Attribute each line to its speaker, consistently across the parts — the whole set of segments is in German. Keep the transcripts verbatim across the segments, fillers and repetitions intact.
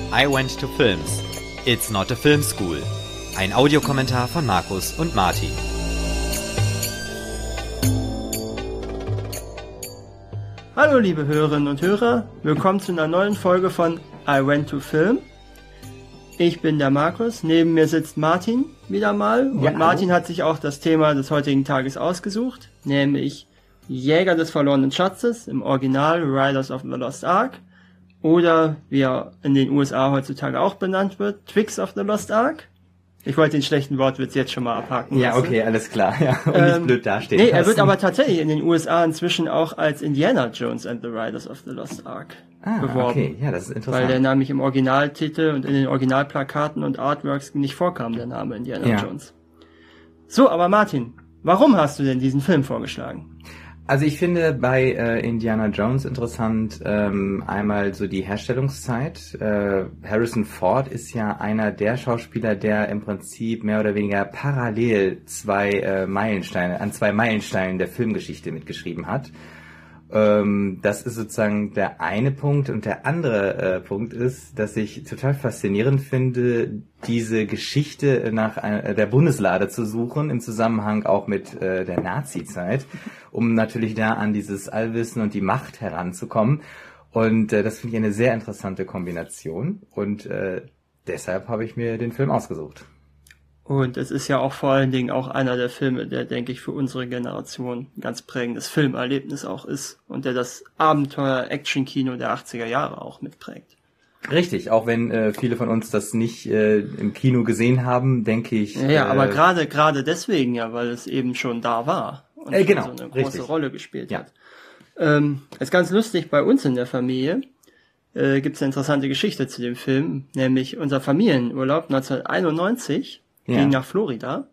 Speaker 1: I went to films. It's not a film school. Ein Audiokommentar von Markus und Martin.
Speaker 2: Hallo liebe Hörerinnen und Hörer, willkommen zu einer neuen Folge von I went to film. Ich bin der Markus, neben mir sitzt Martin wieder mal. Und
Speaker 3: ja,
Speaker 2: Martin hat sich auch das Thema des heutigen Tages ausgesucht, nämlich Jäger des verlorenen Schatzes, im Original Riders of the Lost Ark. Oder, wie er in den U S A heutzutage auch benannt wird, Twigs of the Lost Ark. Ich wollte den schlechten Wortwitz jetzt schon mal abhaken.
Speaker 3: Ja, okay, alles klar. Ja, und ähm, nicht blöd dastehen
Speaker 2: Nee, er
Speaker 3: lassen.
Speaker 2: wird aber tatsächlich in den U S A inzwischen auch als Indiana Jones and the Riders of the Lost Ark
Speaker 3: ah,
Speaker 2: beworben.
Speaker 3: Okay, ja, das ist interessant.
Speaker 2: Weil der nämlich im Originaltitel und in den Originalplakaten und Artworks nicht vorkam, der Name Indiana
Speaker 3: ja.
Speaker 2: Jones. So, aber Martin, warum hast du denn diesen Film vorgeschlagen?
Speaker 3: Also ich finde bei äh, Indiana Jones interessant ähm, einmal so die Herstellungszeit. Äh, Harrison Ford ist ja einer der Schauspieler, der im Prinzip mehr oder weniger parallel zwei äh, Meilensteine, an zwei Meilensteinen der Filmgeschichte mitgeschrieben hat. Ähm, das ist sozusagen der eine Punkt. Und der andere äh, Punkt ist, dass ich total faszinierend finde, diese Geschichte nach äh, der Bundeslade zu suchen, im Zusammenhang auch mit äh, der Nazi-Zeit, um natürlich da an dieses Allwissen und die Macht heranzukommen. Und äh, das finde ich eine sehr interessante Kombination. Und äh, deshalb habe ich mir den Film ausgesucht.
Speaker 2: Und es ist ja auch vor allen Dingen auch einer der Filme, der, denke ich, für unsere Generation ein ganz prägendes Filmerlebnis auch ist und der das Abenteuer-Action-Kino der achtziger Jahre auch mitprägt.
Speaker 3: Richtig, auch wenn äh, viele von uns das nicht äh, im Kino gesehen haben, denke ich.
Speaker 2: Ja, ja
Speaker 3: äh,
Speaker 2: aber gerade gerade deswegen ja, weil es eben schon da war und
Speaker 3: äh, genau,
Speaker 2: so eine große
Speaker 3: richtig.
Speaker 2: Rolle gespielt
Speaker 3: ja.
Speaker 2: hat. Ähm, ist ganz lustig, bei uns in der Familie äh, gibt es eine interessante Geschichte zu dem Film, nämlich unser Familienurlaub neunzehnhunderteinundneunzig
Speaker 3: Ja.
Speaker 2: ging nach Florida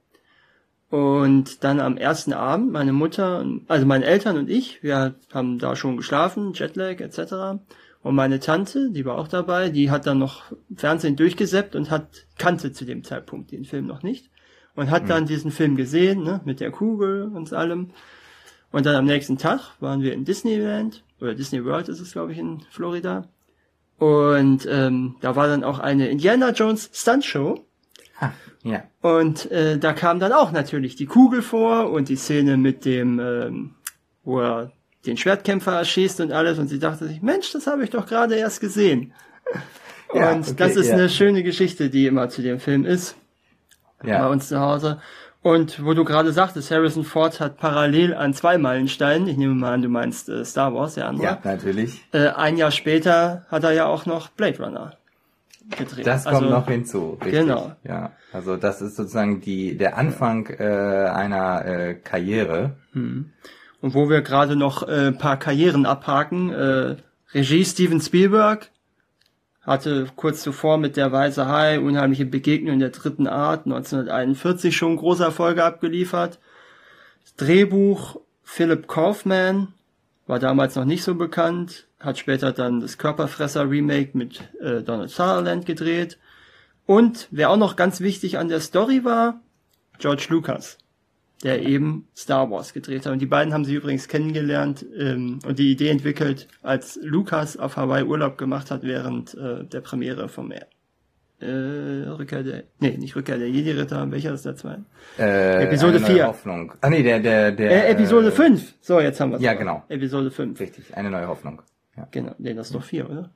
Speaker 2: und dann am ersten Abend meine Mutter, also meine Eltern und ich, wir haben da schon geschlafen, Jetlag et cetera. Und meine Tante, die war auch dabei, die hat dann noch Fernsehen durchgesäppt und hat kannte zu dem Zeitpunkt den Film noch nicht und hat dann mhm. diesen Film gesehen, ne, mit der Kugel und allem. Und dann am nächsten Tag waren wir in Disneyland oder Disney World ist es, glaube ich, in Florida. Und ähm, da war dann auch eine Indiana Jones Stuntshow.
Speaker 3: Ah, ja.
Speaker 2: Und äh, da kam dann auch natürlich die Kugel vor und die Szene mit dem, ähm, wo er den Schwertkämpfer erschießt und alles. Und sie dachte sich, Mensch, das habe ich doch gerade erst gesehen.
Speaker 3: Ja,
Speaker 2: und
Speaker 3: okay,
Speaker 2: das ist
Speaker 3: ja.
Speaker 2: eine schöne Geschichte, die immer zu dem Film ist. Ja. Bei uns zu Hause. Und wo du gerade sagtest, Harrison Ford hat parallel an zwei Meilensteinen, ich nehme mal an, du meinst äh, Star Wars, der andere.
Speaker 3: Ja, natürlich.
Speaker 2: Äh, ein Jahr später hat er ja auch noch Blade Runner gedreht.
Speaker 3: Das kommt
Speaker 2: also,
Speaker 3: noch hinzu, richtig.
Speaker 2: Genau.
Speaker 3: Ja, also das ist sozusagen die der Anfang äh, einer äh, Karriere.
Speaker 2: Hm. Und wo wir gerade noch äh, ein paar Karrieren abhaken, äh, Regie Steven Spielberg hatte kurz zuvor mit Der Weiße Hai, Unheimliche Begegnung der dritten Art, neunzehnhunderteinundvierzig schon große Erfolge abgeliefert. Das Drehbuch Philip Kaufman war damals noch nicht so bekannt, hat später dann das Körperfresser-Remake mit äh, Donald Sutherland gedreht. Und wer auch noch ganz wichtig an der Story war, George Lucas, der eben Star Wars gedreht hat. Und die beiden haben sich übrigens kennengelernt ähm, und die Idee entwickelt, als Lucas auf Hawaii Urlaub gemacht hat während äh, der Premiere vom äh, Rückkehr der, nee, nicht Rückkehr der Jedi-Ritter, welcher ist der zweite?
Speaker 3: Äh,
Speaker 2: Episode
Speaker 3: eine neue
Speaker 2: vier.
Speaker 3: Hoffnung. Ah nee, der der der
Speaker 2: Äh, Episode
Speaker 3: äh,
Speaker 2: fünf. So, jetzt haben wir es.
Speaker 3: Ja,
Speaker 2: aber.
Speaker 3: genau.
Speaker 2: Episode fünf.
Speaker 3: Richtig, eine neue Hoffnung. Ja.
Speaker 2: Genau, nee, das ist doch vier, oder?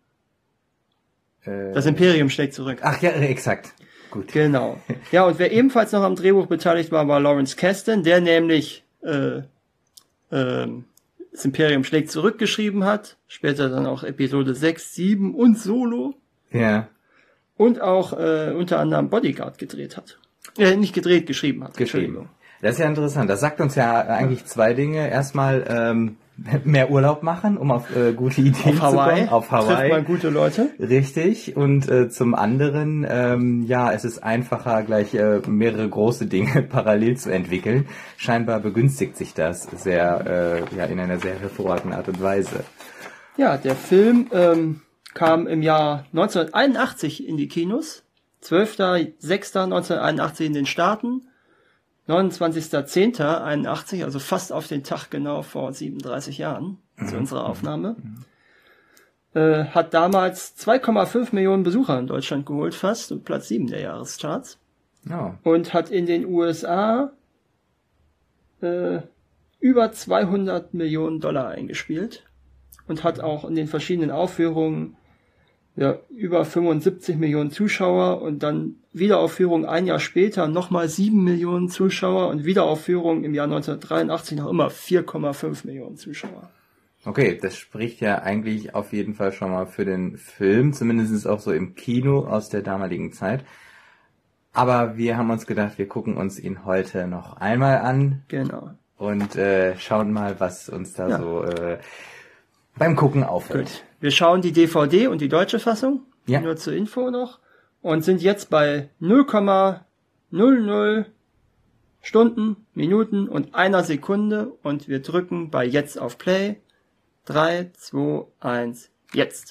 Speaker 3: Äh,
Speaker 2: Das Imperium schlägt zurück.
Speaker 3: Ach ja, exakt. Gut.
Speaker 2: Genau. Ja, und wer ebenfalls noch am Drehbuch beteiligt war, war Lawrence Kasdan, der nämlich äh, äh, das Imperium schlägt zurück geschrieben hat, später dann auch Episode sechs, sieben und Solo
Speaker 3: Ja.
Speaker 2: und auch äh, unter anderem Bodyguard gedreht hat. Äh, nicht gedreht, geschrieben hat.
Speaker 3: Geschrieben. Das ist ja interessant. Das sagt uns ja eigentlich zwei Dinge. Erstmal ähm, mehr Urlaub machen, um auf äh, gute Ideen
Speaker 2: Auf
Speaker 3: zu
Speaker 2: Hawaii.
Speaker 3: kommen. Auf Hawaii.
Speaker 2: Trifft man gute Leute.
Speaker 3: Richtig. Und äh, zum anderen, ähm, ja, es ist einfacher, gleich äh, mehrere große Dinge parallel zu entwickeln. Scheinbar begünstigt sich das sehr, äh, ja, in einer sehr hervorragenden Art und Weise.
Speaker 2: Ja, der Film ähm, kam im Jahr neunzehnhunderteinundachtzig in die Kinos, zwölfter sechster neunzehnhunderteinundachtzig in den Staaten, neunundzwanzigster zehnter einundachtzig, also fast auf den Tag genau vor siebenunddreißig Jahren zu unserer Aufnahme. Äh, hat damals zwei Komma fünf Millionen Besucher in Deutschland geholt, fast, und Platz sieben der Jahrescharts.
Speaker 3: Oh.
Speaker 2: Und hat in den U S A äh, über zweihundert Millionen Dollar eingespielt und hat auch in den verschiedenen Aufführungen ja, über fünfundsiebzig Millionen Zuschauer und dann Wiederaufführung ein Jahr später nochmal sieben Millionen Zuschauer und Wiederaufführung im Jahr neunzehnhundertdreiundachtzig noch immer vier Komma fünf Millionen Zuschauer.
Speaker 3: Okay, das spricht ja eigentlich auf jeden Fall schon mal für den Film, zumindest auch so im Kino aus der damaligen Zeit. Aber wir haben uns gedacht, wir gucken uns ihn heute noch einmal an.
Speaker 2: Genau.
Speaker 3: Und äh, schauen mal, was uns da
Speaker 2: Ja.
Speaker 3: so äh, beim Gucken auffällt.
Speaker 2: Gut. Wir schauen die D V D und die deutsche Fassung.
Speaker 3: Ja.
Speaker 2: Nur zur Info noch. Und sind jetzt bei null Komma null null Stunden, Minuten und einer Sekunde. Und wir drücken bei jetzt auf Play. drei, zwei, eins, jetzt.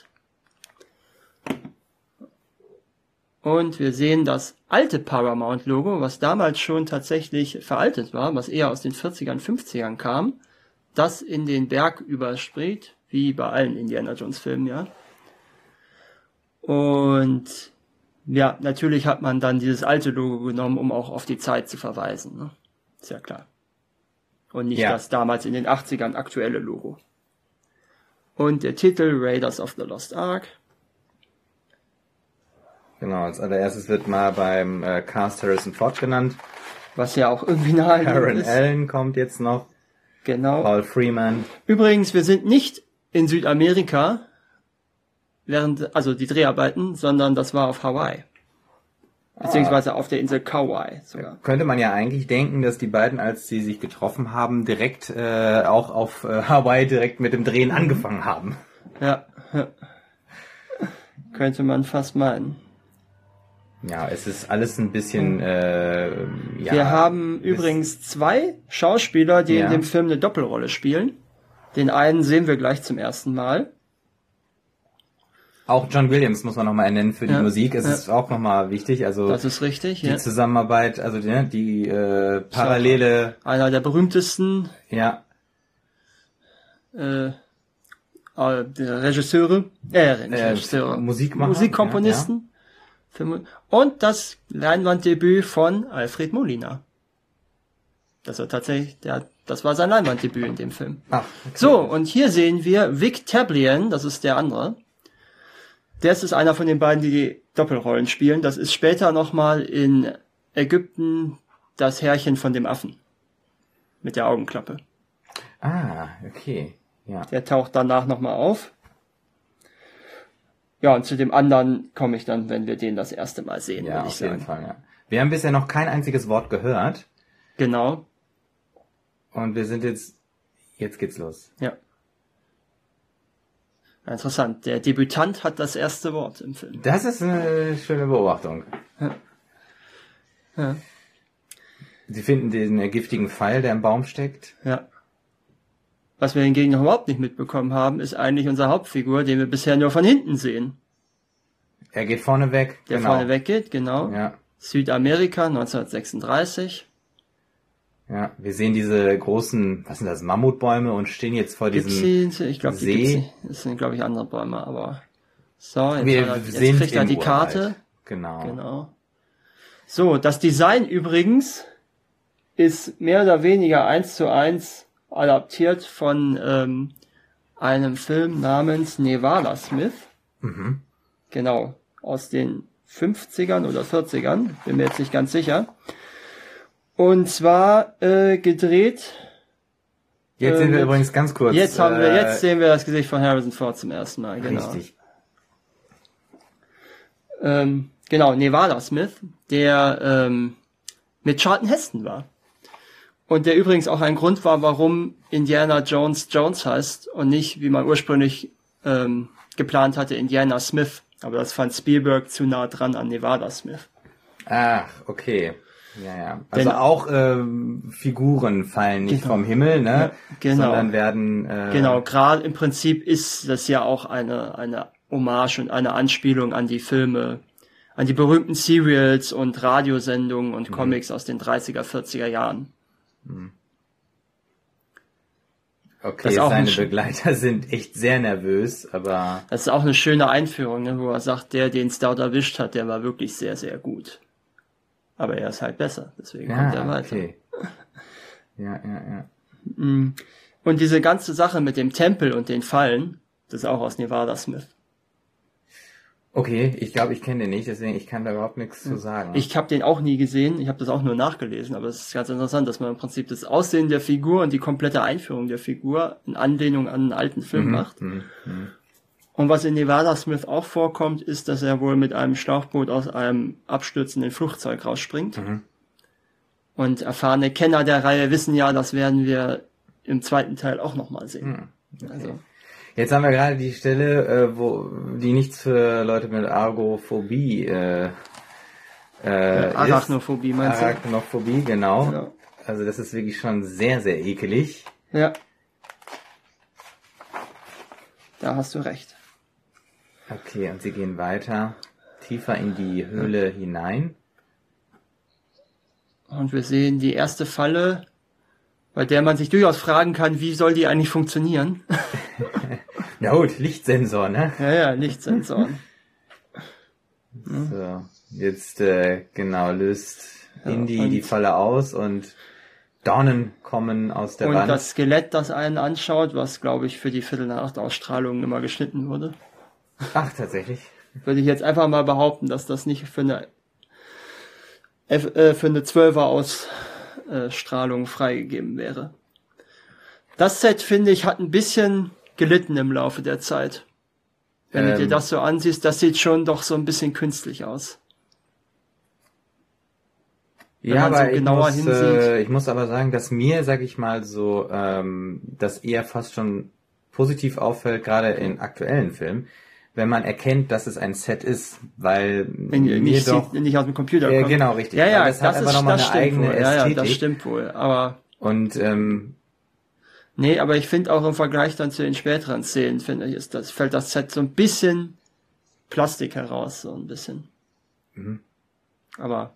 Speaker 2: Und wir sehen das alte Paramount-Logo, was damals schon tatsächlich veraltet war, was eher aus den vierzigern, fünfzigern kam, das in den Berg überspricht, wie bei allen Indiana Jones Filmen, ja. Und ja, natürlich hat man dann dieses alte Logo genommen, um auch auf die Zeit zu verweisen, ne? Ist ja klar. Und nicht
Speaker 3: Ja.
Speaker 2: das damals in den achtzigern aktuelle Logo. Und der Titel Raiders of the Lost Ark.
Speaker 3: Genau, als allererstes wird mal beim äh, Cast Harrison Ford genannt.
Speaker 2: Was ja auch irgendwie nahe
Speaker 3: Karen
Speaker 2: ist.
Speaker 3: Allen kommt jetzt noch.
Speaker 2: Genau.
Speaker 3: Paul Freeman.
Speaker 2: Übrigens, wir sind nicht in Südamerika, während, also die Dreharbeiten, sondern das war auf Hawaii. Beziehungsweise auf der Insel Kauai sogar.
Speaker 3: Könnte man ja eigentlich denken, dass die beiden, als sie sich getroffen haben, direkt äh, auch auf äh, Hawaii direkt mit dem Drehen angefangen haben.
Speaker 2: Ja, ja. Könnte man fast meinen.
Speaker 3: Ja, es ist alles ein bisschen... Äh, ja,
Speaker 2: Wir haben
Speaker 3: es-
Speaker 2: übrigens zwei Schauspieler, die
Speaker 3: Ja.
Speaker 2: in dem Film eine Doppelrolle spielen. Den einen sehen wir gleich zum ersten Mal.
Speaker 3: Auch John Williams muss man nochmal ernennen für die
Speaker 2: Ja,
Speaker 3: Musik. Es
Speaker 2: ja.
Speaker 3: ist auch nochmal wichtig. Also
Speaker 2: Das ist richtig,
Speaker 3: die
Speaker 2: ja.
Speaker 3: Zusammenarbeit, also die, die äh, parallele...
Speaker 2: Einer der berühmtesten
Speaker 3: Ja,
Speaker 2: äh, äh, der Regisseure, äh, nicht
Speaker 3: Äh,
Speaker 2: Regisseure,
Speaker 3: Musikmacher,
Speaker 2: Musikkomponisten. Film- Und das Leinwanddebüt von Alfred Molina. Das war tatsächlich, der, das war sein Leinwanddebüt in dem Film.
Speaker 3: ach, okay.
Speaker 2: So, und hier sehen wir Vic Tablian, das ist der andere. Das ist einer von den beiden, die die Doppelrollen spielen. Das ist später nochmal in Ägypten das Herrchen von dem Affen. Mit der Augenklappe.
Speaker 3: Ah, okay. Ja.
Speaker 2: Der taucht danach nochmal auf. Ja, und zu dem anderen komme ich dann, wenn wir den das erste Mal sehen,
Speaker 3: Ja,
Speaker 2: würde ich
Speaker 3: auf jeden
Speaker 2: sagen.
Speaker 3: Fall, ja. Wir haben bisher noch kein einziges Wort gehört
Speaker 2: Genau,
Speaker 3: und wir sind jetzt, jetzt geht's los.
Speaker 2: ja. Interessant. Der Debütant hat das erste Wort im Film.
Speaker 3: Das ist eine schöne Beobachtung.
Speaker 2: Ja.
Speaker 3: Sie finden den äh, giftigen Pfeil, der im Baum steckt.
Speaker 2: Ja. Was wir hingegen noch überhaupt nicht mitbekommen haben, ist eigentlich unsere Hauptfigur, den wir bisher nur von hinten sehen.
Speaker 3: Er geht vorne weg.
Speaker 2: Der
Speaker 3: genau.
Speaker 2: vorne weggeht, genau.
Speaker 3: Ja,
Speaker 2: Südamerika, neunzehnhundertsechsunddreißig.
Speaker 3: ja. Wir sehen diese großen, was sind das, Mammutbäume und stehen jetzt vor
Speaker 2: Gibt's
Speaker 3: diesem...
Speaker 2: die? Ich glaube, die
Speaker 3: See.
Speaker 2: gibt's nicht. Das sind, glaube ich, andere Bäume, aber so, jetzt,
Speaker 3: Wir
Speaker 2: hat er, jetzt
Speaker 3: sind
Speaker 2: kriegt er
Speaker 3: im
Speaker 2: die Karte.
Speaker 3: Urwald. Genau.
Speaker 2: Genau. So, das Design übrigens ist mehr oder weniger eins zu eins adaptiert von ähm, einem Film namens Nevada Smith.
Speaker 3: Mhm.
Speaker 2: Genau, aus den fünfzigern oder vierzigern, bin mir jetzt nicht ganz sicher. Und zwar äh, gedreht.
Speaker 3: Jetzt
Speaker 2: äh,
Speaker 3: sind wir
Speaker 2: mit-
Speaker 3: übrigens ganz kurz...
Speaker 2: Jetzt haben wir,
Speaker 3: äh,
Speaker 2: jetzt sehen wir das Gesicht von Harrison Ford zum ersten Mal. Genau.
Speaker 3: Richtig.
Speaker 2: Ähm, genau, Nevada Smith, der ähm, mit Charlton Heston war. Und der übrigens auch ein Grund war, warum Indiana Jones Jones heißt und nicht, wie man ursprünglich ähm, geplant hatte, Indiana Smith. Aber das fand Spielberg zu nah dran an Nevada Smith.
Speaker 3: Ach, okay. Ja, ja. Also
Speaker 2: Denn-
Speaker 3: auch ähm, Figuren fallen nicht
Speaker 2: Genau.
Speaker 3: vom Himmel, ne?
Speaker 2: Ja, genau.
Speaker 3: Sondern werden... Äh,
Speaker 2: Genau, gerade im Prinzip ist das ja auch eine, eine Hommage und eine Anspielung an die Filme, an die berühmten Serials und Radiosendungen und Comics aus den dreißiger, vierziger Jahren.
Speaker 3: Okay, seine Begleiter sind echt sehr nervös, aber...
Speaker 2: Das ist auch eine schöne Einführung, ne, wo er sagt, der, den Stout erwischt hat, der war wirklich sehr, sehr gut. Aber er ist halt besser, deswegen
Speaker 3: ja,
Speaker 2: kommt er weiter.
Speaker 3: Okay. Ja, ja, ja.
Speaker 2: Und diese ganze Sache mit dem Tempel und den Fallen, das ist auch aus Nevada Smith.
Speaker 3: Okay, ich glaube, ich kenne den nicht, deswegen ich kann da überhaupt nichts zu sagen.
Speaker 2: Ich habe den auch nie gesehen, ich habe das auch nur nachgelesen, aber es ist ganz interessant, dass man im Prinzip das Aussehen der Figur und die komplette Einführung der Figur in Anlehnung an einen alten Film
Speaker 3: Mhm,
Speaker 2: macht.
Speaker 3: mhm, mhm.
Speaker 2: Und was in Nevada Smith auch vorkommt, ist, dass er wohl mit einem Schlauchboot aus einem abstürzenden Flugzeug rausspringt.
Speaker 3: Mhm.
Speaker 2: Und erfahrene Kenner der Reihe wissen ja, das werden wir im zweiten Teil auch nochmal sehen.
Speaker 3: Mhm. Okay.
Speaker 2: Also,
Speaker 3: Jetzt haben wir gerade die Stelle, äh, wo die nichts für Leute mit Argophobie äh, äh,
Speaker 2: Arachnophobie
Speaker 3: ist.
Speaker 2: meinst du?
Speaker 3: Arachnophobie, genau.
Speaker 2: Ja.
Speaker 3: Also das ist wirklich schon sehr, sehr ekelig.
Speaker 2: Ja. Da hast du recht.
Speaker 3: Okay, und sie gehen weiter, tiefer in die Höhle hinein.
Speaker 2: Und wir sehen die erste Falle, bei der man sich durchaus fragen kann, wie soll die eigentlich funktionieren?
Speaker 3: Na gut, Lichtsensor, ne?
Speaker 2: Ja, ja, Lichtsensoren.
Speaker 3: So, jetzt äh, genau löst
Speaker 2: Ja,
Speaker 3: Indy
Speaker 2: und-
Speaker 3: die Falle aus und Dornen kommen aus der
Speaker 2: Und
Speaker 3: Wand.
Speaker 2: das Skelett, das einen anschaut, was, glaube ich, für die Viertel nach acht Ausstrahlungen immer geschnitten wurde,
Speaker 3: Ach, tatsächlich.
Speaker 2: würde ich jetzt einfach mal behaupten, dass das nicht für eine F, äh, für eine Zwölfer Ausstrahlung freigegeben wäre. Das Set, finde ich, hat ein bisschen gelitten im Laufe der Zeit. Wenn du
Speaker 3: Ähm.
Speaker 2: dir das so ansiehst, das sieht schon doch so ein bisschen künstlich aus. Wenn
Speaker 3: Ja,
Speaker 2: man so
Speaker 3: aber ich
Speaker 2: genauer
Speaker 3: muss,
Speaker 2: hinsieht.
Speaker 3: äh, ich muss aber sagen, dass mir, sag ich mal so, ähm, das eher fast schon positiv auffällt, gerade in aktuellen Filmen, wenn man erkennt, dass es ein Set ist, weil
Speaker 2: Wenn
Speaker 3: mir
Speaker 2: nicht,
Speaker 3: doch...
Speaker 2: sieht, nicht aus dem Computer
Speaker 3: Ja,
Speaker 2: kommt.
Speaker 3: genau, richtig.
Speaker 2: Ja,
Speaker 3: Weil
Speaker 2: ja,
Speaker 3: das
Speaker 2: das,
Speaker 3: hat einfach
Speaker 2: ist,
Speaker 3: nochmal
Speaker 2: das
Speaker 3: eine
Speaker 2: stimmt
Speaker 3: eigene
Speaker 2: wohl. Ja, ja, das
Speaker 3: Ästhetik.
Speaker 2: stimmt wohl. Aber
Speaker 3: Und ähm,
Speaker 2: nee, aber ich finde auch im Vergleich dann zu den späteren Szenen, finde ich, ist das, fällt das Set so ein bisschen Plastik heraus, so ein bisschen.
Speaker 3: Mhm.
Speaker 2: Aber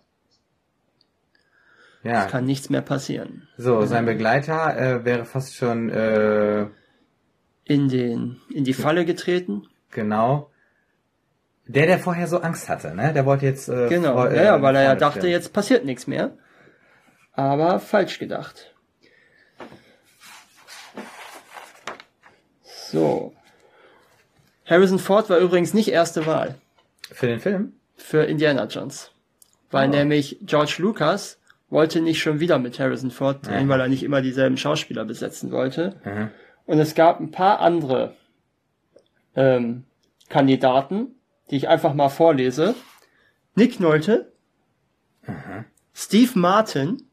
Speaker 3: ja,
Speaker 2: es kann nichts mehr passieren.
Speaker 3: so, sein Begleiter äh, wäre fast schon äh,
Speaker 2: In den, in die Falle getreten.
Speaker 3: genau der, der vorher so Angst hatte, ne? Der wollte jetzt äh,
Speaker 2: Genau,
Speaker 3: vor-
Speaker 2: ja,
Speaker 3: äh,
Speaker 2: ja, weil er ja
Speaker 3: vorne
Speaker 2: dachte,
Speaker 3: stellen.
Speaker 2: jetzt passiert nichts mehr. Aber falsch gedacht. So. Harrison Ford war übrigens nicht erste Wahl
Speaker 3: Für den Film?
Speaker 2: für Indiana Jones. Weil
Speaker 3: Oh.
Speaker 2: nämlich George Lucas wollte nicht schon wieder mit Harrison Ford drehen,
Speaker 3: Ja.
Speaker 2: weil er nicht immer dieselben Schauspieler besetzen wollte.
Speaker 3: Mhm.
Speaker 2: Und es gab ein paar andere ähm, Kandidaten, die ich einfach mal vorlese. Nick Nolte, Steve Martin,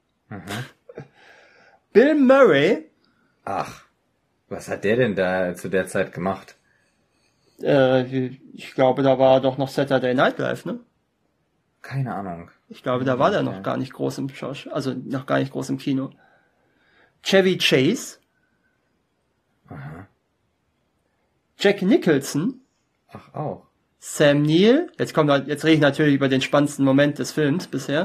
Speaker 2: Bill Murray,
Speaker 3: Ach, was hat der denn da zu der Zeit gemacht?
Speaker 2: äh, ich glaube, da war doch noch Saturday Night Live, ne?
Speaker 3: Keine Ahnung.
Speaker 2: Ich glaube, da war der
Speaker 3: Ja.
Speaker 2: noch gar nicht groß im Schauspiel, also noch gar nicht groß im Kino. Chevy Chase,
Speaker 3: Aha.
Speaker 2: Jack Nicholson,
Speaker 3: Ach, auch.
Speaker 2: Sam Neill, jetzt kommt, jetzt rede ich natürlich über den spannendsten Moment des Films bisher.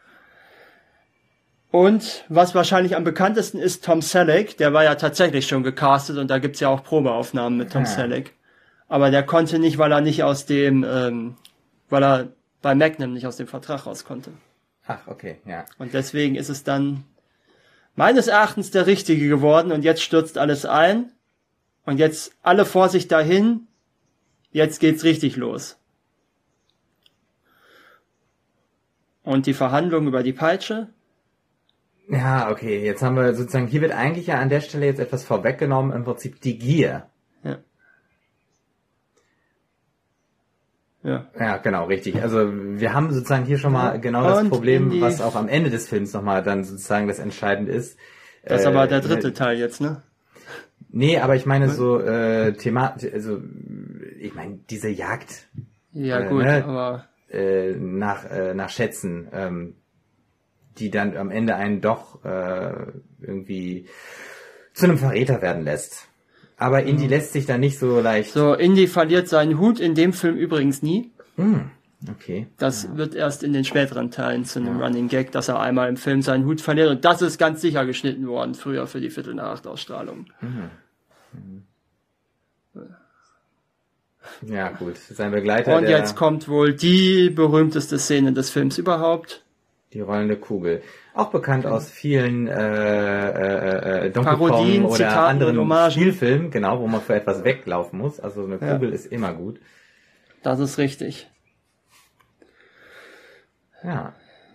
Speaker 2: Und was wahrscheinlich am bekanntesten ist, Tom Selleck, der war ja tatsächlich schon gecastet und da gibt's ja auch Probeaufnahmen mit Tom
Speaker 3: Ah.
Speaker 2: Selleck. Aber der konnte nicht, weil er nicht aus dem, ähm, weil er bei Magnum nicht aus dem Vertrag raus konnte.
Speaker 3: Ach, okay, ja.
Speaker 2: Und deswegen ist es dann meines Erachtens der Richtige geworden und jetzt stürzt alles ein und jetzt alle Vorsicht dahin, jetzt geht's richtig los. Und die Verhandlung über die Peitsche,
Speaker 3: Ja, okay, jetzt haben wir sozusagen, hier wird eigentlich ja an der Stelle jetzt etwas vorweggenommen, im Prinzip die Gier.
Speaker 2: ja. Ja.
Speaker 3: Ja, genau, richtig. Also wir haben sozusagen hier schon mal genau das
Speaker 2: Und in
Speaker 3: Problem,
Speaker 2: die-
Speaker 3: was auch am Ende des Films nochmal dann sozusagen das Entscheidende ist.
Speaker 2: Das ist
Speaker 3: Äh,
Speaker 2: aber der dritte Teil jetzt, ne?
Speaker 3: Nee, aber ich meine so äh, Thema, also ich meine diese Jagd
Speaker 2: Ja,
Speaker 3: Äh,
Speaker 2: gut,
Speaker 3: ne?
Speaker 2: aber
Speaker 3: äh, nach äh, nach Schätzen, ähm, die dann am Ende einen doch äh, irgendwie zu einem Verräter werden lässt. Aber Indy lässt sich dann nicht so leicht.
Speaker 2: so, Indy verliert seinen Hut in dem Film übrigens nie.
Speaker 3: Hm. Okay.
Speaker 2: Das
Speaker 3: ja.
Speaker 2: wird erst in den späteren Teilen zu einem
Speaker 3: Ja.
Speaker 2: Running Gag, dass er einmal im Film seinen Hut verliert. Und das ist ganz sicher geschnitten worden, früher für die Viertel nach acht Ausstrahlung.
Speaker 3: Mhm. Mhm. Ja, gut. Sein Begleiter,
Speaker 2: Und
Speaker 3: der,
Speaker 2: jetzt kommt wohl die berühmteste Szene des Films überhaupt.
Speaker 3: die rollende Kugel. Auch bekannt aus vielen äh, äh, äh, Donkey
Speaker 2: Parodien,
Speaker 3: Kong oder
Speaker 2: Zitaten
Speaker 3: anderen
Speaker 2: und Hommagen.
Speaker 3: Spielfilmen, genau, wo man für etwas weglaufen muss. Also eine
Speaker 2: Ja.
Speaker 3: Kugel ist immer gut.
Speaker 2: Das ist richtig.
Speaker 3: Ja.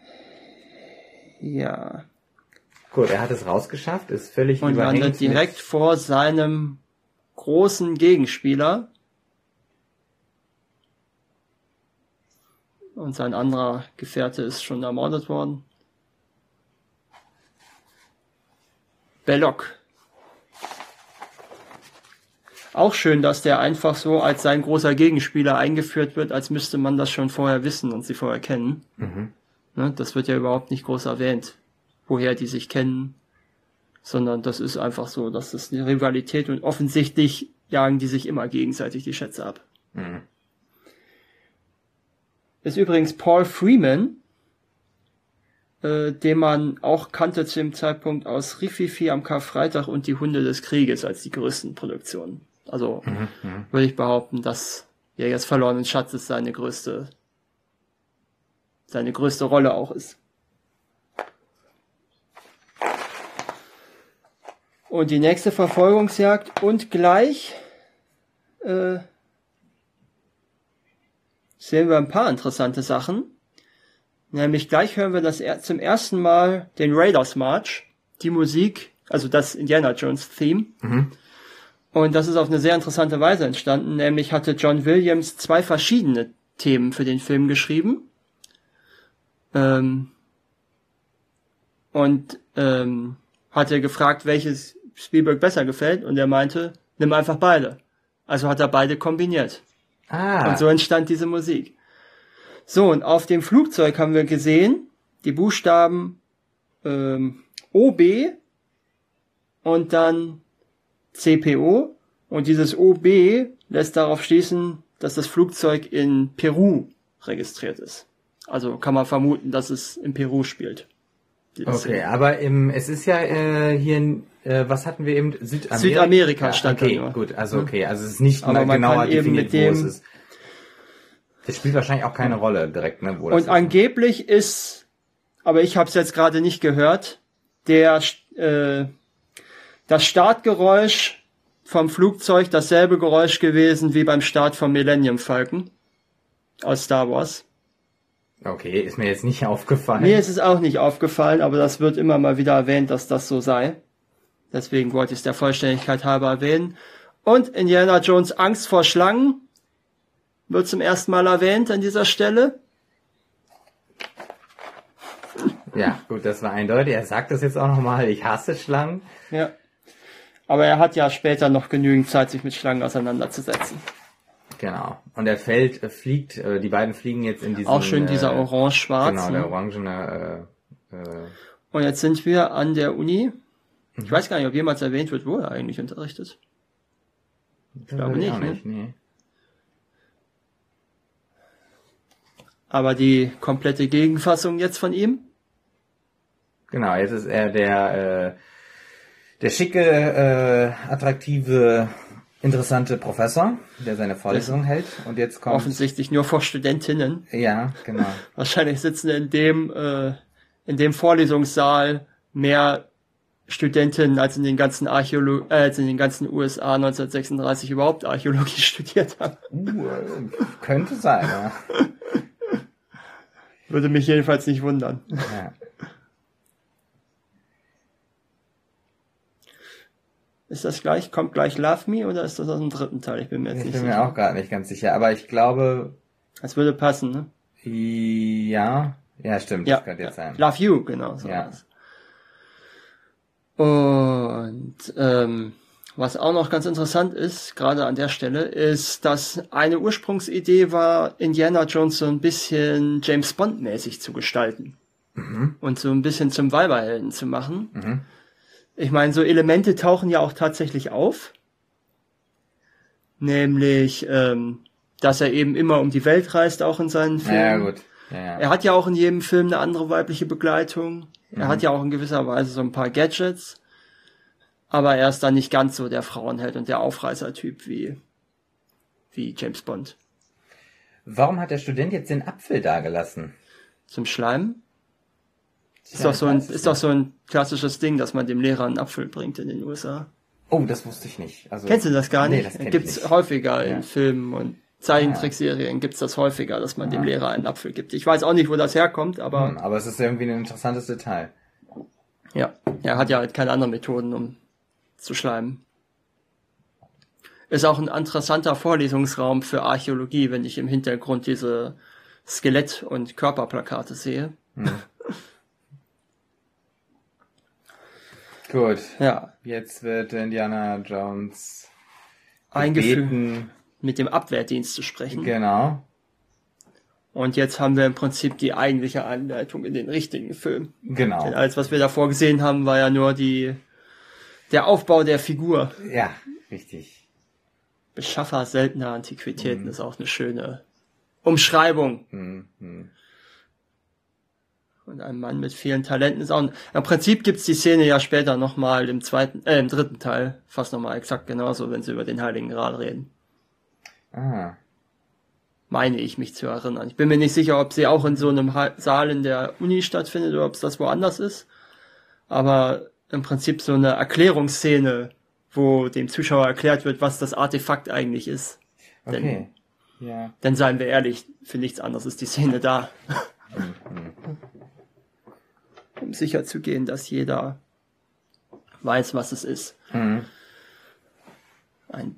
Speaker 2: Ja.
Speaker 3: Gut, er hat es rausgeschafft, ist völlig
Speaker 2: Und
Speaker 3: überhängt.
Speaker 2: landet direkt vor seinem großen Gegenspieler. Und sein anderer Gefährte ist schon ermordet worden. Belloc. Auch schön, dass der einfach so als sein großer Gegenspieler eingeführt wird, als müsste man das schon vorher wissen und sie vorher kennen.
Speaker 3: Mhm.
Speaker 2: Ne, das wird ja überhaupt nicht groß erwähnt, woher die sich kennen, sondern das ist einfach so, dass das eine Rivalität und offensichtlich jagen die sich immer gegenseitig die Schätze ab.
Speaker 3: Mhm.
Speaker 2: Ist übrigens Paul Freeman, äh, den man auch kannte zu dem Zeitpunkt aus Rififi am Karfreitag und die Hunde des Krieges als die größten Produktionen. Also
Speaker 3: Mhm. Mhm.
Speaker 2: würde ich behaupten, dass Jägers verlorenen Schatzes seine größte seine größte Rolle auch ist. Und die nächste Verfolgungsjagd und gleich äh, sehen wir ein paar interessante Sachen. Nämlich gleich hören wir das er- zum ersten Mal den Raiders March, die Musik, also das Indiana Jones Theme.
Speaker 3: Mhm.
Speaker 2: Und das ist auf eine sehr interessante Weise entstanden. Nämlich hatte John Williams zwei verschiedene Themen für den Film geschrieben. Ähm, und ähm, hat er gefragt, welches Spielberg besser gefällt, und er meinte, nimm einfach beide. Also hat er beide kombiniert.
Speaker 3: Ah.
Speaker 2: Und so entstand diese Musik. So, und auf dem Flugzeug haben wir gesehen, die Buchstaben ähm, O B und dann C P O. Und dieses O B lässt darauf schließen, dass das Flugzeug in Peru registriert ist. Also kann man vermuten, dass es in Peru spielt. Die
Speaker 3: Okay,
Speaker 2: Szene.
Speaker 3: aber im, es ist ja äh, hier, in, äh, was hatten wir eben? Südamerika,
Speaker 2: Südamerika
Speaker 3: ja,
Speaker 2: stand da
Speaker 3: okay,
Speaker 2: nur.
Speaker 3: gut, also okay, also es ist nicht
Speaker 2: Aber man
Speaker 3: genauer
Speaker 2: kann eben
Speaker 3: definiert,
Speaker 2: mit
Speaker 3: wo es
Speaker 2: dem-
Speaker 3: ist. Das spielt wahrscheinlich auch keine Rolle direkt, ne? Wo das
Speaker 2: Und
Speaker 3: ist.
Speaker 2: angeblich ist, aber ich habe es jetzt gerade nicht gehört, der äh, das Startgeräusch vom Flugzeug dasselbe Geräusch gewesen wie beim Start vom Millennium Falcon aus Star Wars.
Speaker 3: Okay, ist mir jetzt nicht aufgefallen.
Speaker 2: Mir ist es auch nicht aufgefallen, aber das wird immer mal wieder erwähnt, dass das so sei. Deswegen wollte ich es der Vollständigkeit halber erwähnen. Und Indiana Jones Angst vor Schlangen wird zum ersten Mal erwähnt an dieser Stelle.
Speaker 3: Ja, gut, das war eindeutig. Er sagt das jetzt auch nochmal, ich hasse Schlangen.
Speaker 2: Ja. Aber er hat ja später noch genügend Zeit, sich mit Schlangen auseinanderzusetzen.
Speaker 3: Genau. Und er fällt, äh, fliegt, äh, die beiden fliegen jetzt in diesen...
Speaker 2: Auch schön dieser
Speaker 3: äh,
Speaker 2: orange-schwarz.
Speaker 3: Genau, der
Speaker 2: ne?
Speaker 3: orangene... Äh, äh,
Speaker 2: Und jetzt sind wir an der Uni. Ich weiß gar nicht, ob jemals erwähnt wird, wo er eigentlich unterrichtet.
Speaker 3: ich
Speaker 2: glaube nicht, ne?
Speaker 3: nee.
Speaker 2: Aber die komplette Gegenfassung jetzt von ihm.
Speaker 3: Genau, jetzt ist er der, äh, der schicke, äh, attraktive, interessante Professor, der seine Vorlesung hält. Und jetzt kommt...
Speaker 2: Offensichtlich nur vor Studentinnen.
Speaker 3: Ja, genau.
Speaker 2: Wahrscheinlich sitzen in dem, äh, in dem Vorlesungssaal mehr Studentinnen als in den ganzen Archäolo äh, als in den ganzen U S A neunzehnhundertsechsunddreißig überhaupt Archäologie studiert haben.
Speaker 3: Uh, äh, könnte sein, ja.
Speaker 2: Würde mich jedenfalls nicht wundern.
Speaker 3: ja.
Speaker 2: Ist das gleich, kommt gleich Love Me oder ist das aus dem dritten Teil? Ich bin mir jetzt
Speaker 3: Ich
Speaker 2: nicht
Speaker 3: bin mir
Speaker 2: sicher.
Speaker 3: auch gerade nicht ganz sicher, aber ich glaube,
Speaker 2: Das würde passen, ne?
Speaker 3: ja, ja, stimmt,
Speaker 2: Ja,
Speaker 3: das könnte jetzt
Speaker 2: ja.
Speaker 3: sein.
Speaker 2: Love You, genau. So
Speaker 3: Ja.
Speaker 2: war's. Und ähm, was auch noch ganz interessant ist, gerade an der Stelle, ist, dass eine Ursprungsidee war, Indiana Jones so ein bisschen James Bond-mäßig zu gestalten.
Speaker 3: Mhm.
Speaker 2: Und so ein bisschen zum Weiberhelden zu machen.
Speaker 3: Mhm.
Speaker 2: Ich meine, so Elemente tauchen ja auch tatsächlich auf. Nämlich ähm, dass er eben immer um die Welt reist, auch in seinen Filmen.
Speaker 3: Ja, gut. Ja, ja.
Speaker 2: Er hat ja auch in jedem Film eine andere weibliche Begleitung. Er
Speaker 3: Mhm.
Speaker 2: hat ja auch in gewisser Weise so ein paar Gadgets. Aber er ist dann nicht ganz so der Frauenheld und der Aufreißertyp wie, wie James Bond.
Speaker 3: Warum hat der Student jetzt den Apfel dagelassen?
Speaker 2: Zum Schleimen? Ist
Speaker 3: Ja,
Speaker 2: doch so ein,
Speaker 3: ich weiß es
Speaker 2: ist doch so ein klassisches Ding, dass man dem Lehrer einen Apfel bringt in den U S A.
Speaker 3: Oh, das wusste ich nicht. Also,
Speaker 2: Kennst du das gar
Speaker 3: Nee,
Speaker 2: nicht?
Speaker 3: das kenn ich
Speaker 2: Gibt's
Speaker 3: nicht.
Speaker 2: häufiger
Speaker 3: Ja.
Speaker 2: in Filmen und Zeichentrickserien gibt's das häufiger, dass man dem Lehrer einen Apfel gibt. Ich weiß auch nicht, wo das herkommt, aber
Speaker 3: Hm, aber es ist irgendwie ein interessantes Detail.
Speaker 2: ja, er hat ja halt keine anderen Methoden, um zu schleimen. Ist auch ein interessanter Vorlesungsraum für Archäologie, wenn ich im Hintergrund diese Skelett- und Körperplakate sehe.
Speaker 3: Gut,
Speaker 2: Ja,
Speaker 3: jetzt wird Indiana Jones
Speaker 2: eingeführt,
Speaker 3: gebeten.
Speaker 2: mit dem Abwehrdienst zu sprechen.
Speaker 3: Genau,
Speaker 2: Und jetzt haben wir im Prinzip die eigentliche Einleitung in den richtigen Film.
Speaker 3: genau.
Speaker 2: Denn alles, was wir davor gesehen haben, war ja nur die, der Aufbau der Figur.
Speaker 3: Ja, richtig.
Speaker 2: Beschaffer seltener Antiquitäten ist auch eine schöne Umschreibung.
Speaker 3: Hm, hm.
Speaker 2: Und ein Mann mit vielen Talenten ist auch... Ein, im Prinzip gibt's die Szene ja später nochmal im zweiten, äh, im dritten Teil. Fast nochmal exakt genauso, wenn sie über den Heiligen Gral reden.
Speaker 3: Ah,
Speaker 2: Meine ich mich zu erinnern. Ich bin mir nicht sicher, ob sie auch in so einem Ha- Saal in der Uni stattfindet oder ob es das woanders ist. Aber im Prinzip so eine Erklärungsszene, wo dem Zuschauer erklärt wird, was das Artefakt eigentlich ist.
Speaker 3: okay. Ja.
Speaker 2: Denn seien wir ehrlich, für nichts anderes ist die Szene da. Um sicher zu gehen, dass jeder weiß, was es ist.
Speaker 3: Mhm.
Speaker 2: Ein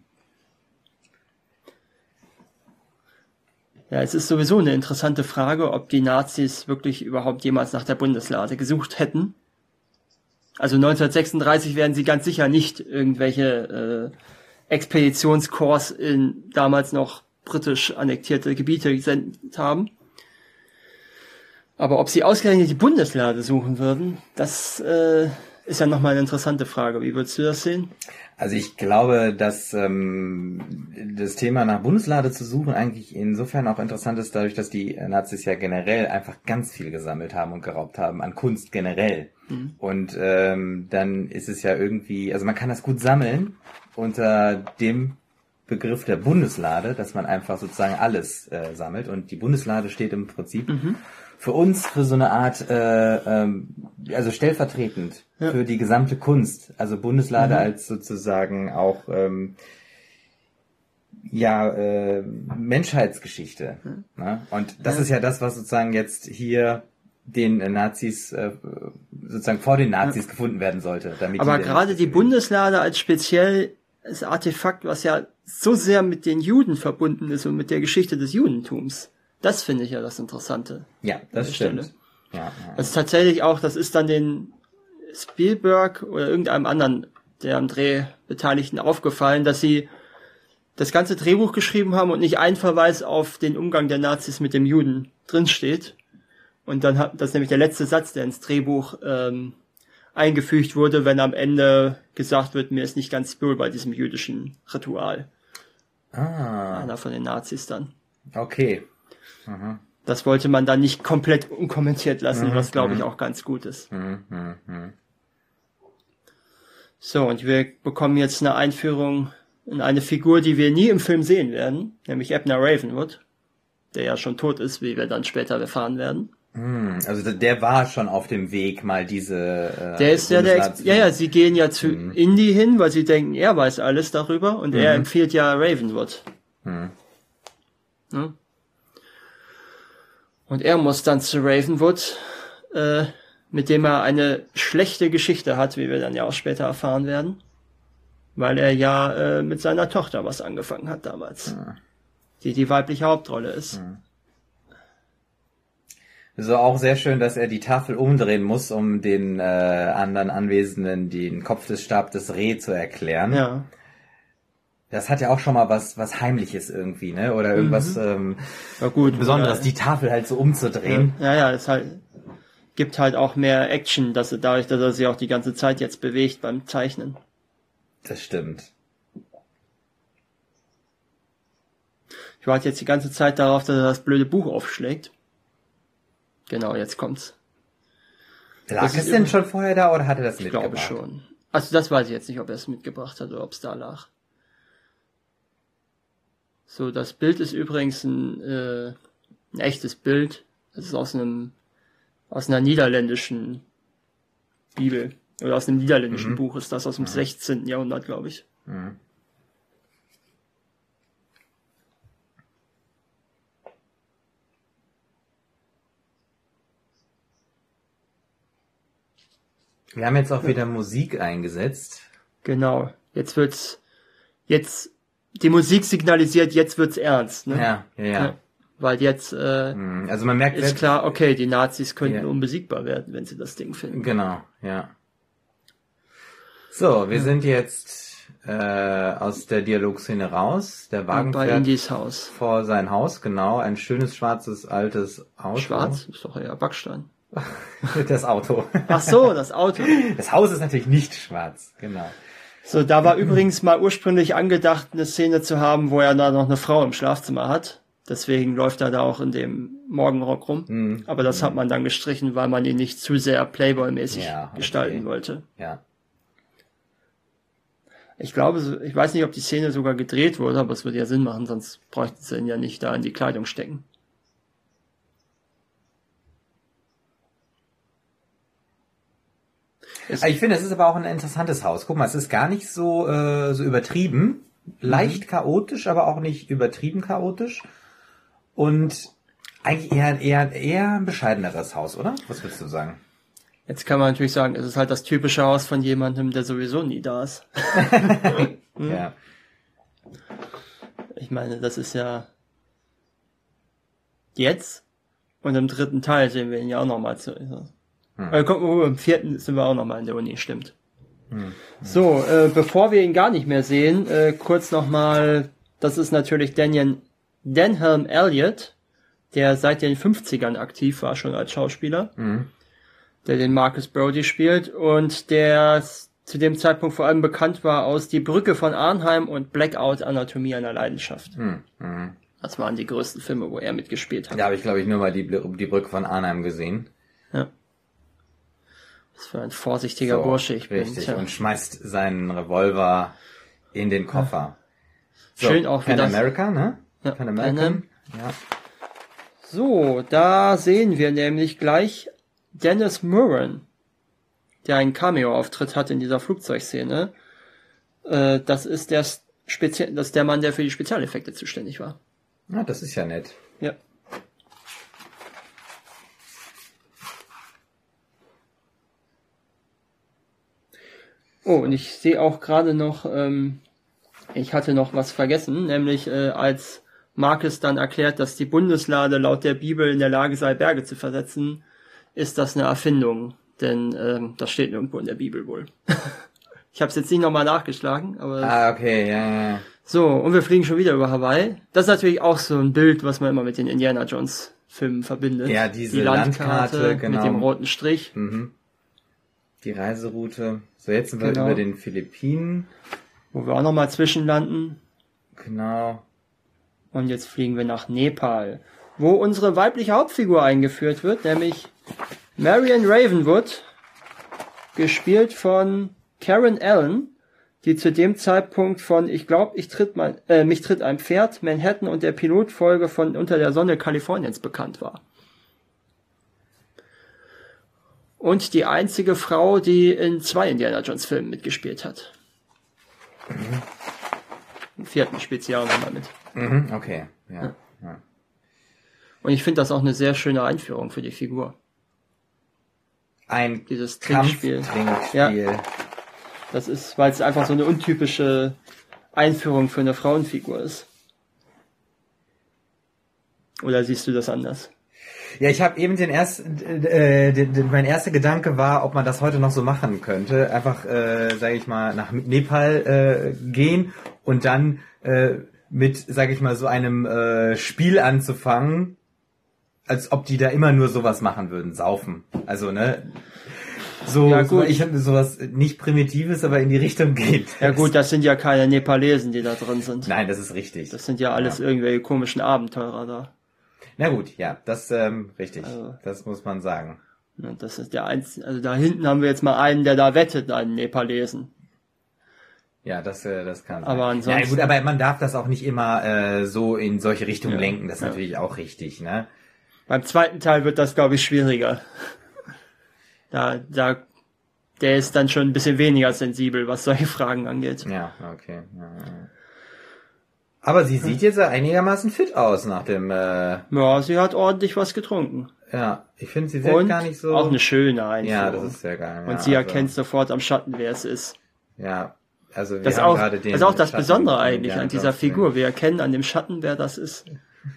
Speaker 2: ja, es ist sowieso eine interessante Frage, ob die Nazis wirklich überhaupt jemals nach der Bundeslade gesucht hätten. Also neunzehnhundertsechsunddreißig werden sie ganz sicher nicht irgendwelche äh, Expeditionskorps in damals noch britisch annektierte Gebiete gesendet haben. Aber ob sie ausgerechnet die Bundeslade suchen würden, das äh, ist ja nochmal eine interessante Frage. Wie würdest du das sehen?
Speaker 3: Also ich glaube, dass ähm, das Thema nach Bundeslade zu suchen eigentlich insofern auch interessant ist, dadurch, dass die Nazis ja generell einfach ganz viel gesammelt haben und geraubt haben, an Kunst generell. Mhm. Und ähm, dann ist es ja irgendwie, also man kann das gut sammeln unter dem Begriff der Bundeslade, dass man einfach sozusagen alles äh, sammelt. Und die Bundeslade steht im Prinzip mhm. für uns für so eine Art, äh, ähm, also stellvertretend ja. für die gesamte Kunst. Also Bundeslade mhm. als sozusagen auch ähm, ja äh, Menschheitsgeschichte. Mhm. Ne? Und das ja. ist ja das, was sozusagen jetzt hier den äh, Nazis äh, sozusagen vor den Nazis ja. gefunden werden sollte. Damit
Speaker 2: Aber
Speaker 3: die
Speaker 2: gerade die Bundeslade als spezielles Artefakt, was ja so sehr mit den Juden verbunden ist und mit der Geschichte des Judentums. Das finde ich ja das Interessante.
Speaker 3: Ja, das stimmt. Ja, ja.
Speaker 2: Also tatsächlich auch, das ist dann den Spielberg oder irgendeinem anderen der am Dreh Beteiligten aufgefallen, dass sie das ganze Drehbuch geschrieben haben und nicht ein Verweis auf den Umgang der Nazis mit dem Juden drinsteht. Und dann hat das nämlich der letzte Satz, der ins Drehbuch ähm, eingefügt wurde, wenn am Ende gesagt wird, mir ist nicht ganz wohl bei diesem jüdischen Ritual.
Speaker 3: Ah.
Speaker 2: Einer von den Nazis dann.
Speaker 3: Okay. Mhm.
Speaker 2: Das wollte man dann nicht komplett unkommentiert lassen, mhm. was glaube ich auch ganz gut ist.
Speaker 3: Mhm. Mhm.
Speaker 2: So, und wir bekommen jetzt eine Einführung in eine Figur, die wir nie im Film sehen werden, nämlich Abner Ravenwood, der ja schon tot ist, wie wir dann später erfahren werden.
Speaker 3: Also der war schon auf dem Weg, mal diese... Äh,
Speaker 2: der ist ja der... Ex- ja, ja, sie gehen ja zu mhm. Indy hin, weil sie denken, er weiß alles darüber und mhm. er empfiehlt ja Ravenwood. Mhm. Hm? Und er muss dann zu Ravenwood, äh, mit dem er eine schlechte Geschichte hat, wie wir dann ja auch später erfahren werden, weil er ja äh, mit seiner Tochter was angefangen hat damals, mhm. die die weibliche Hauptrolle ist.
Speaker 3: Mhm. So auch sehr schön, dass er die Tafel umdrehen muss, um den äh, anderen Anwesenden den Kopf des Stab des Reh zu erklären.
Speaker 2: Ja.
Speaker 3: Das hat ja auch schon mal was was Heimliches irgendwie, ne? Oder irgendwas
Speaker 2: mhm.
Speaker 3: ähm,
Speaker 2: ja, gut,
Speaker 3: Besonderes,
Speaker 2: oder,
Speaker 3: die Tafel halt so umzudrehen.
Speaker 2: Ja, ja, es halt gibt halt auch mehr Action, dass er dadurch, dass er sich auch die ganze Zeit jetzt bewegt beim Zeichnen.
Speaker 3: Das stimmt.
Speaker 2: Ich warte jetzt die ganze Zeit darauf, dass er das blöde Buch aufschlägt. Genau, jetzt kommt's.
Speaker 3: Lag es denn schon vorher da oder hat er das
Speaker 2: ich
Speaker 3: mitgebracht?
Speaker 2: Ich glaube schon. Also das weiß ich jetzt nicht, ob er es mitgebracht hat oder ob es da lag. So, das Bild ist übrigens ein, äh, ein echtes Bild. Das ist aus einem aus einer niederländischen Bibel. Oder aus einem niederländischen
Speaker 3: Mhm.
Speaker 2: Buch ist das, aus dem
Speaker 3: Mhm.
Speaker 2: sechzehnten Jahrhundert, glaube ich.
Speaker 3: Mhm. Wir haben jetzt auch wieder Musik eingesetzt.
Speaker 2: Genau. Jetzt wird's, jetzt, die Musik signalisiert, jetzt wird's ernst, ne?
Speaker 3: Ja, ja, ja.
Speaker 2: Ja. Weil jetzt, äh,
Speaker 3: Mhm. Also man merkt
Speaker 2: ist
Speaker 3: selbst-
Speaker 2: klar, okay, die Nazis könnten
Speaker 3: Ja.
Speaker 2: unbesiegbar werden, wenn sie das Ding finden.
Speaker 3: Genau, ja. So, wir sind jetzt äh, aus der Dialogszene raus. Der Wagen
Speaker 2: Und bei
Speaker 3: fährt
Speaker 2: Indys Haus.
Speaker 3: vor sein Haus, genau. Ein schönes, schwarzes, altes Auto.
Speaker 2: Schwarz? Ist doch eher Backstein.
Speaker 3: Das Auto.
Speaker 2: Ach so, das Auto.
Speaker 3: Das Haus ist natürlich nicht schwarz, genau.
Speaker 2: So, da war übrigens mal ursprünglich angedacht, eine Szene zu haben, wo er da noch eine Frau im Schlafzimmer hat. Deswegen läuft er da auch in dem Morgenrock rum.
Speaker 3: Mhm.
Speaker 2: Aber das hat man dann gestrichen, weil man ihn nicht zu sehr Playboy-mäßig
Speaker 3: Ja, okay.
Speaker 2: gestalten wollte.
Speaker 3: Ja.
Speaker 2: Ich glaube, so- ich weiß nicht, ob die Szene sogar gedreht wurde, aber es würde ja Sinn machen, sonst bräuchten sie ihn ja nicht da in die Kleidung stecken. Es,
Speaker 3: Ich finde, es ist aber auch ein interessantes Haus. Guck mal, es ist gar nicht so, äh, so übertrieben. Leicht chaotisch, aber auch nicht übertrieben chaotisch. Und eigentlich eher, eher, eher ein bescheideneres Haus, oder? Was würdest du sagen?
Speaker 2: jetzt kann man natürlich sagen, es ist halt das typische Haus von jemandem, der sowieso nie da ist. Hm?
Speaker 3: Ja.
Speaker 2: Ich meine, das ist ja jetzt und im dritten Teil sehen wir ihn ja auch nochmal zu.
Speaker 3: Hm.
Speaker 2: Äh, guck mal, im vierten sind wir auch nochmal in der Uni, stimmt.
Speaker 3: Hm.
Speaker 2: So, äh, bevor wir ihn gar nicht mehr sehen, äh, kurz nochmal, das ist natürlich Daniel Denholm Elliott, der seit den fünfzigern aktiv war, schon als Schauspieler,
Speaker 3: Mhm.
Speaker 2: der den Marcus Brody spielt und der s- zu dem Zeitpunkt vor allem bekannt war aus Die Brücke von Arnheim und Blackout Anatomie einer Leidenschaft.
Speaker 3: Mhm. Mhm.
Speaker 2: Das waren die größten Filme, wo er mitgespielt hat.
Speaker 3: Da habe ich, glaube ich, nur mal die, Bl- die Brücke von Arnheim gesehen.
Speaker 2: Ja. Was für ein vorsichtiger
Speaker 3: So,
Speaker 2: Bursche ich bin.
Speaker 3: Richtig,
Speaker 2: Tja.
Speaker 3: und schmeißt seinen Revolver in den Koffer. So,
Speaker 2: Schön auch, wie
Speaker 3: Pan
Speaker 2: das-
Speaker 3: America, ne?
Speaker 2: Ja,
Speaker 3: Pan American. Ja.
Speaker 2: So, da sehen wir nämlich gleich Dennis Muren, der einen Cameo-Auftritt hat in dieser Flugzeugszene. Äh, das ist der Spezi- das ist der Mann, der für die Spezialeffekte zuständig war.
Speaker 3: Ja, das ist ja nett.
Speaker 2: Ja. Oh, und ich sehe auch gerade noch, ähm, ich hatte noch was vergessen, nämlich äh, als Marcus dann erklärt, dass die Bundeslade laut der Bibel in der Lage sei, Berge zu versetzen, ist das eine Erfindung, denn ähm, das steht nirgendwo in der Bibel wohl. Ich habe es jetzt nicht nochmal nachgeschlagen, aber
Speaker 3: Ah, okay, ja, ja.
Speaker 2: so, und wir fliegen schon wieder über Hawaii. Das ist natürlich auch so ein Bild, was man immer mit den Indiana Jones Filmen verbindet.
Speaker 3: Ja, diese
Speaker 2: die Landkarte
Speaker 3: Landkarte, genau.
Speaker 2: mit dem roten Strich.
Speaker 3: Mhm. Die Reiseroute. So, jetzt sind wir
Speaker 2: Genau.
Speaker 3: über den Philippinen.
Speaker 2: Wo wir auch nochmal zwischenlanden.
Speaker 3: Genau.
Speaker 2: Und jetzt fliegen wir nach Nepal, wo unsere weibliche Hauptfigur eingeführt wird, nämlich Marion Ravenwood, gespielt von Karen Allen, die zu dem Zeitpunkt von Ich glaube, ich tritt mein, äh, mich tritt ein Pferd, Manhattan und der Pilotfolge von Unter der Sonne Kaliforniens bekannt war. Und die einzige Frau, die in zwei Indiana Jones Filmen mitgespielt hat. Im vierten Spezial nochmal mit.
Speaker 3: Mhm, okay, ja. ja.
Speaker 2: Und ich finde das auch eine sehr schöne Einführung für die Figur.
Speaker 3: Ein
Speaker 2: Dieses Trinkspiel.
Speaker 3: Kampftrinkspiel.
Speaker 2: Das ist, weil es einfach so eine untypische Einführung für eine Frauenfigur ist. Oder siehst du das anders?
Speaker 3: Ja, ich habe eben den ersten, äh, den, den, mein erster Gedanke war, ob man das heute noch so machen könnte. Einfach, äh, sage ich mal, nach Nepal äh, gehen und dann äh, mit, sage ich mal, so einem äh, Spiel anzufangen, als ob die da immer nur sowas machen würden, saufen. Also, ne? so,
Speaker 2: Ja,
Speaker 3: so
Speaker 2: gut.
Speaker 3: ich finde sowas nicht Primitives, aber in die Richtung geht.
Speaker 2: Ja gut, das sind ja keine Nepalesen, die da drin sind.
Speaker 3: Nein, das ist richtig.
Speaker 2: Das sind ja alles ja. irgendwelche komischen Abenteurer da.
Speaker 3: Na gut, ja, das ähm, richtig.
Speaker 2: Also,
Speaker 3: das muss man sagen.
Speaker 2: Das ist der einzige, also da hinten haben wir jetzt mal einen, der da wettet, einen Nepalesen.
Speaker 3: Ja, das, äh, das kann sein.
Speaker 2: Aber ansonsten.
Speaker 3: Ja, gut, aber man darf das auch nicht immer äh, so in solche Richtungen
Speaker 2: ja,
Speaker 3: lenken. Das ist
Speaker 2: ja.
Speaker 3: natürlich auch richtig, ne?
Speaker 2: Beim zweiten Teil wird das, glaube ich, schwieriger. Da, da, der ist dann schon ein bisschen weniger sensibel, was solche Fragen angeht.
Speaker 3: Ja, okay. Ja, ja. Aber sie sieht jetzt einigermaßen fit aus nach dem. Äh
Speaker 2: ja, sie hat ordentlich was getrunken.
Speaker 3: Ja, ich finde, sie wirkt
Speaker 2: Und
Speaker 3: gar nicht so.
Speaker 2: Auch eine schöne Einführung.
Speaker 3: Ja, das ist sehr geil.
Speaker 2: Und
Speaker 3: ja,
Speaker 2: sie
Speaker 3: also,
Speaker 2: erkennt sofort am Schatten, wer es ist.
Speaker 3: Ja, also wir
Speaker 2: das,
Speaker 3: haben
Speaker 2: auch,
Speaker 3: gerade den
Speaker 2: das ist auch das
Speaker 3: Schatten
Speaker 2: Besondere eigentlich an dieser
Speaker 3: Jones
Speaker 2: Figur. Wir erkennen an dem Schatten, wer das ist.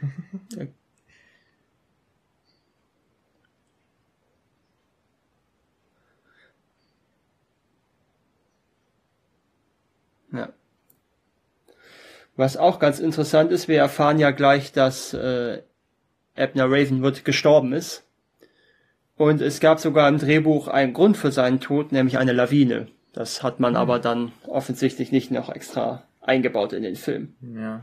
Speaker 2: Ja. Was auch ganz interessant ist, wir erfahren ja gleich, dass äh, Abner Ravenwood gestorben ist. Und es gab sogar im Drehbuch einen Grund für seinen Tod, nämlich eine Lawine. Das hat man mhm. aber dann offensichtlich nicht noch extra eingebaut in den Film.
Speaker 3: Ja, ja.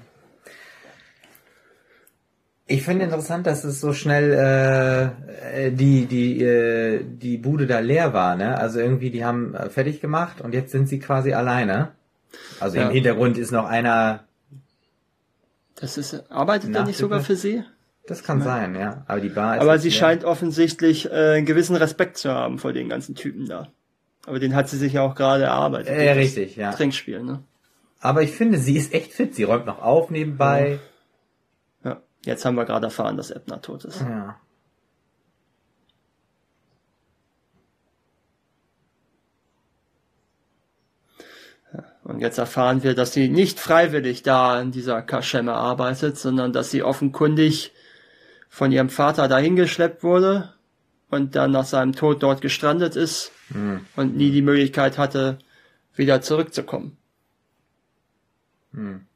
Speaker 3: Ich finde interessant, dass es so schnell äh, die die äh, die Bude da leer war, ne? Also irgendwie die haben äh, fertig gemacht und jetzt sind sie quasi alleine. Also ja. Im Hintergrund ist noch einer.
Speaker 2: Das ist arbeitet er nicht sogar für sie?
Speaker 3: Das kann sein, ja. Aber die Bar ist.
Speaker 2: Aber sie
Speaker 3: leer.
Speaker 2: scheint offensichtlich äh, einen gewissen Respekt zu haben vor den ganzen Typen da. Aber den hat sie sich ja auch gerade erarbeitet.
Speaker 3: Ja, äh, richtig, ja.
Speaker 2: Trinkspiel, ne?
Speaker 3: Aber ich finde, sie ist echt fit. Sie räumt noch auf nebenbei.
Speaker 2: Ja. ja. Jetzt haben wir gerade erfahren, dass Abner tot ist.
Speaker 3: Ja.
Speaker 2: ja. Und jetzt erfahren wir, dass sie nicht freiwillig da in dieser Kaschemme arbeitet, sondern dass sie offenkundig von ihrem Vater dahin geschleppt wurde und dann nach seinem Tod dort gestrandet ist mhm. und nie die Möglichkeit hatte, wieder zurückzukommen.
Speaker 3: Mhm.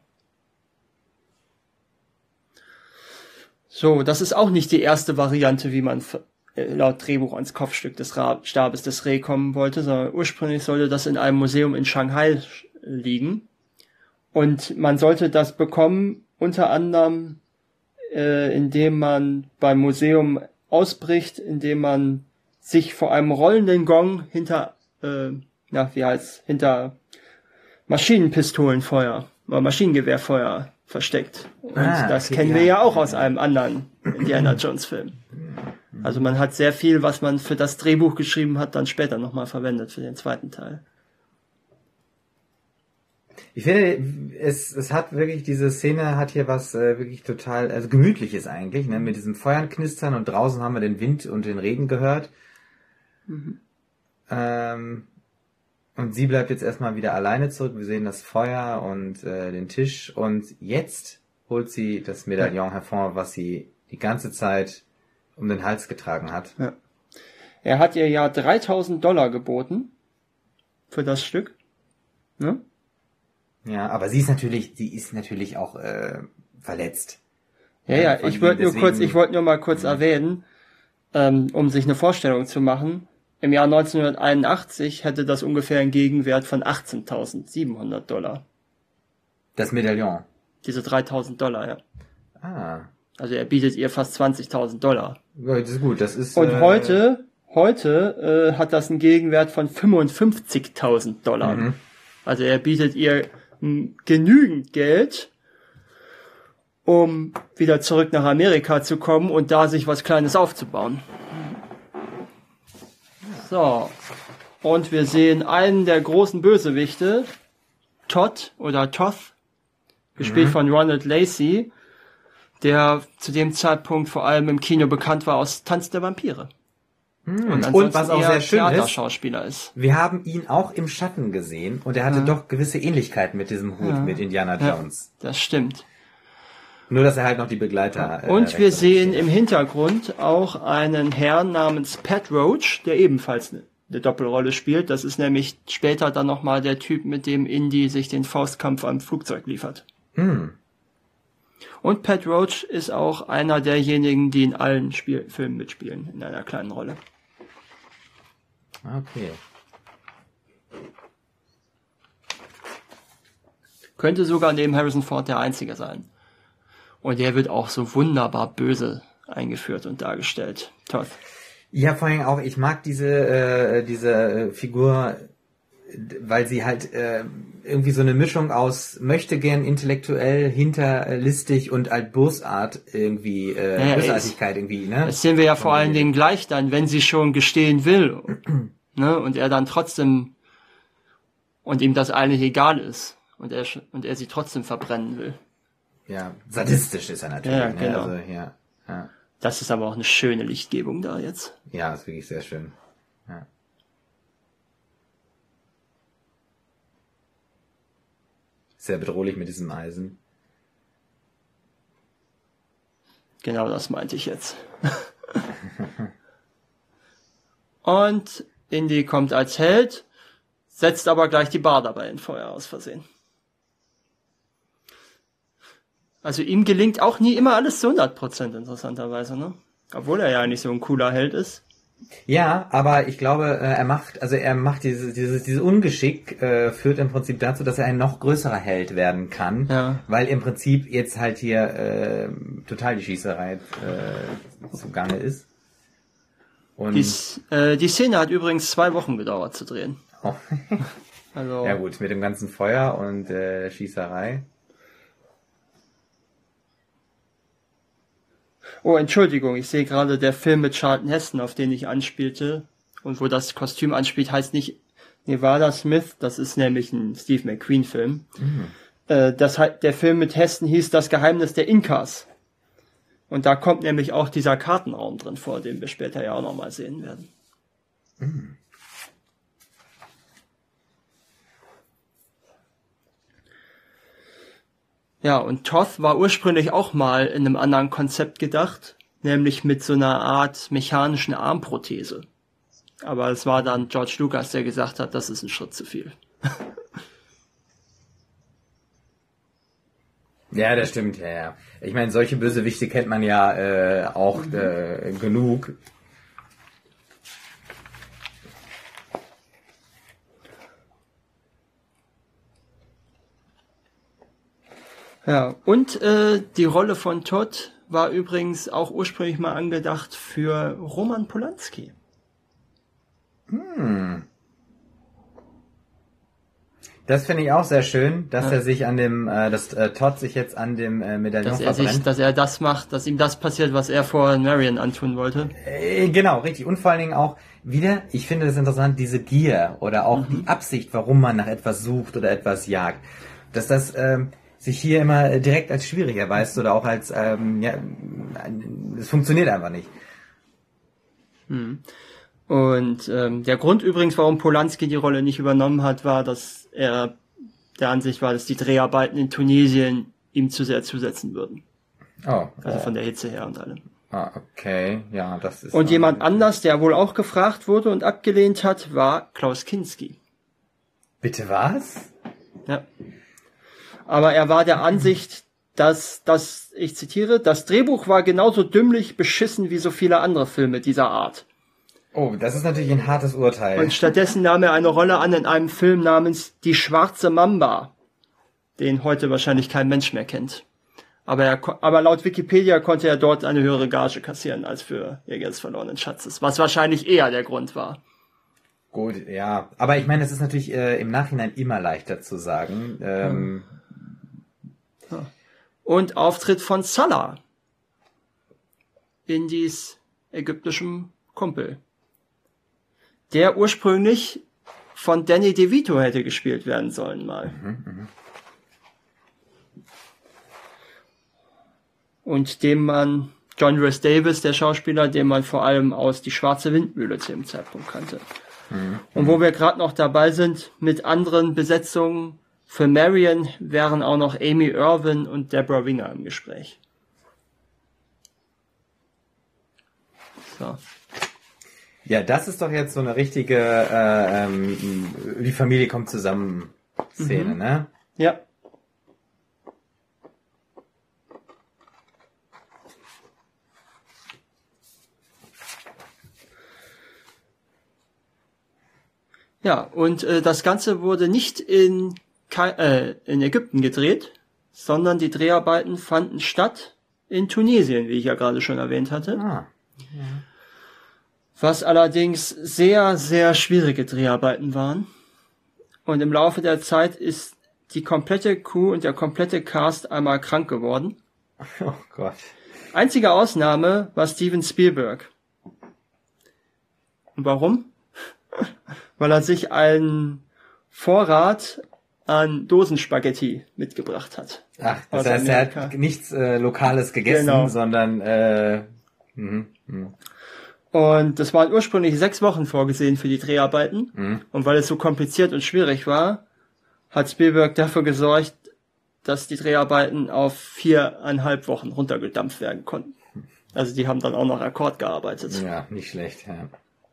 Speaker 2: So, das ist auch nicht die erste Variante, wie man laut Drehbuch ans Kopfstück des Ra- Stabes des Re kommen wollte, sondern ursprünglich sollte das in einem Museum in Shanghai liegen. Und man sollte das bekommen, unter anderem, äh, indem man beim Museum ausbricht, indem man sich vor einem rollenden Gong hinter, äh, na, wie heißt, hinter Maschinenpistolenfeuer oder Maschinengewehrfeuer versteckt. Und ah, das kennen wir ja auch aus einem anderen Indiana Jones Film. Also man hat sehr viel, was man für das Drehbuch geschrieben hat, dann später nochmal verwendet für den zweiten Teil.
Speaker 3: Ich finde, es, es hat wirklich, diese Szene hat hier was äh, wirklich total, also gemütliches eigentlich, ne, mit diesem Feuern knistern und draußen haben wir den Wind und den Regen gehört. Mhm. Ähm, und sie bleibt jetzt erstmal wieder alleine zurück. Wir sehen das Feuer und äh, den Tisch und jetzt holt sie das Medaillon hervor, was sie die ganze Zeit um den Hals getragen hat.
Speaker 2: Ja. Er hat ihr ja dreitausend Dollar geboten für das Stück. Ne?
Speaker 3: Ja, aber sie ist natürlich, sie ist natürlich auch äh, verletzt.
Speaker 2: Ja, ja, ich wollte nur kurz, ich wollte nur mal kurz mhm. erwähnen, ähm, um sich eine Vorstellung zu machen. Im Jahr neunzehnhunderteinundachtzig hätte das ungefähr einen Gegenwert von achtzehntausendsiebenhundert Dollar.
Speaker 3: Das Medaillon?
Speaker 2: Diese dreitausend Dollar, ja.
Speaker 3: Ah.
Speaker 2: Also er bietet ihr fast zwanzigtausend Dollar.
Speaker 3: Ja, das ist gut, das ist...
Speaker 2: Und
Speaker 3: äh,
Speaker 2: heute, heute äh, hat das einen Gegenwert von fünfundfünfzigtausend Dollar. Mhm. Also er bietet ihr m, genügend Geld, um wieder zurück nach Amerika zu kommen und da sich was Kleines aufzubauen. So, und wir sehen einen der großen Bösewichte, Todd oder Toth, gespielt mhm. von Ronald Lacey, der zu dem Zeitpunkt vor allem im Kino bekannt war aus Tanz der Vampire.
Speaker 3: Mhm. Und, und was auch sehr schön
Speaker 2: Theaterschauspieler
Speaker 3: ist, wir haben ihn auch im Schatten gesehen und er hatte ja. doch gewisse Ähnlichkeiten mit diesem Hut, ja. mit Indiana Jones.
Speaker 2: Ja, das stimmt.
Speaker 3: Nur, dass er halt noch die Begleiter...
Speaker 2: Äh, und wir sehen im Hintergrund auch einen Herrn namens Pat Roach, der ebenfalls eine, eine Doppelrolle spielt. Das ist nämlich später dann nochmal der Typ, mit dem Indy sich den Faustkampf am Flugzeug liefert.
Speaker 3: Hm.
Speaker 2: Und Pat Roach ist auch einer derjenigen, die in allen Spiel- Filmen mitspielen, in einer kleinen Rolle.
Speaker 3: Okay.
Speaker 2: Könnte sogar neben Harrison Ford der Einzige sein. Und der wird auch so wunderbar böse eingeführt und dargestellt. Todd.
Speaker 3: Ja, vor allem auch, ich mag diese, äh, diese Figur, weil sie halt äh, irgendwie so eine Mischung aus möchte gern intellektuell, hinterlistig und halt Bosart irgendwie, äh,
Speaker 2: Ja,
Speaker 3: Bösartigkeit irgendwie, ne?
Speaker 2: Das sehen wir ja vor allen Dingen gleich dann, wenn sie schon gestehen will, ne, und er dann trotzdem, und ihm das eigentlich egal ist, und er, und er sie trotzdem verbrennen will.
Speaker 3: Ja, sadistisch ist er natürlich,
Speaker 2: Ja,
Speaker 3: ne?
Speaker 2: genau.
Speaker 3: Also, ja, ja.
Speaker 2: Das ist aber auch eine schöne Lichtgebung da jetzt.
Speaker 3: Ja, ist wirklich sehr schön. Ja. Sehr bedrohlich mit diesem Eisen.
Speaker 2: Genau das meinte ich jetzt. Und Indy kommt als Held, setzt aber gleich die Bar dabei in Feuer aus Versehen. Also ihm gelingt auch nie immer alles zu hundert Prozent interessanterweise, ne? Obwohl er ja eigentlich so ein cooler Held ist.
Speaker 3: Ja, aber ich glaube, er macht, also er macht dieses, dieses, dieses Ungeschick, äh, führt im Prinzip dazu, dass er ein noch größerer Held werden kann,
Speaker 2: Ja.
Speaker 3: weil im Prinzip jetzt halt hier äh, total die Schießerei äh, zugange ist. Und
Speaker 2: Die, äh, die Szene hat übrigens zwei Wochen gedauert zu drehen.
Speaker 3: oh.
Speaker 2: Also,
Speaker 3: Ja gut, mit dem ganzen Feuer und äh, Schießerei.
Speaker 2: oh, Entschuldigung, ich sehe gerade, der Film mit Charlton Heston, auf den ich anspielte, und wo das Kostüm anspielt, heißt nicht Nevada Smith, das ist nämlich ein Steve McQueen-Film. Mhm. Äh, das, der Film mit Heston hieß Das Geheimnis der Inkas. Und da kommt nämlich auch dieser Kartenraum drin vor, den wir später ja auch nochmal sehen werden. Mhm. Ja, und Toth war ursprünglich auch mal in einem anderen Konzept gedacht, nämlich mit so einer Art mechanischen Armprothese. Aber es war dann George Lucas, der gesagt hat, das ist ein Schritt zu viel.
Speaker 3: Ja, das stimmt, ja, ja. Ich meine, solche Bösewichte kennt man ja äh, auch äh, genug.
Speaker 2: Ja, und äh, die Rolle von Todd war übrigens auch ursprünglich mal angedacht für Roman Polanski.
Speaker 3: Hm. Das finde ich auch sehr schön, dass ja. er sich an dem, äh, dass äh, Todd sich jetzt an dem äh, Medaillon
Speaker 2: dass er
Speaker 3: verbrennt.
Speaker 2: Sich, dass er das macht, dass ihm das passiert, was er vor Marion antun wollte.
Speaker 3: Äh, genau, richtig. Und vor allen Dingen auch wieder, ich finde das interessant, diese Gier oder auch mhm. die Absicht, warum man nach etwas sucht oder etwas jagt. Dass das ähm, sich hier immer direkt als schwierig erweist oder auch als, ähm, ja, es funktioniert einfach nicht.
Speaker 2: Hm. Und ähm, der Grund übrigens, warum Polanski die Rolle nicht übernommen hat, war, dass er der Ansicht war, dass die Dreharbeiten in Tunesien ihm zu sehr zusetzen würden.
Speaker 3: Oh.
Speaker 2: Also
Speaker 3: oh.
Speaker 2: von der Hitze her und allem.
Speaker 3: Ah, okay, ja, das ist...
Speaker 2: Und jemand anders, der wohl auch gefragt wurde und abgelehnt hat, war Klaus Kinski.
Speaker 3: Bitte was?
Speaker 2: Ja. Aber er war der Ansicht, dass das, ich zitiere, das Drehbuch war genauso dümmlich beschissen wie so viele andere Filme dieser Art.
Speaker 3: Oh, das ist natürlich ein hartes Urteil.
Speaker 2: Und stattdessen nahm er eine Rolle an in einem Film namens Die schwarze Mamba, den heute wahrscheinlich kein Mensch mehr kennt. Aber, er, aber laut Wikipedia konnte er dort eine höhere Gage kassieren als für Jäger des verlorenen Schatzes, was wahrscheinlich eher der Grund war.
Speaker 3: Gut, ja. Aber ich meine, es ist natürlich äh, im Nachhinein immer leichter zu sagen. Ähm,
Speaker 2: ja. Und Auftritt von Salah, Indys ägyptischem Kumpel, der ursprünglich von Danny DeVito hätte gespielt werden sollen mal. Mhm, mh. Und dem man, John Rhys Davies, der Schauspieler, den man vor allem aus Die schwarze Windmühle zu dem Zeitpunkt kannte. Mhm. Und wo wir gerade noch dabei sind mit anderen Besetzungen, für Marion wären auch noch Amy Irvin und Deborah Winger im Gespräch. So.
Speaker 3: Ja, das ist doch jetzt so eine richtige äh, ähm, die Familie kommt zusammen Szene, mhm. ne?
Speaker 2: Ja. Ja, und äh, das Ganze wurde nicht in, Ka äh, in Ägypten gedreht, sondern die Dreharbeiten fanden statt in Tunesien, wie ich ja gerade schon erwähnt hatte.
Speaker 3: Ah.
Speaker 2: Was allerdings sehr, sehr schwierige Dreharbeiten waren. Und im Laufe der Zeit ist die komplette Crew und der komplette Cast einmal krank geworden.
Speaker 3: Oh Gott.
Speaker 2: Einzige Ausnahme war Steven Spielberg. Und warum? Weil er sich einen Vorrat an Dosenspaghetti mitgebracht hat.
Speaker 3: Ach, das
Speaker 2: Aus
Speaker 3: heißt, er
Speaker 2: Amerika.
Speaker 3: hat nichts äh, Lokales gegessen,
Speaker 2: Genau.
Speaker 3: sondern äh, mh, mh.
Speaker 2: Und das waren ursprünglich sechs Wochen vorgesehen für die Dreharbeiten.
Speaker 3: Mhm.
Speaker 2: Und weil es so kompliziert und schwierig war, hat Spielberg dafür gesorgt, dass die Dreharbeiten auf viereinhalb Wochen runtergedampft werden konnten. Also die haben dann auch noch Akkord gearbeitet.
Speaker 3: Ja, nicht schlecht, ja.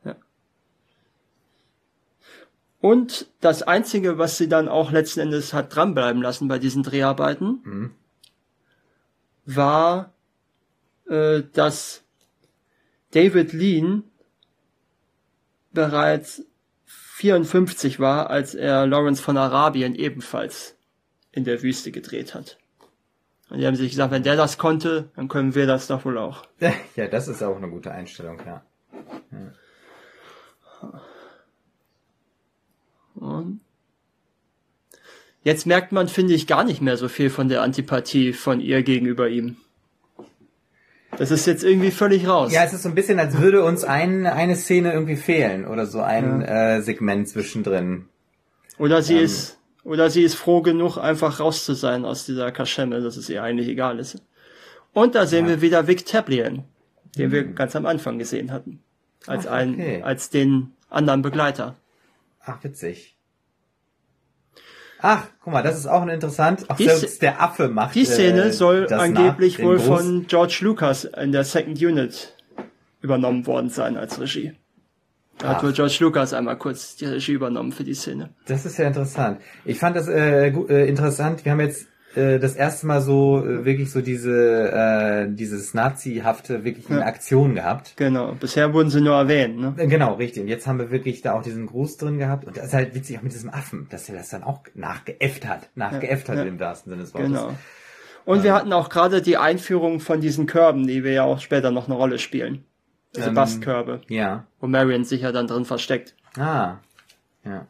Speaker 2: Und das Einzige, was sie dann auch letzten Endes hat dranbleiben lassen bei diesen Dreharbeiten,
Speaker 3: Mhm.
Speaker 2: war, äh, dass David Lean bereits vierundfünfzig war, als er Lawrence von Arabien ebenfalls in der Wüste gedreht hat. Und die haben sich gesagt, wenn der das konnte, dann können wir das doch wohl auch.
Speaker 3: Ja, das ist auch eine gute Einstellung, ja.
Speaker 2: Und jetzt merkt man, finde ich, gar nicht mehr so viel von der Antipathie von ihr gegenüber ihm. Das ist jetzt irgendwie völlig raus.
Speaker 3: Ja, es ist so ein bisschen, als würde uns ein, eine Szene irgendwie fehlen oder so ein äh, Segment zwischendrin.
Speaker 2: Oder sie
Speaker 3: Ähm.
Speaker 2: ist, oder sie ist froh genug, einfach raus zu sein aus dieser Kaschemme, dass es ihr eigentlich egal ist. Und da sehen
Speaker 3: Ja.
Speaker 2: wir wieder Vic Taplian, den wir ganz am Anfang gesehen hatten. Als
Speaker 3: Ach,
Speaker 2: einen,
Speaker 3: okay.
Speaker 2: als den anderen Begleiter.
Speaker 3: Ach, witzig. Ach, guck mal, das ist auch interessant. Auch
Speaker 2: Die
Speaker 3: selbst der Affe macht
Speaker 2: Die Szene
Speaker 3: äh,
Speaker 2: soll
Speaker 3: das
Speaker 2: angeblich
Speaker 3: nach, den
Speaker 2: wohl
Speaker 3: Gruß.
Speaker 2: von George Lucas in der Second Unit übernommen worden sein als Regie. Da hat
Speaker 3: Ach.
Speaker 2: wohl George Lucas einmal kurz die Regie übernommen für die Szene.
Speaker 3: Das ist ja interessant. Ich fand das äh, gu- äh, interessant. Wir haben jetzt äh, das erste Mal so äh, wirklich so diese äh, dieses Nazi-hafte wirklich in
Speaker 2: Ja.
Speaker 3: Aktion gehabt.
Speaker 2: Genau. Bisher wurden sie nur erwähnt, ne?
Speaker 3: Äh, Genau, richtig. Und jetzt haben wir wirklich da auch diesen Gruß drin gehabt. Und das ist halt witzig auch mit diesem Affen, dass er das dann auch nachgeäfft hat. Nachgeäfft hat
Speaker 2: ja.
Speaker 3: im wahrsten Sinne des Wortes.
Speaker 2: Genau. Und wir hatten auch gerade die Einführung von diesen Körben, die wir ja auch später noch eine Rolle spielen. Diese
Speaker 3: Ähm,
Speaker 2: Bastkörbe,
Speaker 3: Ja.
Speaker 2: wo Marion sich ja dann drin versteckt.
Speaker 3: Ah. Ja.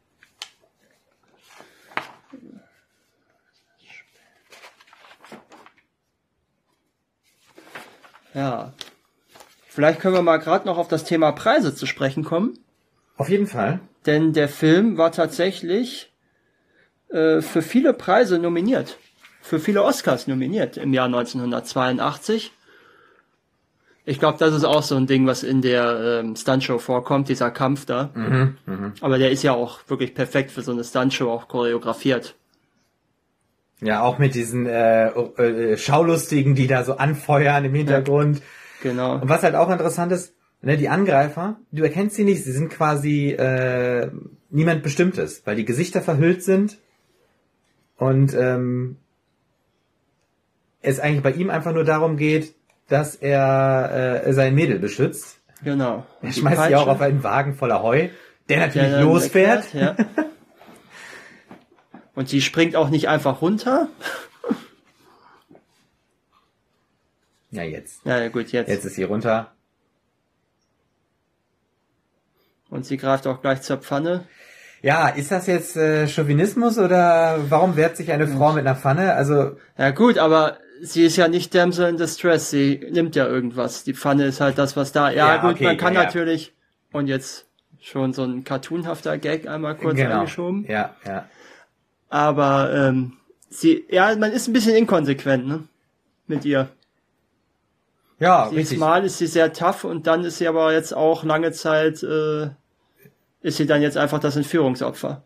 Speaker 2: Ja. Vielleicht können wir mal gerade noch auf das Thema Preise zu sprechen kommen.
Speaker 3: Auf jeden Fall.
Speaker 2: Denn der Film war tatsächlich äh, für viele Preise nominiert. Für viele Oscars nominiert im Jahr neunzehnhundertzweiundachtzig. Ich glaube, das ist auch so ein Ding, was in der ähm, Stuntshow vorkommt, dieser Kampf da.
Speaker 3: Mhm, mhm.
Speaker 2: Aber der ist ja auch wirklich perfekt für so eine Stuntshow auch choreografiert.
Speaker 3: Ja, auch mit diesen äh, äh, Schaulustigen, die da so anfeuern im Hintergrund.
Speaker 2: Genau.
Speaker 3: Und was halt auch interessant ist, ne, die Angreifer, du erkennst sie nicht, sie sind quasi äh, niemand Bestimmtes, weil die Gesichter verhüllt sind und ähm, es eigentlich bei ihm einfach nur darum geht, dass er äh, sein Mädel beschützt.
Speaker 2: Genau.
Speaker 3: Er
Speaker 2: Die
Speaker 3: schmeißt sie auch
Speaker 2: Peitsche,
Speaker 3: auf einen Wagen voller Heu, der
Speaker 2: der
Speaker 3: natürlich
Speaker 2: dann
Speaker 3: losfährt.
Speaker 2: wegfährt, ja. Und die springt auch nicht einfach runter.
Speaker 3: Ja, jetzt.
Speaker 2: Ja, ja, gut, jetzt.
Speaker 3: Jetzt ist sie runter.
Speaker 2: Und sie greift auch gleich zur Pfanne.
Speaker 3: Ja, ist das jetzt äh, Chauvinismus oder warum wehrt sich eine Frau mit einer Pfanne? Also,
Speaker 2: Ja gut, aber sie ist ja nicht Damsel in Distress, sie nimmt ja irgendwas. Die Pfanne ist halt das, was da... Ja,
Speaker 3: Ja,
Speaker 2: gut,
Speaker 3: okay,
Speaker 2: man kann
Speaker 3: ja, ja.
Speaker 2: natürlich... Und jetzt schon so ein cartoonhafter Gag einmal kurz
Speaker 3: genau.
Speaker 2: eingeschoben.
Speaker 3: Ja, ja.
Speaker 2: Aber ähm, sie... Ja, man ist ein bisschen inkonsequent, ne? Mit ihr.
Speaker 3: Ja,
Speaker 2: Sie
Speaker 3: richtig.
Speaker 2: ist mal ist sie sehr tough und dann ist sie aber jetzt auch lange Zeit... Äh, ist sie dann jetzt einfach das Entführungsopfer.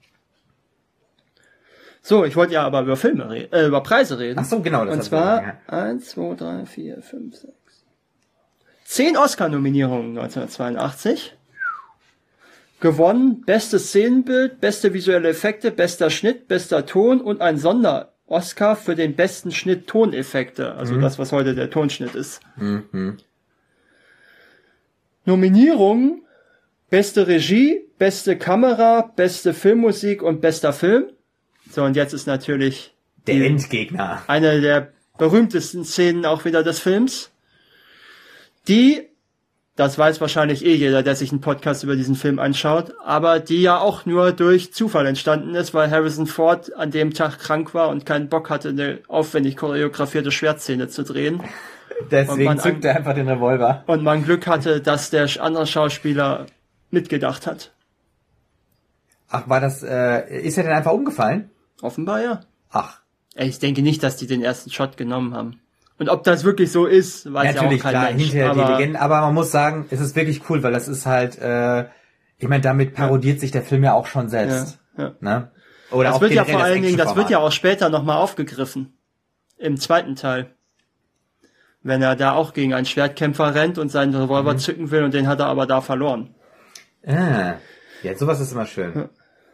Speaker 2: So, ich wollte ja aber über Filme reden, äh, über Preise reden.
Speaker 3: Ach so, genau. Das
Speaker 2: Und
Speaker 3: hat
Speaker 2: zwar
Speaker 3: ja.
Speaker 2: eins, zwei, drei, vier, fünf, sechs. Zehn Oscar-Nominierungen neunzehnhundertzweiundachtzig. Gewonnen bestes Szenenbild, beste visuelle Effekte, bester Schnitt, bester Ton und ein Sonder-Oscar für den besten Schnitt Toneffekte. Also
Speaker 3: Mhm.
Speaker 2: das, was heute der Tonschnitt ist.
Speaker 3: Mhm.
Speaker 2: Nominierungen beste Regie, beste Kamera, beste Filmmusik und bester Film. So, und jetzt ist natürlich
Speaker 3: Der
Speaker 2: die,
Speaker 3: Endgegner.
Speaker 2: eine der berühmtesten Szenen auch wieder des Films. Die, das weiß wahrscheinlich eh jeder, der sich einen Podcast über diesen Film anschaut, aber die ja auch nur durch Zufall entstanden ist, weil Harrison Ford an dem Tag krank war und keinen Bock hatte, eine aufwendig choreografierte Schwertszene zu drehen.
Speaker 3: Deswegen zückt er einfach den Revolver.
Speaker 2: Und man Glück hatte, dass der andere Schauspieler mitgedacht hat.
Speaker 3: Ach, war das, äh, ist er denn einfach umgefallen?
Speaker 2: Offenbar ja.
Speaker 3: Ach.
Speaker 2: Ich denke nicht, dass die den ersten Shot genommen haben. Und ob das wirklich so ist, weiß ja
Speaker 3: Natürlich,
Speaker 2: auch kein
Speaker 3: klar,
Speaker 2: Mensch.
Speaker 3: hinterher
Speaker 2: aber
Speaker 3: die Legenden. Aber man muss sagen, es ist wirklich cool, weil das ist halt, äh, ich meine, damit parodiert ja. sich der Film ja auch schon selbst.
Speaker 2: Ja, ja.
Speaker 3: Ne? Oder
Speaker 2: das
Speaker 3: auch
Speaker 2: wird ja vor allen Dingen, das wird
Speaker 3: Actionformat.
Speaker 2: ja auch später nochmal aufgegriffen. Im zweiten Teil. Wenn er da auch gegen einen Schwertkämpfer rennt und seinen Revolver mhm. zücken will und den hat er aber da verloren.
Speaker 3: Ah, ja, sowas ist immer schön.
Speaker 2: Ja.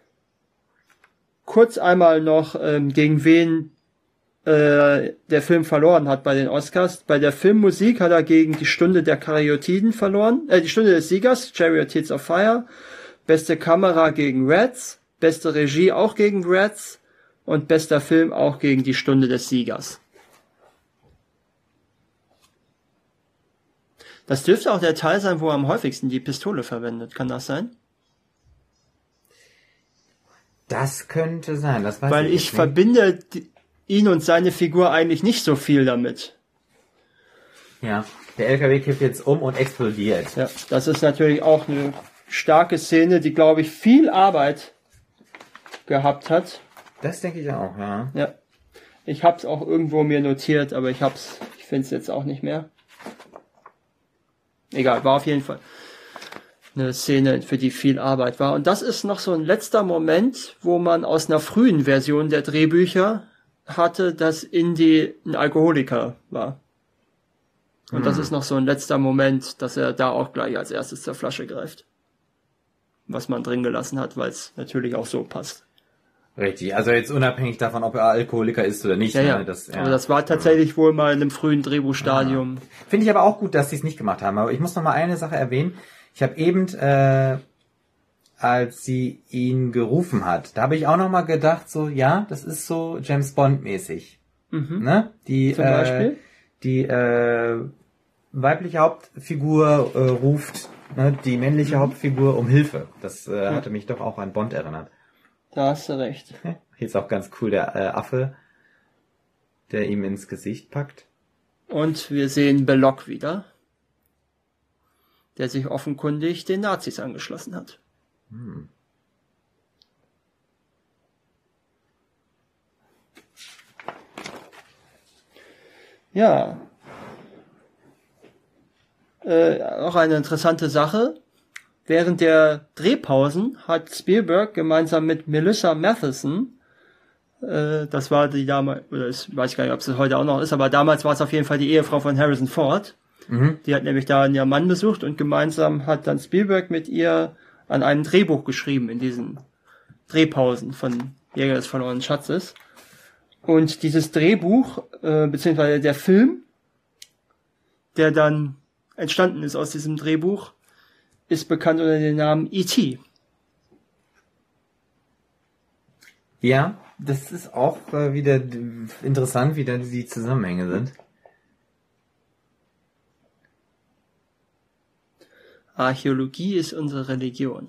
Speaker 2: Kurz einmal noch, ähm, gegen wen äh, der Film verloren hat bei den Oscars. Bei der Filmmusik hat er gegen die Stunde der Karyotiden verloren, äh, die Stunde des Siegers, Charioteers of Fire. Beste Kamera gegen Reds, beste Regie auch gegen Reds und bester Film auch gegen die Stunde des Siegers. Das dürfte auch der Teil sein, wo er am häufigsten die Pistole verwendet. Kann das sein?
Speaker 3: Das könnte sein. Das weiß
Speaker 2: Weil
Speaker 3: ich
Speaker 2: ich
Speaker 3: nicht.
Speaker 2: verbinde die, ihn und seine Figur eigentlich nicht so viel damit.
Speaker 3: Ja, der L K W kippt jetzt um und explodiert.
Speaker 2: Ja, das ist natürlich auch eine starke Szene, die, glaube ich, viel Arbeit gehabt hat.
Speaker 3: Das denke ich auch, ja.
Speaker 2: Ja. Ich hab's auch irgendwo mir notiert, aber ich hab's, ich finde es jetzt auch nicht mehr. Egal, war auf jeden Fall eine Szene, für die viel Arbeit war. Und das ist noch so ein letzter Moment, wo man aus einer frühen Version der Drehbücher hatte, dass Indy ein Alkoholiker war. Und hm. das ist noch so ein letzter Moment, dass er da auch gleich als erstes zur Flasche greift. Was man drin gelassen hat, weil es natürlich auch so passt.
Speaker 3: Richtig, also jetzt unabhängig davon, ob er Alkoholiker ist oder nicht.
Speaker 2: Ja,
Speaker 3: ne?
Speaker 2: ja.
Speaker 3: Das, ja.
Speaker 2: Aber das war tatsächlich wohl mal in einem frühen Drehbuchstadium.
Speaker 3: Ah. Finde ich aber auch gut, dass sie es nicht gemacht haben. Aber ich muss noch mal eine Sache erwähnen. Ich habe eben, äh, als sie ihn gerufen hat, da habe ich auch noch mal gedacht, so, ja, das ist so James Bond-mäßig.
Speaker 2: Mhm.
Speaker 3: Ne? Die,
Speaker 2: Zum Beispiel?
Speaker 3: Äh, die äh, weibliche Hauptfigur äh, ruft ne, die männliche mhm. Hauptfigur um Hilfe. Das äh, ja. hatte mich doch auch an Bond erinnert.
Speaker 2: Da hast du recht.
Speaker 3: Hier ist auch ganz cool der äh, Affe, der ihm ins Gesicht packt.
Speaker 2: Und wir sehen Belloc wieder, der sich offenkundig den Nazis angeschlossen hat. Hm. Ja. Äh, auch eine interessante Sache. Während der Drehpausen hat Spielberg gemeinsam mit Melissa Matheson, äh, das war die damals, oder ich weiß gar nicht, ob es heute auch noch ist, aber damals war es auf jeden Fall die Ehefrau von Harrison Ford. Mhm. Die hat nämlich da ihren Mann besucht und gemeinsam hat dann Spielberg mit ihr an einem Drehbuch geschrieben in diesen Drehpausen von Jäger des verlorenen Schatzes. Und dieses Drehbuch, äh, beziehungsweise der Film, der dann entstanden ist aus diesem Drehbuch, ist bekannt unter dem Namen E T
Speaker 3: Ja, das ist auch äh, wieder interessant, wie da die Zusammenhänge sind.
Speaker 2: Archäologie ist unsere Religion.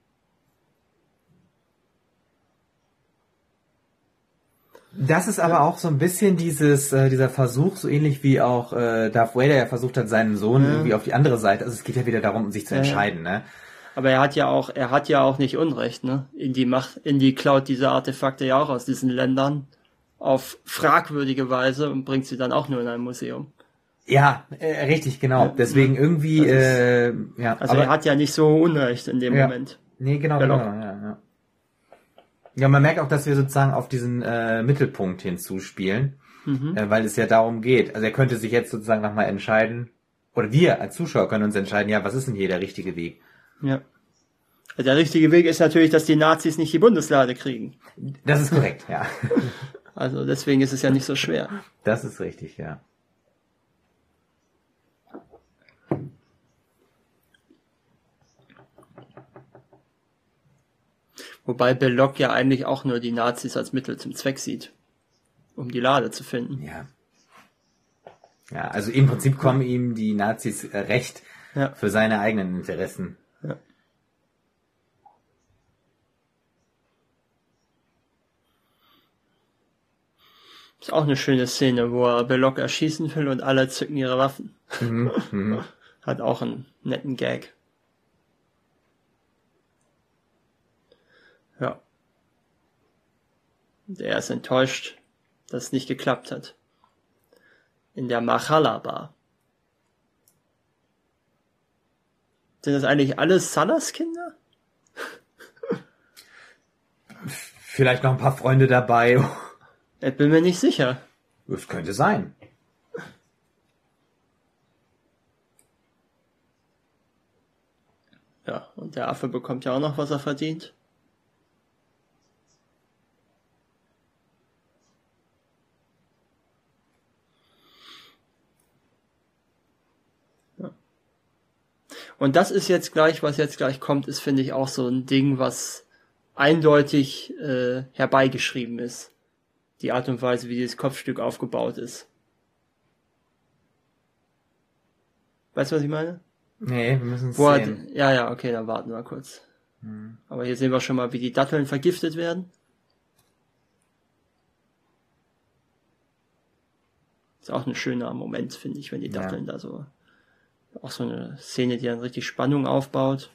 Speaker 3: Das ist aber auch so ein bisschen dieses äh, dieser Versuch, so ähnlich wie auch äh, Darth Vader ja versucht hat, seinen Sohn ja. irgendwie auf die andere Seite. Also es geht ja wieder darum, sich zu ja. entscheiden, ne?
Speaker 2: Aber er hat ja auch, er hat ja auch nicht Unrecht, ne? Indy macht, Indy klaut diese Artefakte ja auch aus diesen Ländern auf fragwürdige Weise und bringt sie dann auch nur in ein Museum.
Speaker 3: Ja, äh, richtig, genau. Ja, Deswegen irgendwie, ist, äh, ja.
Speaker 2: Also
Speaker 3: aber,
Speaker 2: er hat ja nicht so Unrecht in dem
Speaker 3: ja.
Speaker 2: Moment.
Speaker 3: Nee, genau, genau, ja, ja. Ja, man merkt auch, dass wir sozusagen auf diesen äh, Mittelpunkt hinzuspielen, mhm. äh, weil es ja darum geht. Also er könnte sich jetzt sozusagen nochmal entscheiden, oder wir als Zuschauer können uns entscheiden, ja, was ist denn hier der richtige Weg?
Speaker 2: Ja. Der richtige Weg ist natürlich, dass die Nazis nicht die Bundeslade kriegen.
Speaker 3: Das ist korrekt, ja.
Speaker 2: Also deswegen ist es ja nicht so schwer.
Speaker 3: Das ist richtig, ja.
Speaker 2: Wobei Belloq ja eigentlich auch nur die Nazis als Mittel zum Zweck sieht, um die Lade zu finden.
Speaker 3: Ja. Ja, also im Prinzip kommen ihm die Nazis äh, recht
Speaker 2: Ja.
Speaker 3: für seine eigenen Interessen.
Speaker 2: Ja. Ist auch eine schöne Szene, wo er Belloq erschießen will und alle zücken ihre Waffen.
Speaker 3: Mhm, mhm.
Speaker 2: Hat auch einen netten Gag. Ja. Und er ist enttäuscht, dass es nicht geklappt hat. In der Machala Bar. Sind das eigentlich alles Salas Kinder?
Speaker 3: Vielleicht noch ein paar Freunde dabei.
Speaker 2: Ich bin mir nicht sicher.
Speaker 3: Das könnte sein.
Speaker 2: Ja, und der Affe bekommt ja auch noch, was er verdient. Ja. Und das ist jetzt gleich, was jetzt gleich kommt, ist, finde ich, auch so ein Ding, was eindeutig äh, herbeigeschrieben ist. Die Art und Weise, wie dieses Kopfstück aufgebaut ist. Weißt du, was ich meine?
Speaker 3: Nee, wir müssen es
Speaker 2: Wo er,
Speaker 3: sehen.
Speaker 2: ja, ja, okay, dann warten wir kurz.
Speaker 3: Hm.
Speaker 2: Aber hier sehen wir schon mal, wie die Datteln vergiftet werden. Ist auch ein schöner Moment, finde ich, wenn die
Speaker 3: Ja.
Speaker 2: Datteln da so... Auch so eine Szene, die dann richtig Spannung aufbaut.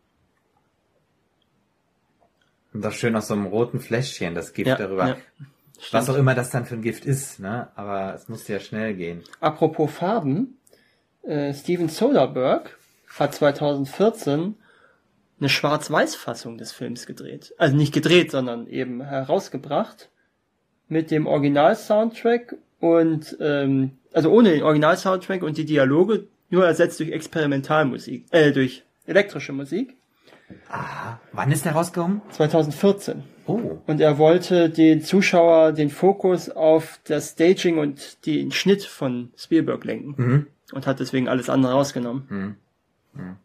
Speaker 3: Und das schön aus so einem roten Fläschchen, das Gift
Speaker 2: Ja,
Speaker 3: darüber.
Speaker 2: ja.
Speaker 3: Was
Speaker 2: Stimmt.
Speaker 3: auch immer das dann für ein Gift ist, ne? Aber es musste ja schnell gehen.
Speaker 2: Apropos Farben, äh, Steven Soderbergh hat zweitausendvierzehn eine Schwarz-Weiß-Fassung des Films gedreht. Also nicht gedreht, sondern eben herausgebracht mit dem Original-Soundtrack und ähm, also ohne den Original-Soundtrack und die Dialoge nur ersetzt durch Experimentalmusik, äh, durch elektrische Musik.
Speaker 3: Ah, wann ist der rausgekommen?
Speaker 2: zweitausendvierzehn.
Speaker 3: Oh.
Speaker 2: Und er wollte den Zuschauer den Fokus auf das Staging und den Schnitt von Spielberg lenken.
Speaker 3: Mhm.
Speaker 2: Und hat deswegen alles andere rausgenommen.
Speaker 3: Mhm. Mhm.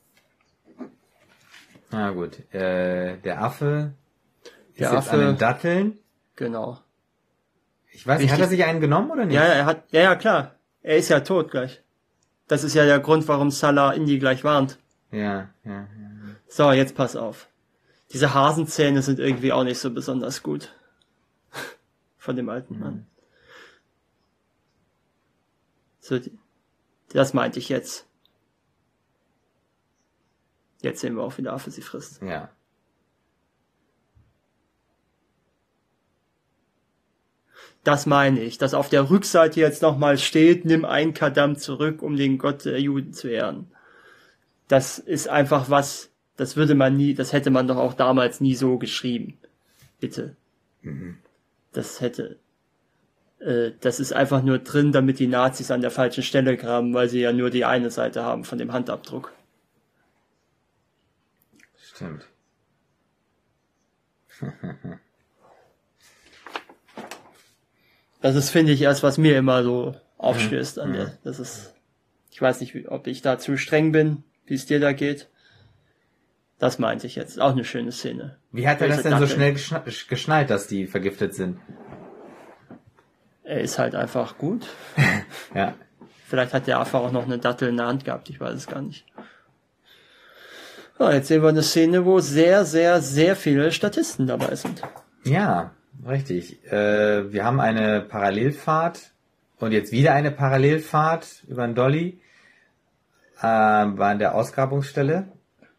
Speaker 3: Na gut. Äh, der Affe ist
Speaker 2: Der
Speaker 3: jetzt
Speaker 2: Affe-
Speaker 3: an den Datteln.
Speaker 2: Genau.
Speaker 3: Ich weiß nicht, hat
Speaker 2: Richtig.
Speaker 3: er sich einen genommen oder nicht?
Speaker 2: Ja, ja, er hat, ja, ja, klar. Er ist ja tot gleich. Das ist ja der Grund, warum Salah Indy gleich warnt.
Speaker 3: Ja, ja, ja.
Speaker 2: So, jetzt pass auf. Diese Hasenzähne sind irgendwie auch nicht so besonders gut. Von dem alten Mann. So, die, das meinte ich jetzt. Jetzt sehen wir auch, wie der Affe sie frisst.
Speaker 3: Ja.
Speaker 2: Das meine ich, dass auf der Rückseite jetzt nochmal steht, nimm ein Kadam zurück, um den Gott der Juden zu ehren. Das ist einfach was, das würde man nie, das hätte man doch auch damals nie so geschrieben. Bitte. Das hätte, äh, das ist einfach nur drin, damit die Nazis an der falschen Stelle graben, weil sie ja nur die eine Seite haben von dem Handabdruck.
Speaker 3: Stimmt.
Speaker 2: Das ist, finde ich, erst, was mir immer so aufstößt an der, das ist, ich weiß nicht, wie- ob ich da zu streng bin, wie es dir da geht. Das meinte ich jetzt. Auch eine schöne Szene.
Speaker 3: Wie hat er das
Speaker 2: Böse
Speaker 3: denn so
Speaker 2: Datteln.
Speaker 3: schnell geschna- geschnallt, dass die vergiftet sind?
Speaker 2: Er ist halt einfach gut.
Speaker 3: Ja.
Speaker 2: Vielleicht hat der Affe auch noch eine Dattel in der Hand gehabt, ich weiß es gar nicht. Ja, jetzt sehen wir eine Szene, wo sehr, sehr, sehr viele Statisten dabei sind.
Speaker 3: Ja, richtig. Äh, wir haben eine Parallelfahrt und jetzt wieder eine Parallelfahrt über den Dolly äh, bei der Ausgrabungsstelle.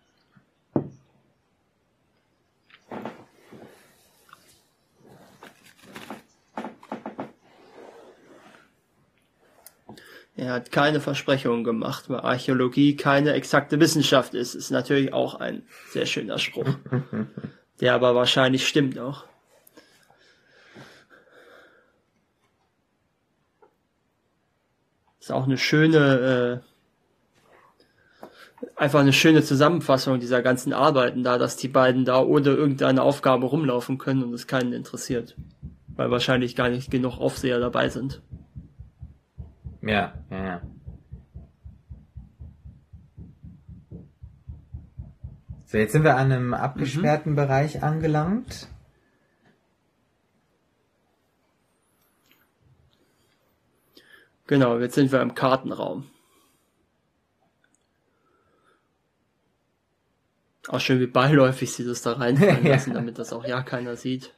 Speaker 2: Er hat keine Versprechungen gemacht, weil Archäologie keine exakte Wissenschaft ist. Ist natürlich auch ein sehr schöner Spruch. Der aber wahrscheinlich stimmt auch. Ist auch eine schöne, äh, einfach eine schöne Zusammenfassung dieser ganzen Arbeiten da, dass die beiden da ohne irgendeine Aufgabe rumlaufen können und es keinen interessiert. Weil wahrscheinlich gar nicht genug Aufseher dabei sind.
Speaker 3: Ja, ja, ja. So, jetzt sind wir an einem abgesperrten mhm. Bereich angelangt.
Speaker 2: Genau, jetzt sind wir im Kartenraum. Auch schön, wie beiläufig sie das da reinfallen lassen, ja. damit das auch ja keiner sieht.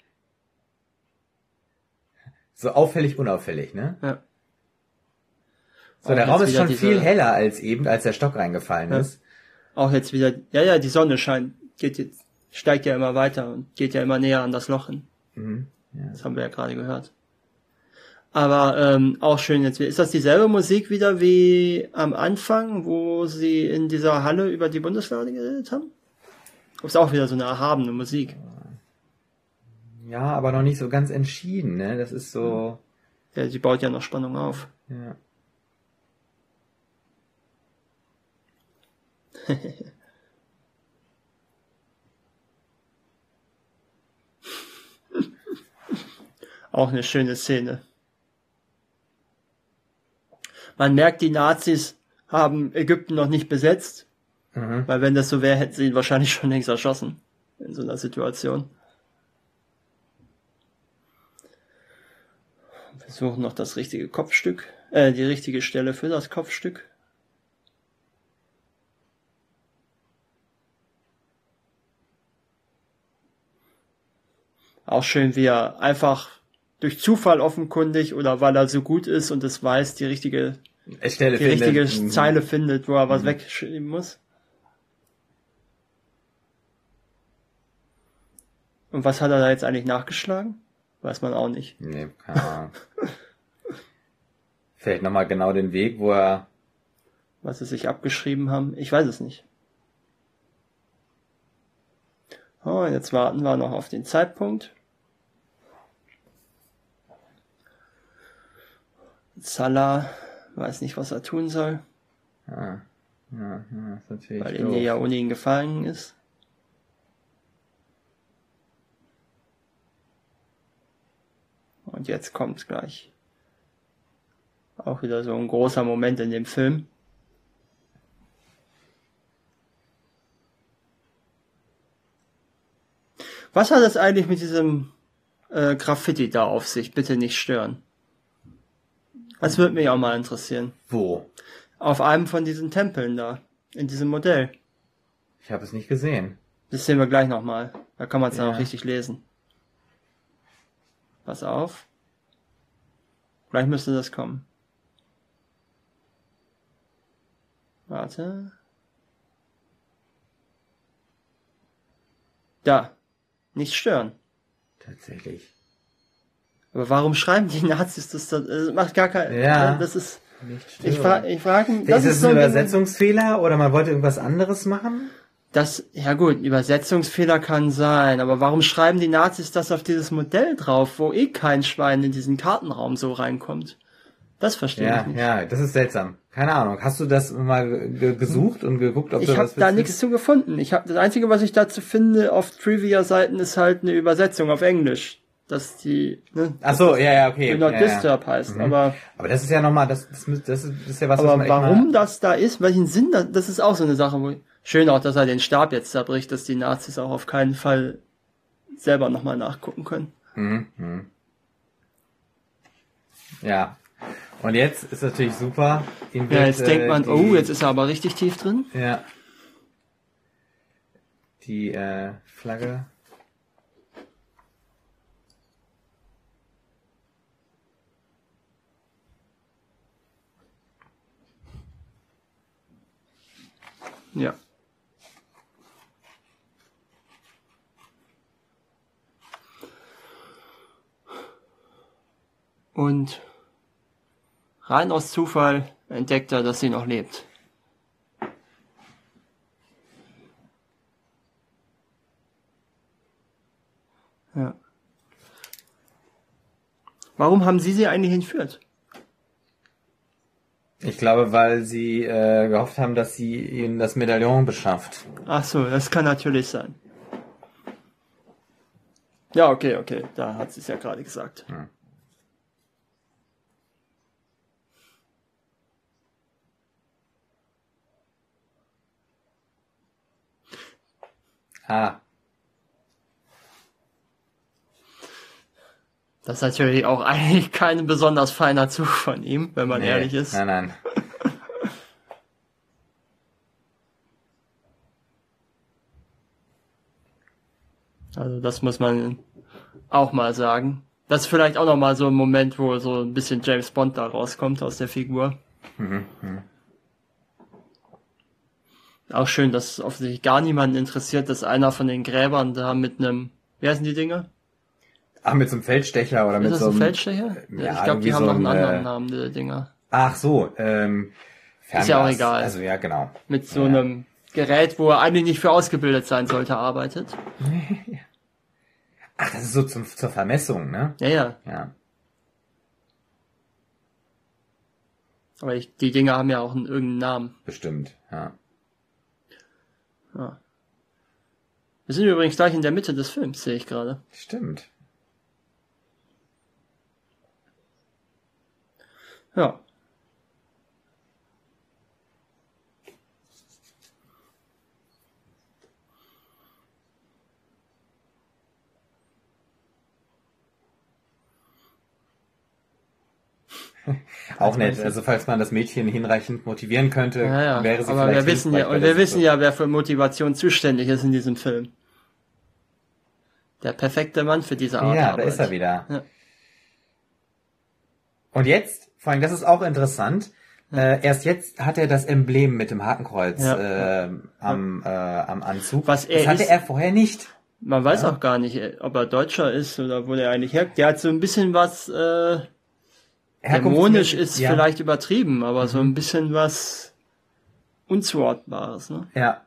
Speaker 3: So auffällig, unauffällig, ne?
Speaker 2: Ja.
Speaker 3: So,
Speaker 2: auch
Speaker 3: der Raum ist schon
Speaker 2: diese,
Speaker 3: viel heller als eben, als der Stock reingefallen
Speaker 2: ja.
Speaker 3: ist.
Speaker 2: Auch jetzt wieder, ja, ja, die Sonne scheint, geht jetzt, steigt ja immer weiter und geht ja immer näher an das Loch hin.
Speaker 3: Mhm. Ja.
Speaker 2: Das haben wir ja gerade gehört. Aber ähm, auch schön jetzt. Ist das dieselbe Musik wieder wie am Anfang, wo sie in dieser Halle über die Bundeslade geredet haben? Ist auch wieder so eine erhabene Musik.
Speaker 3: Ja, aber noch nicht so ganz entschieden, ne? Das ist so...
Speaker 2: Ja, sie baut ja noch Spannung auf.
Speaker 3: Ja.
Speaker 2: Auch eine schöne Szene. Man merkt, die Nazis haben Ägypten noch nicht besetzt, mhm. weil wenn das so wäre, hätten sie ihn wahrscheinlich schon längst erschossen in so einer Situation. Wir suchen noch das richtige Kopfstück, äh, die richtige Stelle für das Kopfstück. Auch schön, wie er einfach durch Zufall offenkundig oder weil er so gut ist und es weiß, die richtige,
Speaker 3: Stelle
Speaker 2: die
Speaker 3: findet.
Speaker 2: richtige
Speaker 3: mhm.
Speaker 2: Zeile findet, wo er was
Speaker 3: mhm.
Speaker 2: wegschreiben muss. Und was hat er da jetzt eigentlich nachgeschlagen? Weiß man auch nicht.
Speaker 3: Nee, keine Ahnung. Vielleicht nochmal genau den Weg, wo er...
Speaker 2: Was sie sich abgeschrieben haben. Ich weiß es nicht. Oh, jetzt warten wir noch auf den Zeitpunkt. Salah weiß nicht, was er tun soll.
Speaker 3: Ja, ja, ja, ist natürlich
Speaker 2: weil
Speaker 3: doof.
Speaker 2: er ja ohne ihn gefallen ist. Und jetzt kommt's gleich. Auch wieder so ein großer Moment in dem Film. Was hat es eigentlich mit diesem äh, Graffiti da auf sich? Bitte nicht stören. Das würde mich auch mal interessieren.
Speaker 3: Wo?
Speaker 2: Auf einem von diesen Tempeln da. In diesem Modell.
Speaker 3: Ich habe es nicht gesehen.
Speaker 2: Das sehen wir gleich nochmal. Da kann man es
Speaker 3: Ja.
Speaker 2: dann auch richtig lesen. Pass auf. Gleich müsste das kommen. Warte. Da. Nicht stören.
Speaker 3: Tatsächlich.
Speaker 2: Aber warum schreiben die Nazis das? Das macht gar kein...
Speaker 3: Ja.
Speaker 2: Das ist...
Speaker 3: Nicht stören.
Speaker 2: Ich frage... Ich frag,
Speaker 3: das ist, ist
Speaker 2: so
Speaker 3: ein
Speaker 2: ein
Speaker 3: Übersetzungsfehler oder man wollte irgendwas anderes machen?
Speaker 2: Das, ja gut, Übersetzungsfehler kann sein, aber warum schreiben die Nazis das auf dieses Modell drauf, wo eh kein Schwein in diesen Kartenraum so reinkommt? Das verstehe
Speaker 3: Ja,
Speaker 2: ich nicht.
Speaker 3: ja, das ist seltsam. Keine Ahnung. Hast du das mal ge gesucht und geguckt, ob
Speaker 2: Ich
Speaker 3: du
Speaker 2: habe
Speaker 3: was
Speaker 2: da
Speaker 3: findest?
Speaker 2: nichts zu gefunden. Ich habe das Einzige, was ich dazu finde auf Trivia-Seiten, ist halt eine Übersetzung auf Englisch, dass die ne,
Speaker 3: Ach so, ja, ja, okay.
Speaker 2: Do Not
Speaker 3: ja, ja.
Speaker 2: Disturb heißt.
Speaker 3: Mhm.
Speaker 2: Aber
Speaker 3: Aber das ist ja nochmal, das, das, das, ist, das ist ja was, was
Speaker 2: aber
Speaker 3: man echt
Speaker 2: warum
Speaker 3: mal...
Speaker 2: das da ist, welchen Sinn das, das ist auch so eine Sache, wo ich, schön auch, dass er den Stab jetzt zerbricht, dass die Nazis auch auf keinen Fall selber nochmal nachgucken können.
Speaker 3: Mhm. Mhm. Ja. Und jetzt ist natürlich super. Ihm
Speaker 2: Ja,
Speaker 3: wird,
Speaker 2: jetzt denkt man,
Speaker 3: äh, die,
Speaker 2: oh, jetzt ist er aber richtig tief drin.
Speaker 3: Ja. Die äh, Flagge.
Speaker 2: Ja. Und rein aus Zufall entdeckt er, dass sie noch lebt. Ja. Warum haben Sie sie eigentlich entführt?
Speaker 3: Ich glaube, weil sie äh, gehofft haben, dass sie ihnen das Medaillon beschafft.
Speaker 2: Ach so, das kann natürlich sein. Ja, okay, okay, da hat sie es ja gerade gesagt.
Speaker 3: Hm. Ah.
Speaker 2: Das ist natürlich auch eigentlich kein besonders feiner Zug von ihm, wenn man
Speaker 3: Nee,
Speaker 2: ehrlich ist.
Speaker 3: Nein, nein.
Speaker 2: Also das muss man auch mal sagen. Das ist vielleicht auch nochmal so ein Moment, wo so ein bisschen James Bond da rauskommt aus der Figur.
Speaker 3: Mhm, mhm.
Speaker 2: Auch schön, dass offensichtlich gar niemanden interessiert, dass einer von den Gräbern da mit einem, wie heißen die Dinger?
Speaker 3: Ach, mit so einem Feldstecher oder
Speaker 2: Ist
Speaker 3: mit
Speaker 2: das
Speaker 3: so
Speaker 2: ein
Speaker 3: einem...
Speaker 2: Feldstecher?
Speaker 3: Ja,
Speaker 2: ich glaube, die
Speaker 3: irgendwie
Speaker 2: haben
Speaker 3: so
Speaker 2: noch einen
Speaker 3: ein,
Speaker 2: anderen
Speaker 3: äh,
Speaker 2: Namen, die Dinger.
Speaker 3: Ach so, ähm... Fernglas.
Speaker 2: Ist ja auch egal.
Speaker 3: Also ja, genau.
Speaker 2: Mit so
Speaker 3: Ja.
Speaker 2: einem Gerät, wo er eigentlich nicht für ausgebildet sein sollte, arbeitet.
Speaker 3: Ach, das ist so zum, zur Vermessung, ne?
Speaker 2: Ja, ja.
Speaker 3: Ja.
Speaker 2: Aber ich, die Dinger haben ja auch einen, irgendeinen Namen.
Speaker 3: Bestimmt, ja.
Speaker 2: Ja. Wir sind übrigens gleich in der Mitte des Films, sehe ich gerade.
Speaker 3: Stimmt.
Speaker 2: Ja.
Speaker 3: Auch nett. Also falls man das Mädchen hinreichend motivieren könnte,
Speaker 2: Ja, ja.
Speaker 3: wäre sie
Speaker 2: Aber
Speaker 3: vielleicht
Speaker 2: wir wissen ja,
Speaker 3: hilfreich bei
Speaker 2: und
Speaker 3: der
Speaker 2: wir wissen
Speaker 3: Suche.
Speaker 2: ja, wer für Motivation zuständig ist in diesem Film. Der perfekte Mann für diese Art
Speaker 3: Ja,
Speaker 2: Arbeit.
Speaker 3: da ist er wieder.
Speaker 2: Ja.
Speaker 3: Und jetzt, vor allem, das ist auch interessant, äh, erst jetzt hat er das Emblem mit dem Hakenkreuz
Speaker 2: Ja.
Speaker 3: äh, am, äh, am Anzug.
Speaker 2: Was er
Speaker 3: das hatte
Speaker 2: ist-
Speaker 3: er vorher nicht.
Speaker 2: Man weiß
Speaker 3: Ja.
Speaker 2: auch gar nicht, ob er Deutscher ist oder wo der eigentlich herkommt. Der hat so ein bisschen was, äh, dämonisch ist
Speaker 3: ja.
Speaker 2: vielleicht übertrieben, aber so
Speaker 3: Mhm.
Speaker 2: ein bisschen was Unzuordbares, ne?
Speaker 3: Ja,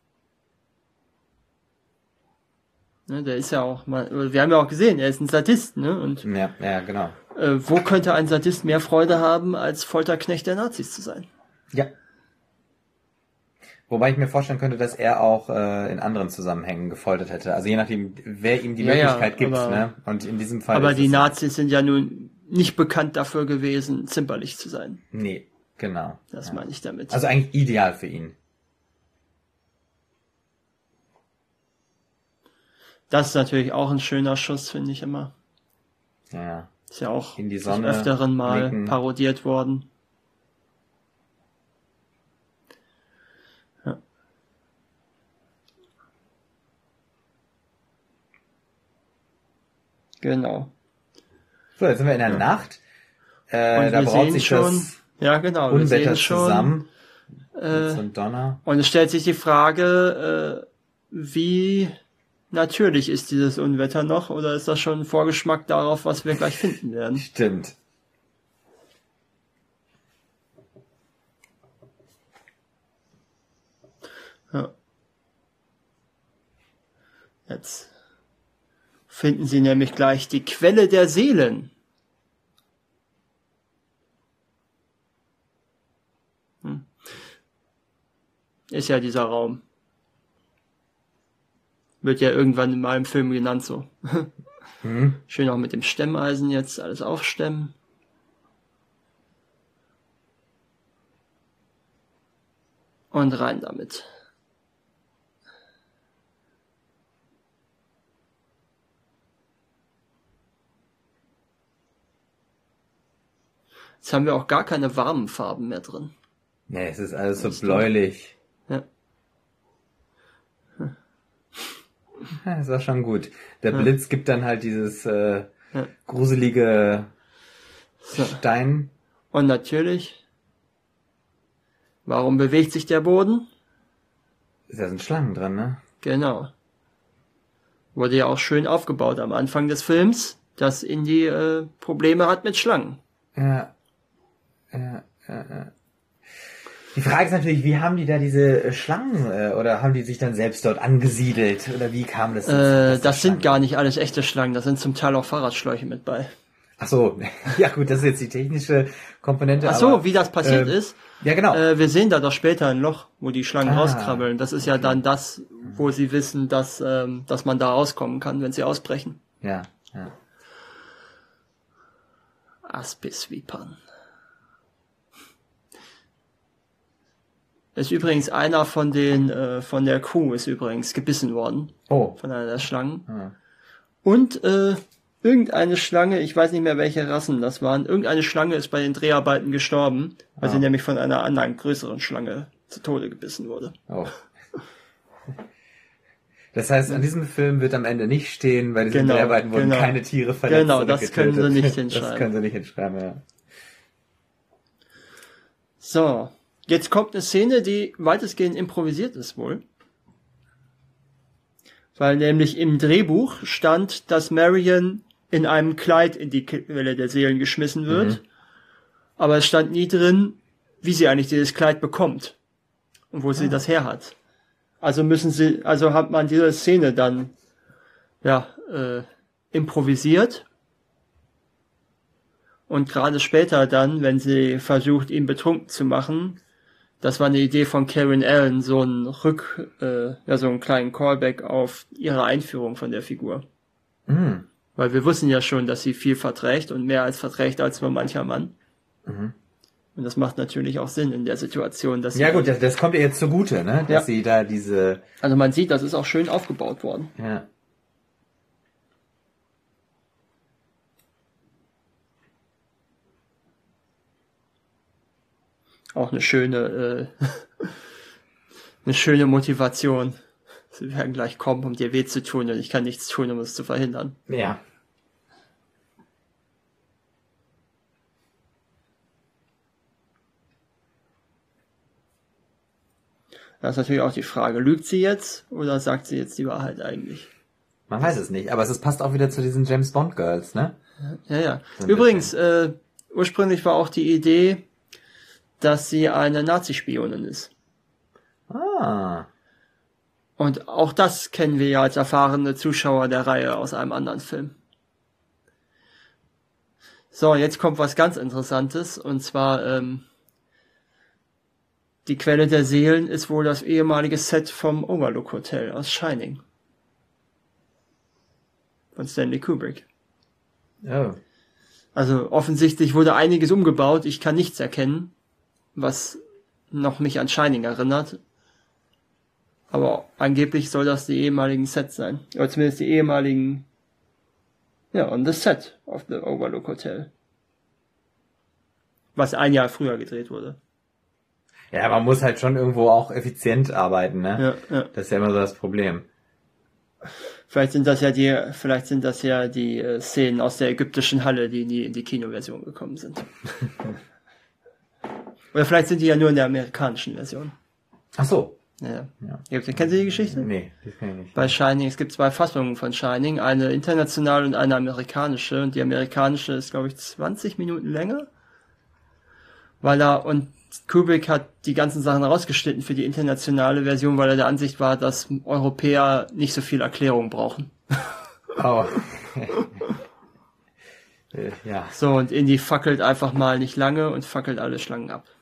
Speaker 2: Ne, der ist ja auch mal, wir haben ja auch gesehen, er ist ein Sadist, ne? Und
Speaker 3: ja, ja, genau.
Speaker 2: äh, wo könnte ein Sadist mehr Freude haben, als Folterknecht der Nazis zu sein?
Speaker 3: Ja. Wobei ich mir vorstellen könnte, dass er auch äh, in anderen Zusammenhängen gefoltert hätte. Also je nachdem, wer ihm die
Speaker 2: Ja, ja,
Speaker 3: Möglichkeit gibt.
Speaker 2: aber-
Speaker 3: Ne? Und in diesem Fall
Speaker 2: Aber
Speaker 3: ist
Speaker 2: die
Speaker 3: es,
Speaker 2: Nazis sind ja nun nicht bekannt dafür gewesen, zimperlich zu sein.
Speaker 3: Nee, genau.
Speaker 2: Das
Speaker 3: ja.
Speaker 2: meine ich damit.
Speaker 3: Also eigentlich ideal für ihn.
Speaker 2: Das ist natürlich auch ein schöner Schuss, finde ich immer.
Speaker 3: Ja.
Speaker 2: Ist ja auch
Speaker 3: In die
Speaker 2: des
Speaker 3: Sonne
Speaker 2: öfteren Mal
Speaker 3: blicken.
Speaker 2: parodiert worden. Ja. Genau.
Speaker 3: So, jetzt sind wir in der Nacht. Äh,
Speaker 2: Und
Speaker 3: da
Speaker 2: wir
Speaker 3: braut
Speaker 2: sehen
Speaker 3: sich
Speaker 2: schon,
Speaker 3: das
Speaker 2: ja genau, wir
Speaker 3: Unwetter
Speaker 2: sehen schon,
Speaker 3: zusammen.
Speaker 2: äh,
Speaker 3: Mit so einem Donner.
Speaker 2: und es stellt sich die Frage, äh, wie natürlich ist dieses Unwetter noch, oder ist das schon ein Vorgeschmack darauf, was wir gleich finden werden?
Speaker 3: Stimmt.
Speaker 2: Ja. Jetzt finden Sie nämlich gleich die Quelle der Seelen. Hm. Ist ja dieser Raum. Wird ja irgendwann in meinem Film genannt so.
Speaker 3: Mhm.
Speaker 2: Schön auch mit dem Stemmeisen jetzt alles aufstemmen. Und rein damit. Jetzt haben wir auch gar keine warmen Farben mehr drin.
Speaker 3: Nee, es ist alles
Speaker 2: Das
Speaker 3: so
Speaker 2: ist
Speaker 3: bläulich.
Speaker 2: Ja.
Speaker 3: Ja, das war schon gut. Der
Speaker 2: Ja.
Speaker 3: Blitz gibt dann halt dieses äh,
Speaker 2: Ja.
Speaker 3: gruselige
Speaker 2: So.
Speaker 3: Stein.
Speaker 2: Und natürlich, warum bewegt sich der Boden?
Speaker 3: Da sind Schlangen dran, ne?
Speaker 2: Genau. Wurde ja auch schön aufgebaut am Anfang des Films, dass Indy äh, Probleme hat mit Schlangen.
Speaker 3: Ja. Ja, ja, ja. Die Frage ist natürlich, wie haben die da diese äh, Schlangen äh, oder haben die sich dann selbst dort angesiedelt oder wie kam das?
Speaker 2: Äh,
Speaker 3: dass
Speaker 2: das
Speaker 3: die
Speaker 2: sind
Speaker 3: Schlangen-
Speaker 2: gar nicht alles echte Schlangen, da sind zum Teil auch Fahrradschläuche mit bei.
Speaker 3: Ach so, ja gut, das ist jetzt die technische Komponente.
Speaker 2: Ach so,
Speaker 3: aber,
Speaker 2: wie das passiert
Speaker 3: ähm,
Speaker 2: ist.
Speaker 3: Ja, genau.
Speaker 2: Äh, wir sehen da doch später ein Loch, wo die Schlangen
Speaker 3: Ah,
Speaker 2: rauskrabbeln. Das ist ja dann das, wo sie wissen, dass, ähm, dass man da rauskommen kann, wenn sie ausbrechen.
Speaker 3: Ja, ja.
Speaker 2: Aspisvipern. Ist übrigens einer von den, äh, von der Crew ist übrigens gebissen worden.
Speaker 3: Oh.
Speaker 2: Von einer der Schlangen.
Speaker 3: Ah.
Speaker 2: Und, äh, irgendeine Schlange, ich weiß nicht mehr, welche Rassen das waren, irgendeine Schlange ist bei den Dreharbeiten gestorben, weil
Speaker 3: Ah.
Speaker 2: sie nämlich von einer anderen, größeren Schlange zu Tode gebissen wurde.
Speaker 3: Oh. Das heißt, an diesem Film wird am Ende nicht stehen, bei diesen
Speaker 2: Genau,
Speaker 3: Dreharbeiten wurden
Speaker 2: genau.
Speaker 3: keine Tiere verletzt
Speaker 2: Genau,
Speaker 3: oder
Speaker 2: das
Speaker 3: getötet.
Speaker 2: können sie nicht
Speaker 3: Das
Speaker 2: hinschreiben.
Speaker 3: können sie nicht hinschreiben, ja.
Speaker 2: So, jetzt kommt eine Szene, die weitestgehend improvisiert ist wohl. Weil nämlich im Drehbuch stand, dass Marion in einem Kleid in die Quelle der Seelen geschmissen wird.
Speaker 3: Mhm.
Speaker 2: Aber es stand nie drin, wie sie eigentlich dieses Kleid bekommt. Und wo sie
Speaker 3: Ah.
Speaker 2: das her hat. Also müssen sie, also hat man diese Szene dann, ja, äh, improvisiert. Und gerade später dann, wenn sie versucht, ihn betrunken zu machen, das war eine Idee von Karen Allen, so ein Rück, äh, ja, so einen kleinen Callback auf ihre Einführung von der Figur.
Speaker 3: Mhm.
Speaker 2: Weil wir wussten ja schon, dass sie viel verträgt und mehr als verträgt als nur mancher Mann.
Speaker 3: Mhm.
Speaker 2: Und das macht natürlich auch Sinn in der Situation, dass
Speaker 3: Ja
Speaker 2: sie,
Speaker 3: gut, das, das kommt ihr jetzt zugute, ne? Dass
Speaker 2: Ja.
Speaker 3: sie da diese,
Speaker 2: also man sieht, das ist auch schön aufgebaut worden.
Speaker 3: ja.
Speaker 2: Auch eine schöne, äh, eine schöne Motivation. Sie werden gleich kommen, um dir weh zu tun und ich kann nichts tun, um es zu verhindern.
Speaker 3: Ja.
Speaker 2: Da ist natürlich auch die Frage, lügt sie jetzt oder sagt sie jetzt die Wahrheit eigentlich?
Speaker 3: Man weiß es nicht, aber es ist, passt auch wieder zu diesen James Bond Girls, ne?
Speaker 2: Ja, ja.
Speaker 3: So ein
Speaker 2: Übrigens, äh, ursprünglich war auch die Idee, dass sie eine Nazi-Spionin ist.
Speaker 3: Ah.
Speaker 2: Und auch das kennen wir ja als erfahrene Zuschauer der Reihe aus einem anderen Film. So, jetzt kommt was ganz Interessantes, und zwar, ähm, die Quelle der Seelen ist wohl das ehemalige Set vom Overlook Hotel aus Shining. Von Stanley Kubrick.
Speaker 3: Oh.
Speaker 2: Also offensichtlich wurde einiges umgebaut, ich kann nichts erkennen, was noch mich an Shining erinnert. Aber angeblich soll das die ehemaligen Sets sein. Oder zumindest die ehemaligen, ja, on the set of the Overlook Hotel. Was ein Jahr früher gedreht wurde.
Speaker 3: Ja, man muss halt schon irgendwo auch effizient arbeiten, ne?
Speaker 2: Ja, ja.
Speaker 3: Das ist ja immer so das Problem.
Speaker 2: Vielleicht sind das ja die, vielleicht sind das ja die äh, Szenen aus der ägyptischen Halle, die nie in die Kinoversion gekommen sind. Oder vielleicht sind die ja nur in der amerikanischen Version.
Speaker 3: Ach so.
Speaker 2: Ja.
Speaker 3: Ja.
Speaker 2: Kennen Sie die Geschichte?
Speaker 3: Nee, das kann ich nicht.
Speaker 2: Bei Shining, es gibt zwei Fassungen von Shining, eine internationale und eine amerikanische. Und die amerikanische ist, glaube ich, zwanzig Minuten länger. Weil er, und Kubrick hat die ganzen Sachen rausgeschnitten für die internationale Version, weil er der Ansicht war, dass Europäer nicht so viel Erklärung brauchen.
Speaker 3: Oh. Äh, ja.
Speaker 2: So, und Indy fackelt einfach mal nicht lange und fackelt alle Schlangen ab.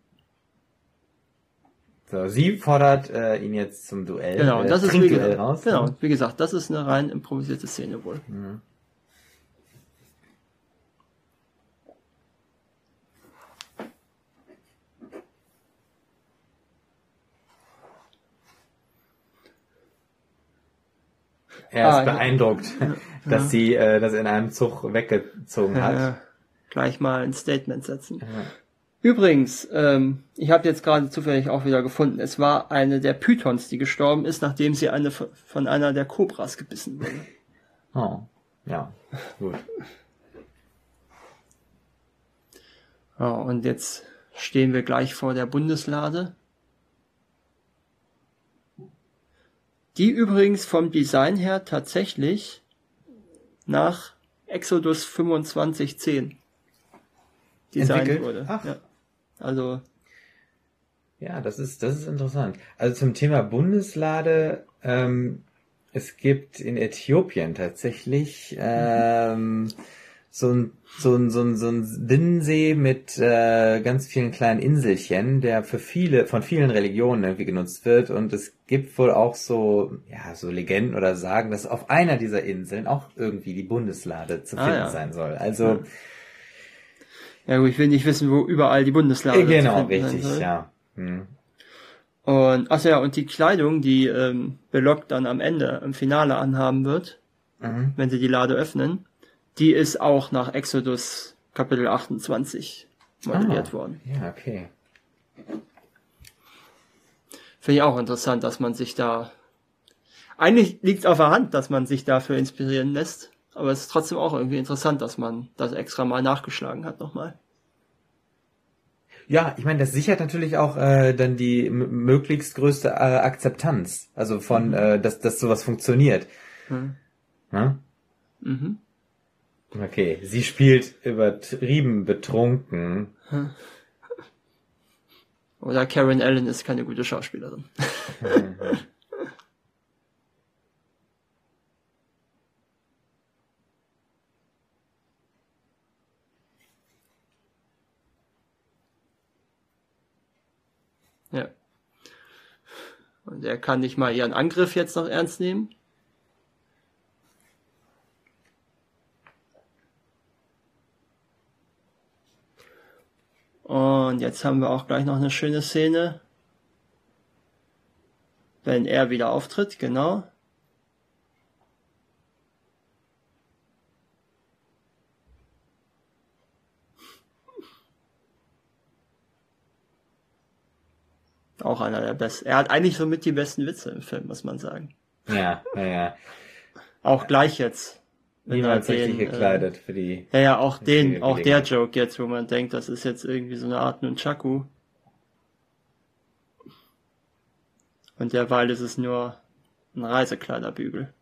Speaker 3: So, sie fordert äh, ihn jetzt zum Duell.
Speaker 2: Genau, und
Speaker 3: äh,
Speaker 2: das ist wie
Speaker 3: Trinkduell
Speaker 2: gesagt,
Speaker 3: raus.
Speaker 2: genau,
Speaker 3: Ne?
Speaker 2: wie gesagt, das ist eine rein improvisierte Szene wohl.
Speaker 3: Er ist
Speaker 2: Ah, ja.
Speaker 3: beeindruckt, dass sie äh, das in einem Zug weggezogen hat.
Speaker 2: Äh, gleich mal ein Statement setzen.
Speaker 3: Ja.
Speaker 2: Übrigens, ähm, ich habe jetzt gerade zufällig auch wieder gefunden, es war eine der Pythons, die gestorben ist, nachdem sie eine von einer der Kobras gebissen wurde.
Speaker 3: Oh, ja, gut.
Speaker 2: Ja, und jetzt stehen wir gleich vor der Bundeslade. Die übrigens vom Design her tatsächlich nach Exodus fünfundzwanzig zehn designt
Speaker 3: Entwickelt?
Speaker 2: wurde.
Speaker 3: Ach.
Speaker 2: Ja. Also,
Speaker 3: Ja, das ist, das ist interessant. Also zum Thema Bundeslade, ähm, es gibt in Äthiopien tatsächlich ähm, so ein so ein so ein so ein Binnensee mit äh, ganz vielen kleinen Inselchen, der für viele von vielen Religionen irgendwie genutzt wird, und es gibt wohl auch so ja so Legenden oder Sagen, dass auf einer dieser Inseln auch irgendwie die Bundeslade zu
Speaker 2: Ah,
Speaker 3: finden
Speaker 2: ja.
Speaker 3: sein soll. Also
Speaker 2: ja gut, ich will nicht wissen, wo überall die Bundeslade
Speaker 3: äh, genau
Speaker 2: zu finden sein
Speaker 3: richtig,
Speaker 2: soll.
Speaker 3: ja. Hm.
Speaker 2: Und, ach ja, und die Kleidung, die ähm, Belloq dann am Ende, im Finale anhaben wird,
Speaker 3: Mhm.
Speaker 2: wenn sie die Lade öffnen, die ist auch nach Exodus Kapitel achtundzwanzig modelliert
Speaker 3: Ah,
Speaker 2: worden.
Speaker 3: Ja, okay.
Speaker 2: Finde ich auch interessant, dass man sich da... Eigentlich liegt es auf der Hand, dass man sich dafür inspirieren lässt, aber es ist trotzdem auch irgendwie interessant, dass man das extra mal nachgeschlagen hat nochmal.
Speaker 3: Ja, ich meine, das sichert natürlich auch äh, dann die m- möglichst größte äh, Akzeptanz, also von,
Speaker 2: Mhm.
Speaker 3: äh, dass, dass sowas funktioniert.
Speaker 2: Hm.
Speaker 3: Ne?
Speaker 2: Mhm.
Speaker 3: Okay, sie spielt übertrieben betrunken.
Speaker 2: Oder Karen Allen ist keine gute Schauspielerin. Ja. Und er kann nicht mal ihren Angriff jetzt noch ernst nehmen. Und jetzt haben wir auch gleich noch eine schöne Szene, wenn er wieder auftritt, genau. Auch einer der besten. Er hat eigentlich somit die besten Witze im Film, muss man sagen.
Speaker 3: Ja, ja, ja.
Speaker 2: Auch gleich jetzt. wenn er
Speaker 3: Niemals richtig
Speaker 2: den,
Speaker 3: gekleidet für die...
Speaker 2: Äh, ja, ja, auch den,
Speaker 3: richtige
Speaker 2: auch der
Speaker 3: Gelegenheit.
Speaker 2: Joke jetzt, wo man denkt, das ist jetzt irgendwie so eine Art Nunchaku. Und derweil ist es nur ein Reisekleiderbügel.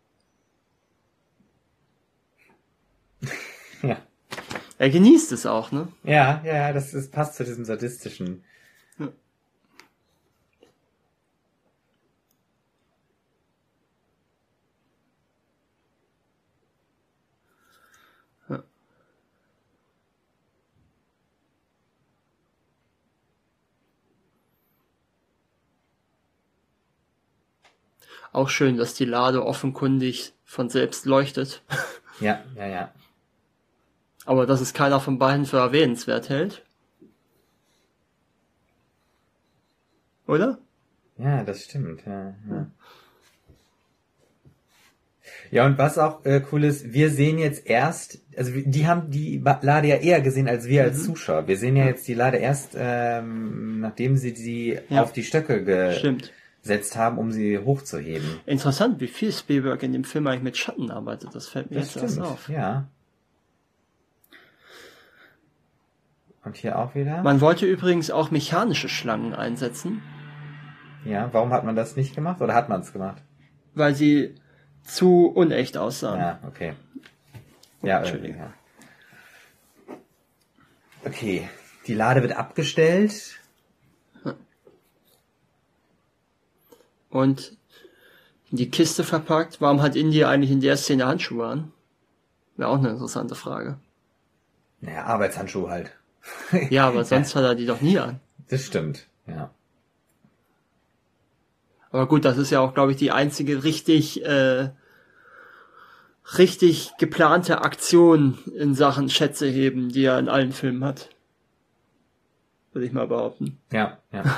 Speaker 3: Ja.
Speaker 2: Er genießt es auch, ne?
Speaker 3: Ja, ja, ja, das ist, passt zu diesem sadistischen.
Speaker 2: Ja. Ja. Auch schön, dass die Lade offenkundig von selbst leuchtet.
Speaker 3: Ja, ja, ja.
Speaker 2: Aber dass es keiner von beiden für erwähnenswert hält. Oder?
Speaker 3: Ja, das stimmt, ja. Ja, ja und was auch äh, cool ist, wir sehen jetzt erst, also die haben die Ba- Lade ja eher gesehen als wir als
Speaker 2: Mhm.
Speaker 3: Zuschauer. Wir sehen ja jetzt die Lade erst, ähm, nachdem sie sie
Speaker 2: Ja.
Speaker 3: auf die Stöcke
Speaker 2: Stimmt.
Speaker 3: gesetzt haben, um sie hochzuheben.
Speaker 2: Interessant, wie viel Spielberg in dem Film eigentlich mit Schatten arbeitet. Das fällt mir
Speaker 3: Das
Speaker 2: jetzt erst
Speaker 3: stimmt,
Speaker 2: auf.
Speaker 3: ja. Und hier auch wieder.
Speaker 2: Man wollte übrigens auch mechanische Schlangen einsetzen,
Speaker 3: Ja, warum hat man das nicht gemacht? Oder hat man es gemacht?
Speaker 2: weil sie zu unecht aussahen.
Speaker 3: Ja, okay. Ja, irgendwie,
Speaker 2: Entschuldigung.
Speaker 3: ja. Okay, die Lade wird abgestellt.
Speaker 2: Und in die Kiste verpackt. Warum hat Indy eigentlich in der Szene Handschuhe an? Wäre auch eine interessante Frage.
Speaker 3: Naja, Arbeitshandschuhe halt.
Speaker 2: Ja, aber sonst hat er die doch nie an.
Speaker 3: Das stimmt, ja.
Speaker 2: Aber gut, das ist ja auch, glaube ich, die einzige richtig, äh, richtig geplante Aktion in Sachen Schätze heben, die er in allen Filmen hat. Würde ich mal behaupten.
Speaker 3: Ja, ja. ja.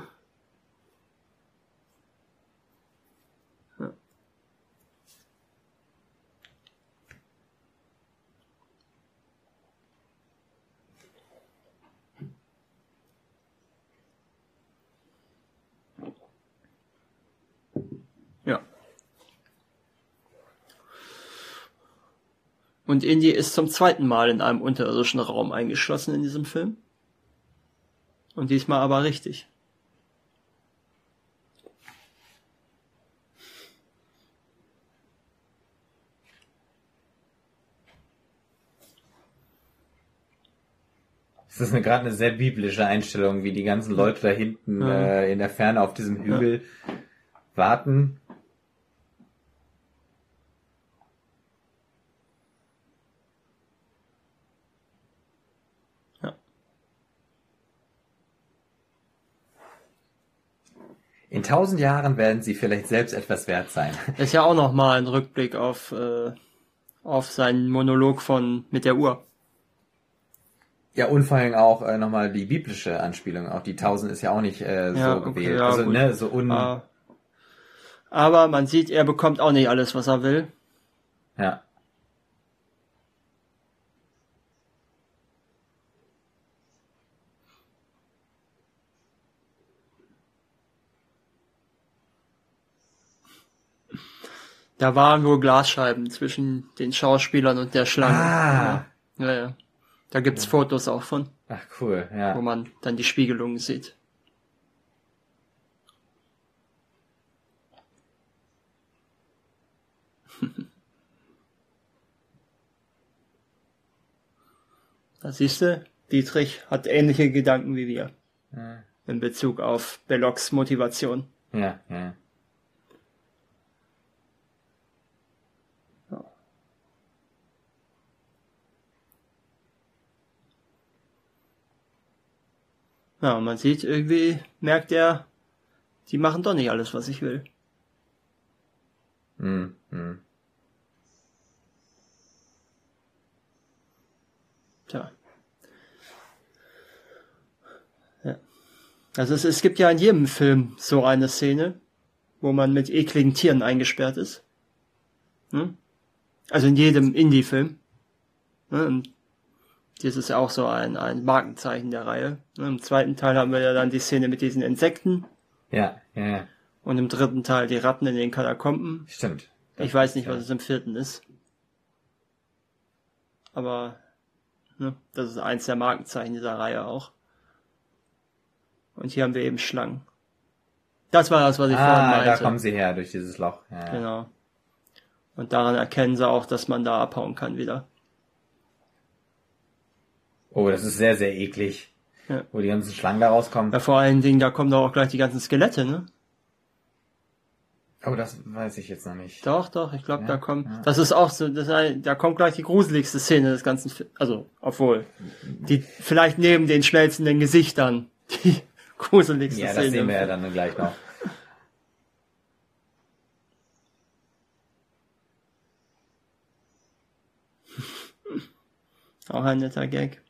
Speaker 2: Ja. Und Indy ist zum zweiten Mal in einem unterirdischen Raum eingeschlossen in diesem Film. Und diesmal aber richtig.
Speaker 3: Das ist eine, gerade eine sehr biblische Einstellung, wie die ganzen Leute da hinten
Speaker 2: Ja.
Speaker 3: äh, in der Ferne auf diesem Hügel warten.
Speaker 2: Ja.
Speaker 3: In tausend Jahren werden sie vielleicht selbst etwas wert sein.
Speaker 2: Ist ja auch nochmal ein Rückblick auf, äh, auf seinen Monolog von mit der Uhr.
Speaker 3: Ja, und vor allem auch äh, nochmal die biblische Anspielung. Auch die tausend ist ja auch nicht äh,
Speaker 2: Ja,
Speaker 3: so
Speaker 2: okay,
Speaker 3: gewählt.
Speaker 2: ja,
Speaker 3: also,
Speaker 2: gut.
Speaker 3: ne, so un...
Speaker 2: Ah. Aber man sieht, er bekommt auch nicht alles, was er will.
Speaker 3: Ja.
Speaker 2: Da waren wohl Glasscheiben zwischen den Schauspielern und der Schlange.
Speaker 3: Ah.
Speaker 2: Ja, ja. ja. Da gibt's ja. Fotos auch von.
Speaker 3: Ach, cool, ja.
Speaker 2: Wo man dann die Spiegelungen sieht. Da siehst du, Dietrich hat ähnliche Gedanken wie wir.
Speaker 3: Ja.
Speaker 2: In Bezug auf Bellocks Motivation.
Speaker 3: Ja, ja. Ja, und man sieht irgendwie, merkt er, die machen doch nicht alles, was ich will. Mm, mm.
Speaker 2: Tja. Ja. Also es, es gibt ja in jedem Film so eine Szene, wo man mit ekligen Tieren eingesperrt ist. Hm? Also in jedem Indie-Film. Hm? Und das ist ja auch so ein, ein Markenzeichen der Reihe. Im zweiten Teil haben wir ja dann die Szene mit diesen Insekten.
Speaker 3: Ja, ja, ja.
Speaker 2: Und im dritten Teil die Ratten in den Katakomben.
Speaker 3: Stimmt.
Speaker 2: Ich weiß nicht, was es im vierten ist. Aber ne, das ist eins der Markenzeichen dieser Reihe auch. Und hier haben wir eben Schlangen. Das war das, was ich
Speaker 3: ah,
Speaker 2: vorhin meinte.
Speaker 3: Da kommen sie her, durch dieses Loch. Ja, ja.
Speaker 2: Genau. Und daran erkennen sie auch, dass man da abhauen kann wieder.
Speaker 3: Oh, das ist sehr, sehr eklig.
Speaker 2: Ja.
Speaker 3: Wo die ganzen Schlangen da rauskommen.
Speaker 2: Ja, vor allen Dingen, da kommen doch auch gleich die ganzen Skelette, ne?
Speaker 3: Oh, das weiß ich jetzt noch nicht.
Speaker 2: Doch, doch, ich glaube,
Speaker 3: Ja,
Speaker 2: da kommt,
Speaker 3: ja.
Speaker 2: das ist auch so, das ist ein, da kommt gleich die gruseligste Szene des ganzen Films, also, obwohl, die, vielleicht neben den schmelzenden Gesichtern, die gruseligste
Speaker 3: Ja,
Speaker 2: Szene.
Speaker 3: das sehen wir
Speaker 2: im
Speaker 3: ja
Speaker 2: Film.
Speaker 3: dann gleich noch.
Speaker 2: Auch ein netter Gag.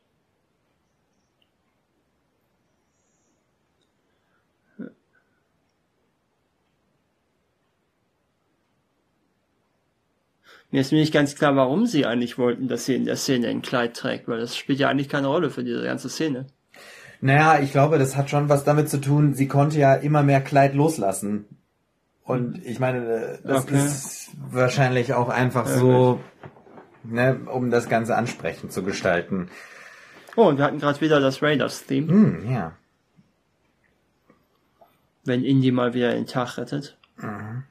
Speaker 2: Mir ist mir nicht ganz klar, warum sie eigentlich wollten, dass sie in der Szene ein Kleid trägt, weil das spielt ja eigentlich keine Rolle für diese ganze Szene.
Speaker 3: Naja, ich glaube, das hat schon was damit zu tun, sie konnte ja immer mehr Kleid loslassen. Und ich meine, das
Speaker 2: Okay.
Speaker 3: ist wahrscheinlich auch einfach
Speaker 2: Ja,
Speaker 3: so, ne, um das Ganze ansprechend zu gestalten.
Speaker 2: Oh, und wir hatten gerade wieder das Raiders-Theme,
Speaker 3: Hm, ja.
Speaker 2: wenn Indy mal wieder den Tag rettet.
Speaker 3: Mhm.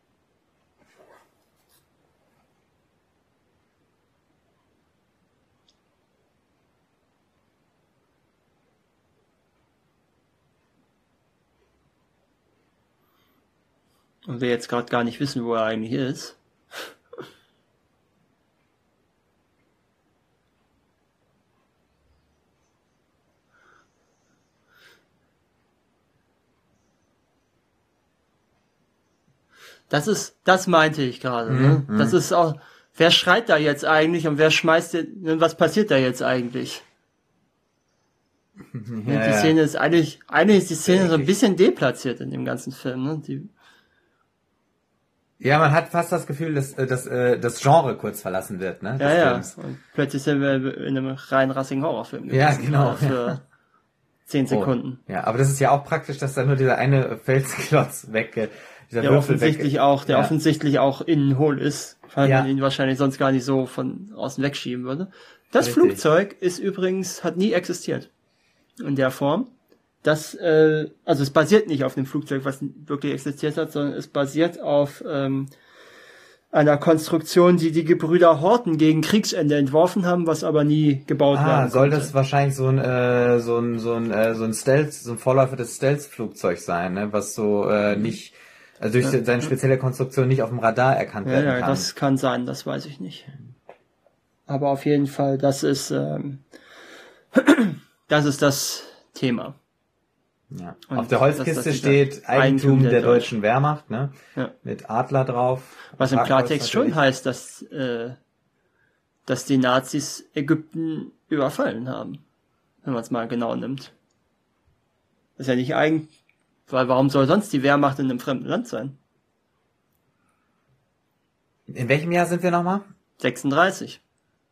Speaker 2: Und wir jetzt gerade gar nicht wissen, wo er eigentlich ist. Das ist, das meinte ich gerade. Ne?
Speaker 3: Mhm,
Speaker 2: Das ist auch, wer schreit da jetzt eigentlich und wer schmeißt den, ne, was passiert da jetzt eigentlich?
Speaker 3: Ja,
Speaker 2: die
Speaker 3: ja.
Speaker 2: Szene ist eigentlich, eigentlich ist die Szene so ein bisschen deplatziert in dem ganzen Film. Ne? Die,
Speaker 3: Ja, man hat fast das Gefühl, dass, äh, dass äh, das Genre kurz verlassen wird, ne? des
Speaker 2: ja, ja.
Speaker 3: Films.
Speaker 2: Und plötzlich sind wir in einem rein rassigen Horrorfilm.
Speaker 3: Ja,
Speaker 2: gewesen,
Speaker 3: genau,
Speaker 2: ne, Für zehn Sekunden.
Speaker 3: Oh, ja, aber das ist ja auch praktisch, dass da nur dieser eine Felsklotz weg, äh, dieser
Speaker 2: Der
Speaker 3: Würfel
Speaker 2: offensichtlich
Speaker 3: weg.
Speaker 2: auch, der
Speaker 3: Ja.
Speaker 2: offensichtlich auch innen hohl ist, weil
Speaker 3: Ja.
Speaker 2: man ihn wahrscheinlich sonst gar nicht so von außen wegschieben würde. Das
Speaker 3: Richtig.
Speaker 2: Flugzeug ist übrigens, hat nie existiert. In der Form. Das, äh, also es basiert nicht auf dem Flugzeug, was wirklich existiert hat, sondern es basiert auf ähm, einer Konstruktion, die die Gebrüder Horten gegen Kriegsende entworfen haben, was aber nie gebaut
Speaker 3: Ah,
Speaker 2: werden
Speaker 3: soll
Speaker 2: konnte.
Speaker 3: das wahrscheinlich so ein äh, so ein so ein äh, so ein Stealth, so ein Vorläufer des Stealth-Flugzeugs sein, ne? Was so äh, nicht, also durch
Speaker 2: Ja.
Speaker 3: seine spezielle Konstruktion nicht auf dem Radar erkannt
Speaker 2: Ja,
Speaker 3: werden
Speaker 2: ja,
Speaker 3: kann.
Speaker 2: das kann sein, das weiß ich nicht. Aber auf jeden Fall, das ist, ähm, das ist das Thema.
Speaker 3: Ja.
Speaker 2: Und
Speaker 3: Auf der
Speaker 2: das-
Speaker 3: Holzkiste
Speaker 2: das ist
Speaker 3: steht Eigentum der,
Speaker 2: der
Speaker 3: deutschen Wehrmacht, ne?
Speaker 2: Ja.
Speaker 3: Mit Adler drauf.
Speaker 2: Was im
Speaker 3: Parkhaus
Speaker 2: Klartext schon
Speaker 3: natürlich.
Speaker 2: heißt, dass, äh, dass die Nazis Ägypten überfallen haben. wenn man es mal genau nimmt. Das ist ja nicht eigen, weil warum soll sonst die Wehrmacht in einem fremden Land sein?
Speaker 3: In welchem Jahr sind wir nochmal?
Speaker 2: sechsunddreißig.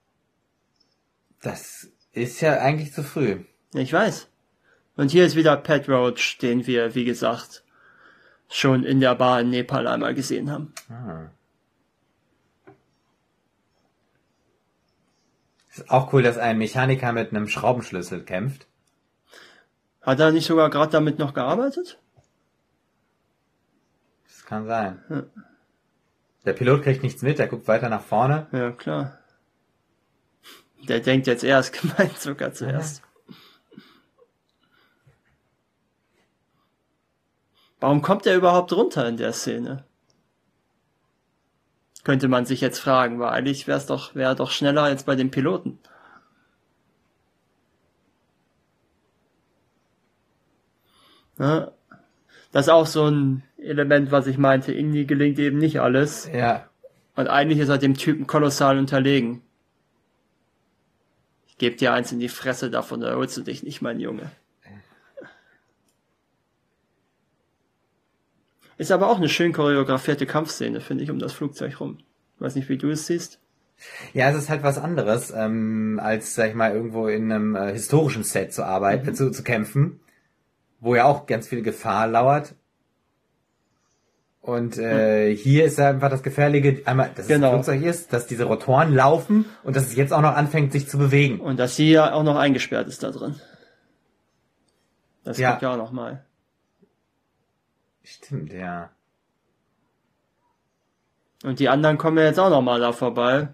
Speaker 3: Das ist ja eigentlich zu früh.
Speaker 2: Ja, ich weiß. Und hier ist wieder Pat Roach, den wir, wie gesagt, schon in der Bar in Nepal einmal gesehen haben.
Speaker 3: Ah. Ist auch cool, dass ein Mechaniker mit einem Schraubenschlüssel kämpft.
Speaker 2: Hat er nicht sogar gerade damit noch gearbeitet?
Speaker 3: Das kann sein.
Speaker 2: Ja.
Speaker 3: Der Pilot kriegt nichts mit, der guckt weiter nach vorne.
Speaker 2: Ja, klar. Der denkt jetzt, er ist gemeint sogar zuerst. Ja. Warum kommt er überhaupt runter in der Szene? Könnte man sich jetzt fragen, weil eigentlich wäre es doch, wäre doch schneller als bei den Piloten. Ja, das ist auch so ein Element, was ich meinte. Indy gelingt eben nicht alles.
Speaker 3: Ja.
Speaker 2: Und eigentlich ist er dem Typen kolossal unterlegen. Ich gebe dir eins in die Fresse, davon erholst du dich nicht, mein Junge. Ist aber auch eine schön choreografierte Kampfszene, finde ich, um das Flugzeug rum. Ich weiß nicht, wie du es siehst.
Speaker 3: Ja, es ist halt was anderes, ähm, als, sag ich mal, irgendwo in einem äh, historischen Set zu arbeiten, mhm. zu, zu kämpfen, wo ja auch ganz viel Gefahr lauert. Und äh, mhm. hier ist einfach das Gefährliche, einmal, dass
Speaker 2: genau.
Speaker 3: das Flugzeug ist, dass diese Rotoren laufen und dass es jetzt auch noch anfängt, sich zu bewegen.
Speaker 2: Und dass sie ja auch noch eingesperrt ist da drin. Das
Speaker 3: ja.
Speaker 2: kommt ja auch noch mal.
Speaker 3: Stimmt, ja.
Speaker 2: Und die anderen kommen ja jetzt auch noch mal da vorbei.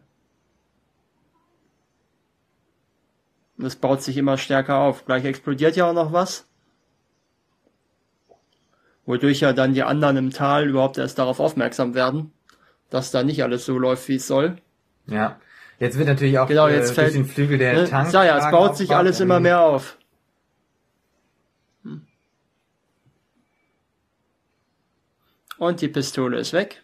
Speaker 2: Und das baut sich immer stärker auf. Gleich explodiert ja auch noch was. Wodurch ja dann die anderen im Tal überhaupt erst darauf aufmerksam werden, dass da nicht alles so läuft, wie es soll.
Speaker 3: Ja. Jetzt wird natürlich auch
Speaker 2: genau, jetzt
Speaker 3: äh,
Speaker 2: fällt,
Speaker 3: durch den Flügel der
Speaker 2: ne,
Speaker 3: Tank.
Speaker 2: Sag ja, es baut sich alles immer mehr auf. Hm. Und die Pistole ist weg.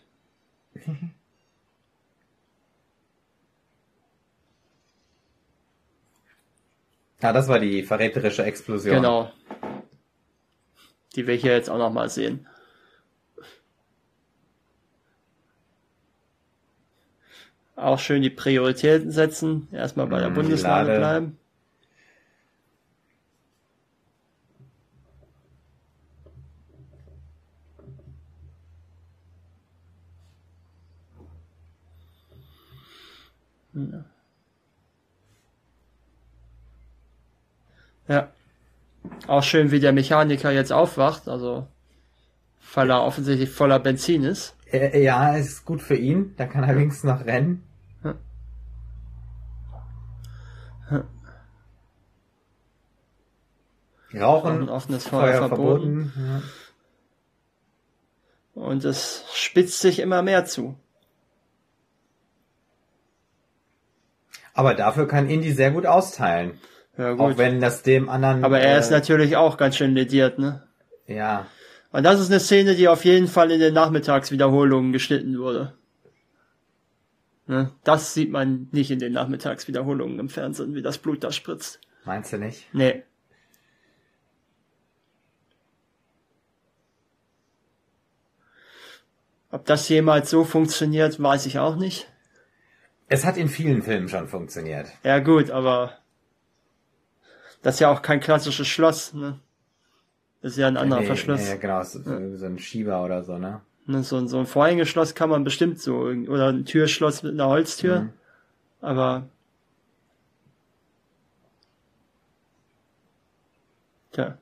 Speaker 3: Ja, das war die verräterische Explosion.
Speaker 2: Genau. Die wir hier jetzt auch noch mal sehen. Auch schön die Prioritäten setzen. Erstmal bei der
Speaker 3: Hm,
Speaker 2: Bundeslade bleiben. Ja. Ja. Auch schön, wie der Mechaniker jetzt aufwacht, also weil er offensichtlich voller Benzin ist.
Speaker 3: Äh, ja, es ist gut für ihn, da kann er wenigstens noch rennen.
Speaker 2: Ja. Ja.
Speaker 3: Rauchen,
Speaker 2: ein offenes Feuer,
Speaker 3: Feuer
Speaker 2: verboten.
Speaker 3: verboten. Ja.
Speaker 2: Und es spitzt sich immer mehr zu.
Speaker 3: Aber dafür kann Indy sehr gut austeilen.
Speaker 2: Ja, gut.
Speaker 3: Auch wenn das dem anderen...
Speaker 2: Aber er
Speaker 3: äh,
Speaker 2: ist natürlich auch ganz schön lediert, ne?
Speaker 3: Ja.
Speaker 2: Und das ist eine Szene, die auf jeden Fall in den Nachmittagswiederholungen geschnitten wurde. Ne? Das sieht man nicht in den Nachmittagswiederholungen im Fernsehen, wie das Blut da spritzt.
Speaker 3: Meinst du nicht?
Speaker 2: Nee. Ob das jemals so funktioniert, weiß ich auch nicht.
Speaker 3: Es hat in vielen Filmen schon funktioniert.
Speaker 2: Ja gut, aber das ist ja auch kein klassisches Schloss, ne? Das ist ja ein anderer
Speaker 3: nee,
Speaker 2: Verschluss.
Speaker 3: Ja, genau, so, ja. so ein Schieber oder so, ne?
Speaker 2: ne so, so ein Vorhängeschloss kann man bestimmt so, oder ein Türschloss mit einer Holztür, mhm. aber tja.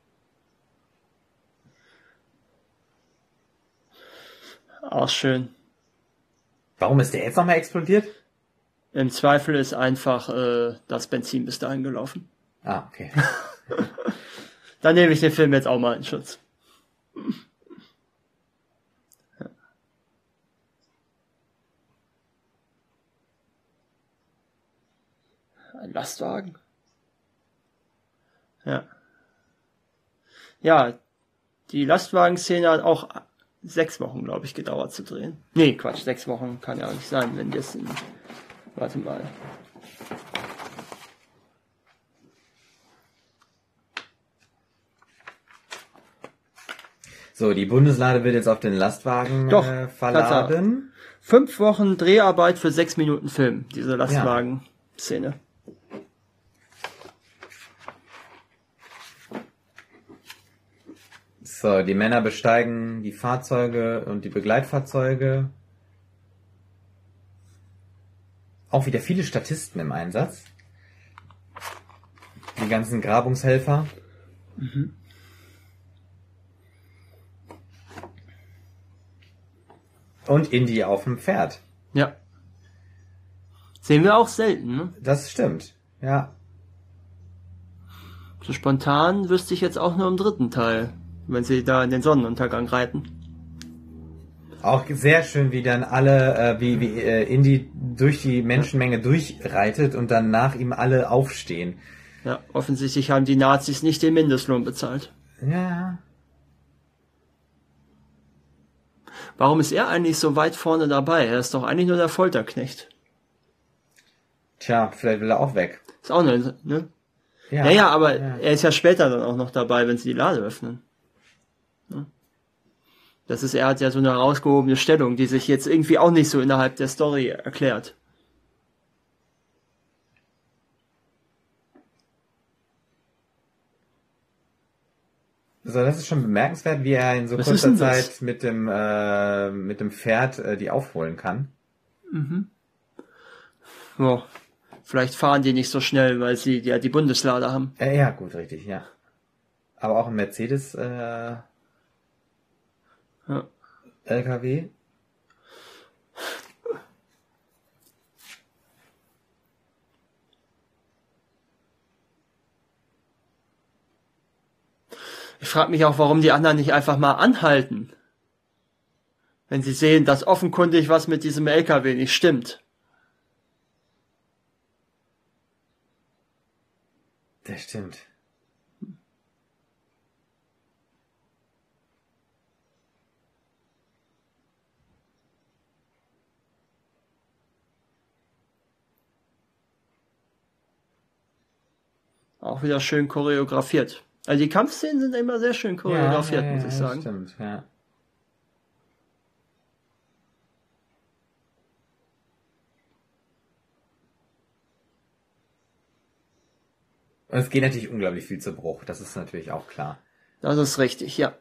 Speaker 2: Auch schön.
Speaker 3: Warum ist der jetzt nochmal explodiert?
Speaker 2: Im Zweifel ist einfach äh, das Benzin bis dahin gelaufen.
Speaker 3: Ah, okay.
Speaker 2: Dann nehme ich den Film jetzt auch mal in Schutz. Ja. Ein Lastwagen. Ja. Ja, die Lastwagenszene hat auch sechs Wochen, glaube ich, gedauert zu drehen. Nee, Quatsch, sechs Wochen kann ja nicht sein, wenn das in... Warte mal.
Speaker 3: So, die Bundeslade wird jetzt auf den Lastwagen
Speaker 2: Doch,
Speaker 3: äh, verladen.
Speaker 2: Fünf Wochen Dreharbeit für sechs Minuten Film, diese Lastwagen-Szene.
Speaker 3: So, die Männer besteigen die Fahrzeuge und die Begleitfahrzeuge. Auch wieder viele Statisten im Einsatz. Die ganzen Grabungshelfer.
Speaker 2: Mhm.
Speaker 3: Und Indy auf dem Pferd.
Speaker 2: Ja. Sehen wir auch selten, ne?
Speaker 3: Das stimmt, ja.
Speaker 2: So spontan wüsste ich jetzt auch nur im dritten Teil, wenn sie da in den Sonnenuntergang reiten.
Speaker 3: Auch sehr schön, wie dann alle, äh, wie, wie äh, Indy durch die Menschenmenge durchreitet und dann nach ihm alle aufstehen.
Speaker 2: Ja, offensichtlich haben die Nazis nicht den Mindestlohn bezahlt.
Speaker 3: Ja.
Speaker 2: Warum ist er eigentlich so weit vorne dabei? Er ist doch eigentlich nur der Folterknecht.
Speaker 3: Tja, vielleicht will er auch weg.
Speaker 2: Ist auch nur, ne?
Speaker 3: Ja,
Speaker 2: Naja, aber
Speaker 3: ja.
Speaker 2: er ist ja später dann auch noch dabei, wenn sie die Lade öffnen. Ja. Das ist, er hat ja so eine herausgehobene Stellung, die sich jetzt irgendwie auch nicht so innerhalb der Story erklärt.
Speaker 3: So, das ist schon bemerkenswert, wie er in so
Speaker 2: Was
Speaker 3: kurzer
Speaker 2: ist denn das?
Speaker 3: Zeit mit dem äh, mit dem Pferd äh, die aufholen kann.
Speaker 2: Mhm. Ja, vielleicht fahren die nicht so schnell, weil sie ja die Bundeslade haben.
Speaker 3: Äh, ja, gut, richtig, ja. Aber auch ein Mercedes äh,
Speaker 2: Ja.
Speaker 3: L K W.
Speaker 2: Ich frage mich auch, warum die anderen nicht einfach mal anhalten. Wenn sie sehen, dass offenkundig was mit diesem L K W nicht stimmt.
Speaker 3: Das stimmt.
Speaker 2: Auch wieder schön choreografiert. Also die Kampfszenen sind immer sehr schön choreografiert,
Speaker 3: ja, ja,
Speaker 2: muss ich
Speaker 3: ja,
Speaker 2: sagen.
Speaker 3: Stimmt, ja. Und es geht natürlich unglaublich viel zu Bruch, das ist natürlich auch klar.
Speaker 2: Das ist richtig, ja.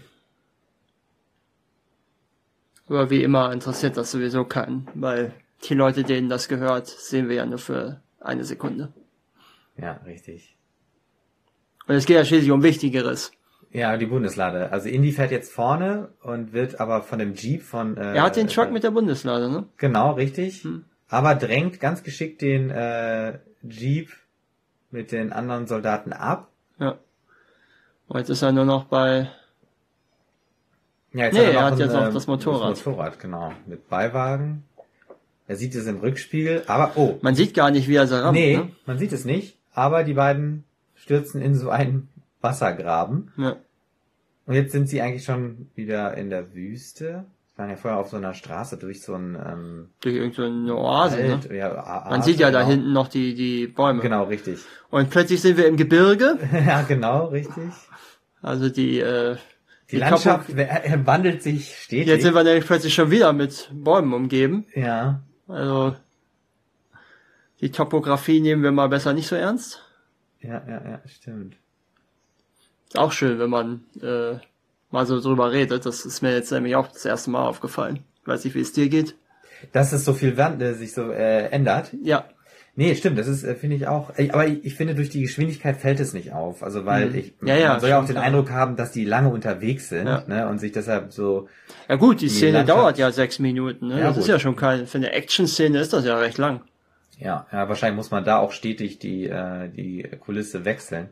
Speaker 2: Aber wie immer interessiert das sowieso keinen, weil die Leute, denen das gehört, sehen wir ja nur für eine Sekunde.
Speaker 3: Ja, richtig.
Speaker 2: Und es geht ja schließlich um Wichtigeres.
Speaker 3: Ja, die Bundeslade. Also Indy fährt jetzt vorne und wird aber von dem Jeep von... Äh,
Speaker 2: Er hat den Truck mit der Bundeslade, ne?
Speaker 3: Genau, richtig.
Speaker 2: Hm.
Speaker 3: Aber drängt ganz geschickt den äh, Jeep mit den anderen Soldaten ab.
Speaker 2: Ja. Und jetzt ist er nur noch bei...
Speaker 3: Ja, jetzt
Speaker 2: Nee,
Speaker 3: hat
Speaker 2: er
Speaker 3: noch
Speaker 2: hat
Speaker 3: ein,
Speaker 2: jetzt noch
Speaker 3: ähm,
Speaker 2: das Motorrad.
Speaker 3: Das Motorrad, genau. Mit Beiwagen. Er sieht es im Rückspiegel, aber... Oh,
Speaker 2: Man sieht gar nicht, wie er sie rammt,
Speaker 3: nee,
Speaker 2: ne?
Speaker 3: man sieht es nicht. Aber die beiden stürzen in so einen Wassergraben.
Speaker 2: Ja.
Speaker 3: Und jetzt sind sie eigentlich schon wieder in der Wüste. Sie waren ja vorher auf so einer Straße durch so ein... Ähm,
Speaker 2: Durch irgendeine Oase,
Speaker 3: Wald,
Speaker 2: ne?
Speaker 3: ja, Oase,
Speaker 2: Man sieht ja da
Speaker 3: genau.
Speaker 2: hinten noch die, die Bäume.
Speaker 3: Genau, richtig.
Speaker 2: Und plötzlich sind wir im Gebirge.
Speaker 3: Ja, genau, richtig.
Speaker 2: Also die, äh,
Speaker 3: Die, die Landschaft Topo- w- wandelt sich stetig.
Speaker 2: Jetzt sind wir nämlich plötzlich schon wieder mit Bäumen umgeben.
Speaker 3: Ja.
Speaker 2: Also die Topografie nehmen wir mal besser nicht so ernst.
Speaker 3: Ja, ja, ja, stimmt.
Speaker 2: Ist auch schön, wenn man äh, mal so drüber redet. Das ist mir jetzt nämlich auch das erste Mal aufgefallen. Weiß nicht, wie es dir geht.
Speaker 3: Dass es so viel Wand, äh, sich so äh, ändert.
Speaker 2: Ja.
Speaker 3: Nee, stimmt, das ist, äh, finde ich auch. Äh, aber ich, ich finde, durch die Geschwindigkeit fällt es nicht auf. Also weil
Speaker 2: Mhm.
Speaker 3: ich
Speaker 2: Ja, ja,
Speaker 3: man soll ja auch
Speaker 2: schon
Speaker 3: den
Speaker 2: klar.
Speaker 3: Eindruck haben, dass die lange unterwegs sind,
Speaker 2: Ja.
Speaker 3: ne? Und sich deshalb so.
Speaker 2: Ja gut, die,
Speaker 3: Die
Speaker 2: Szene
Speaker 3: Landschaft-
Speaker 2: dauert ja sechs Minuten. Ne?
Speaker 3: Ja,
Speaker 2: das
Speaker 3: gut.
Speaker 2: ist ja schon kein, für eine Action-Szene ist das ja recht lang.
Speaker 3: Ja, ja, wahrscheinlich muss man da auch stetig die, äh, die Kulisse wechseln.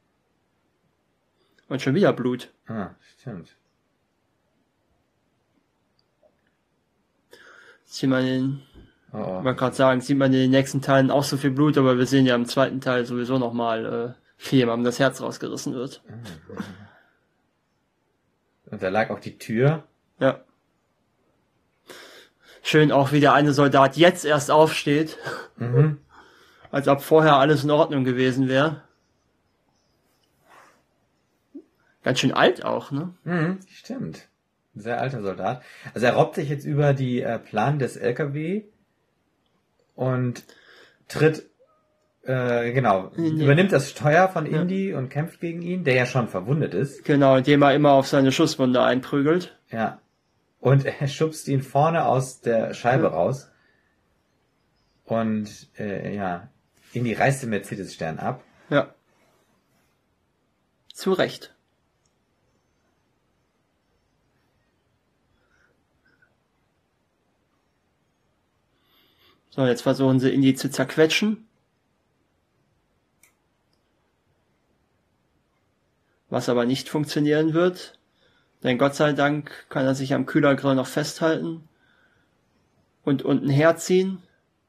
Speaker 2: Und schon wieder Blut.
Speaker 3: Ah, stimmt.
Speaker 2: Sieht man in,
Speaker 3: Oh, oh.
Speaker 2: ich wollte gerade sagen, sieht man in den nächsten Teilen auch so viel Blut, aber wir sehen ja im zweiten Teil sowieso nochmal, äh, wie jemandem das Herz rausgerissen wird.
Speaker 3: Und da lag auch die Tür.
Speaker 2: Ja. Schön auch, wie der eine Soldat jetzt erst aufsteht,
Speaker 3: Mhm.
Speaker 2: als ob vorher alles in Ordnung gewesen wäre. Ganz schön alt auch, ne?
Speaker 3: Mhm, stimmt. Ein sehr alter Soldat. Also er robbt sich jetzt über die äh, Plan des L K W und tritt, äh, genau,
Speaker 2: Nee.
Speaker 3: übernimmt das Steuer von Indy ja. und kämpft gegen ihn, der ja schon verwundet ist.
Speaker 2: Genau, indem er immer auf seine Schusswunde einprügelt.
Speaker 3: Ja. Und er schubst ihn vorne aus der Scheibe ja. raus. Und, äh, ja, Indy reißt den Mercedes-Stern ab.
Speaker 2: Ja. Zu Recht. So, jetzt versuchen sie Indy zu zerquetschen. Was aber nicht funktionieren wird. Denn Gott sei Dank kann er sich am Kühlergrill noch festhalten und unten herziehen.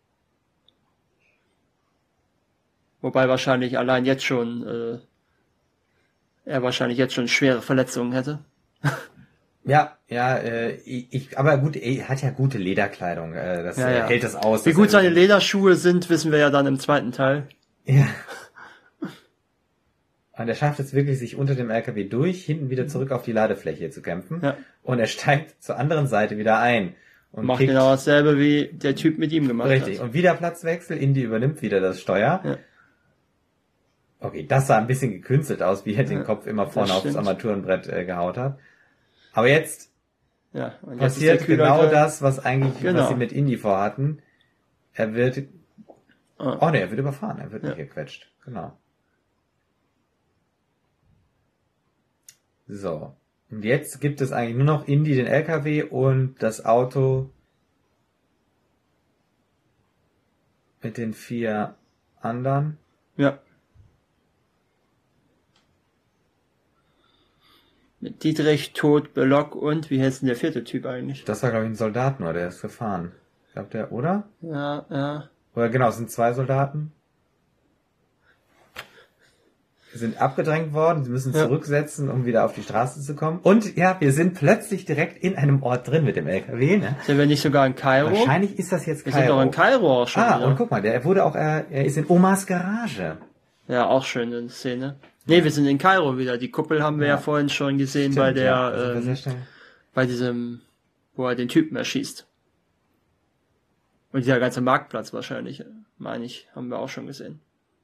Speaker 2: Wobei wahrscheinlich allein jetzt schon äh, er wahrscheinlich jetzt schon schwere Verletzungen hätte.
Speaker 3: Ja, ja, äh, ich, aber gut, er hat ja gute Lederkleidung, äh, das
Speaker 2: ja, ja.
Speaker 3: hält das aus.
Speaker 2: Wie gut seine Lederschuhe sind, wissen wir ja dann im zweiten Teil.
Speaker 3: Ja. Und er schafft es wirklich, sich unter dem L K W durch, hinten wieder zurück auf die Ladefläche zu kämpfen. Ja. Und er steigt zur anderen Seite wieder ein. Und
Speaker 2: macht kickt, genau dasselbe, wie der Typ mit ihm gemacht
Speaker 3: richtig. hat.
Speaker 2: Richtig,
Speaker 3: und wieder Platzwechsel, Indy übernimmt wieder das Steuer. Ja. Okay, das sah ein bisschen gekünstelt aus, wie er ja, den Kopf immer vorne aufs Armaturenbrett äh, gehaut hat. Aber jetzt, ja, und jetzt passiert genau das, was eigentlich, genau. was sie mit Indy vorhatten. Er wird, oh, oh ne, er wird überfahren, er wird ja. nicht gequetscht. Genau. So. Und jetzt gibt es eigentlich nur noch Indy, den L K W und das Auto mit den vier anderen.
Speaker 2: Ja. Mit Dietrich, Tod, Belloc und, wie heißt denn der vierte Typ eigentlich?
Speaker 3: Das war, glaube ich, ein Soldat nur, der ist gefahren. Ich glaube, der, oder?
Speaker 2: Ja, ja.
Speaker 3: Oder genau, es sind zwei Soldaten. Sie sind abgedrängt worden, sie müssen ja. zurücksetzen, um wieder auf die Straße zu kommen. Und ja, wir sind plötzlich direkt in einem Ort drin mit dem L K W. Ne?
Speaker 2: Sind wir nicht sogar in Kairo?
Speaker 3: Wahrscheinlich ist das jetzt
Speaker 2: Kairo. Wir sind doch in Kairo auch schon.
Speaker 3: Ah, wieder. Und guck mal, der wurde auch, er, er ist in Omas Garage.
Speaker 2: Ja, auch schöne Szene. Nee, wir sind in Kairo wieder. Die Kuppel haben wir ja, ja vorhin schon gesehen. Stimmt, bei der, ja. also ähm, bei diesem, wo er den Typen erschießt. Und dieser ganze Marktplatz wahrscheinlich, meine ich, haben wir auch schon gesehen.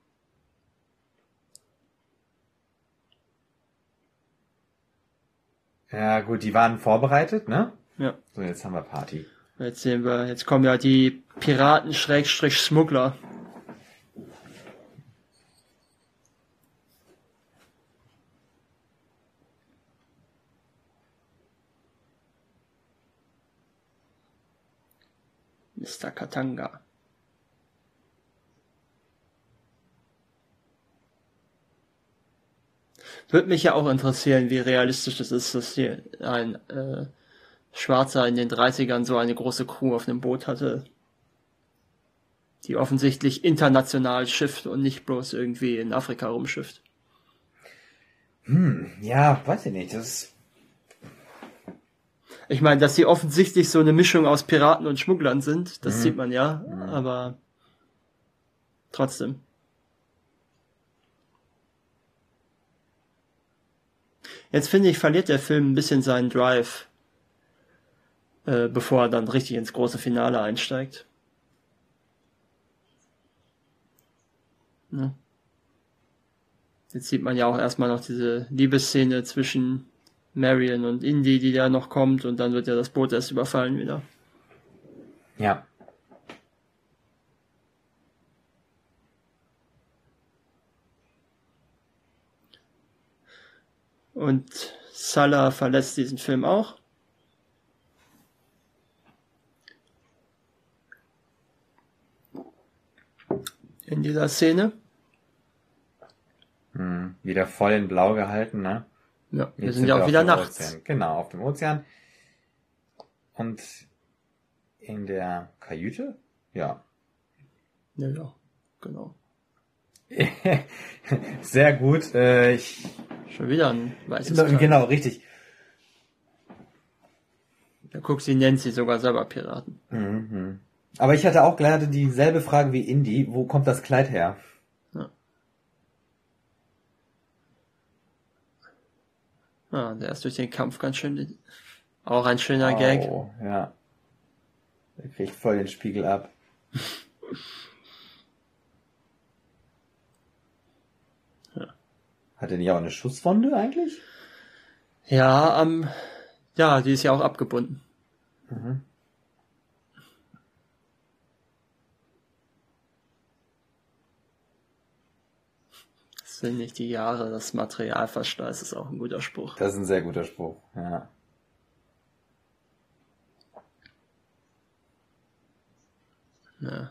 Speaker 3: Ja, gut, die waren vorbereitet, ne?
Speaker 2: Ja.
Speaker 3: So, jetzt haben wir Party.
Speaker 2: Jetzt sehen wir, jetzt kommen ja die Piraten-Schmuggler. Mister Katanga. Würde mich ja auch interessieren, wie realistisch es ist, dass hier ein äh, Schwarzer in den dreißigern so eine große Crew auf einem Boot hatte, die offensichtlich international schifft und nicht bloß irgendwie in Afrika rumschifft.
Speaker 3: Hm, ja, weiß ich nicht. Das
Speaker 2: Ich meine, dass sie offensichtlich so eine Mischung aus Piraten und Schmugglern sind, das mhm. sieht man ja, mhm. aber trotzdem. Jetzt finde ich, verliert der Film ein bisschen seinen Drive, äh, bevor er dann richtig ins große Finale einsteigt. Ja. Jetzt sieht man ja auch erstmal noch diese Liebesszene zwischen Marion und Indy, die da noch kommt, und dann wird ja das Boot erst überfallen wieder.
Speaker 3: Ja.
Speaker 2: Und Salah verlässt diesen Film auch. In dieser Szene.
Speaker 3: Hm, wieder voll in Blau gehalten, ne?
Speaker 2: Ja, wir sind ja auch wieder nachts.
Speaker 3: Ozean. Genau, auf dem Ozean. Und in der Kajüte? Ja.
Speaker 2: Ja, ja, genau.
Speaker 3: Sehr gut. Äh, ich
Speaker 2: Schon wieder ein weißes
Speaker 3: Kleid. Genau, richtig.
Speaker 2: Da guck, sie nennt sie sogar selber Piraten.
Speaker 3: Mhm. Aber ich hatte auch gerade dieselbe Frage wie Indy. Wo kommt das Kleid her?
Speaker 2: Ja. Ah, der ist durch den Kampf ganz schön, auch ein schöner Gag.
Speaker 3: Oh, ja. Der kriegt voll den Spiegel ab.
Speaker 2: Ja.
Speaker 3: Hat er nicht auch eine Schusswunde eigentlich?
Speaker 2: Ja, am, ja, die ist ja auch abgebunden.
Speaker 3: Mhm.
Speaker 2: Das sind nicht die Jahre, das Materialverschleiß ist auch ein guter Spruch.
Speaker 3: Das ist ein sehr guter Spruch, ja.
Speaker 2: Ja.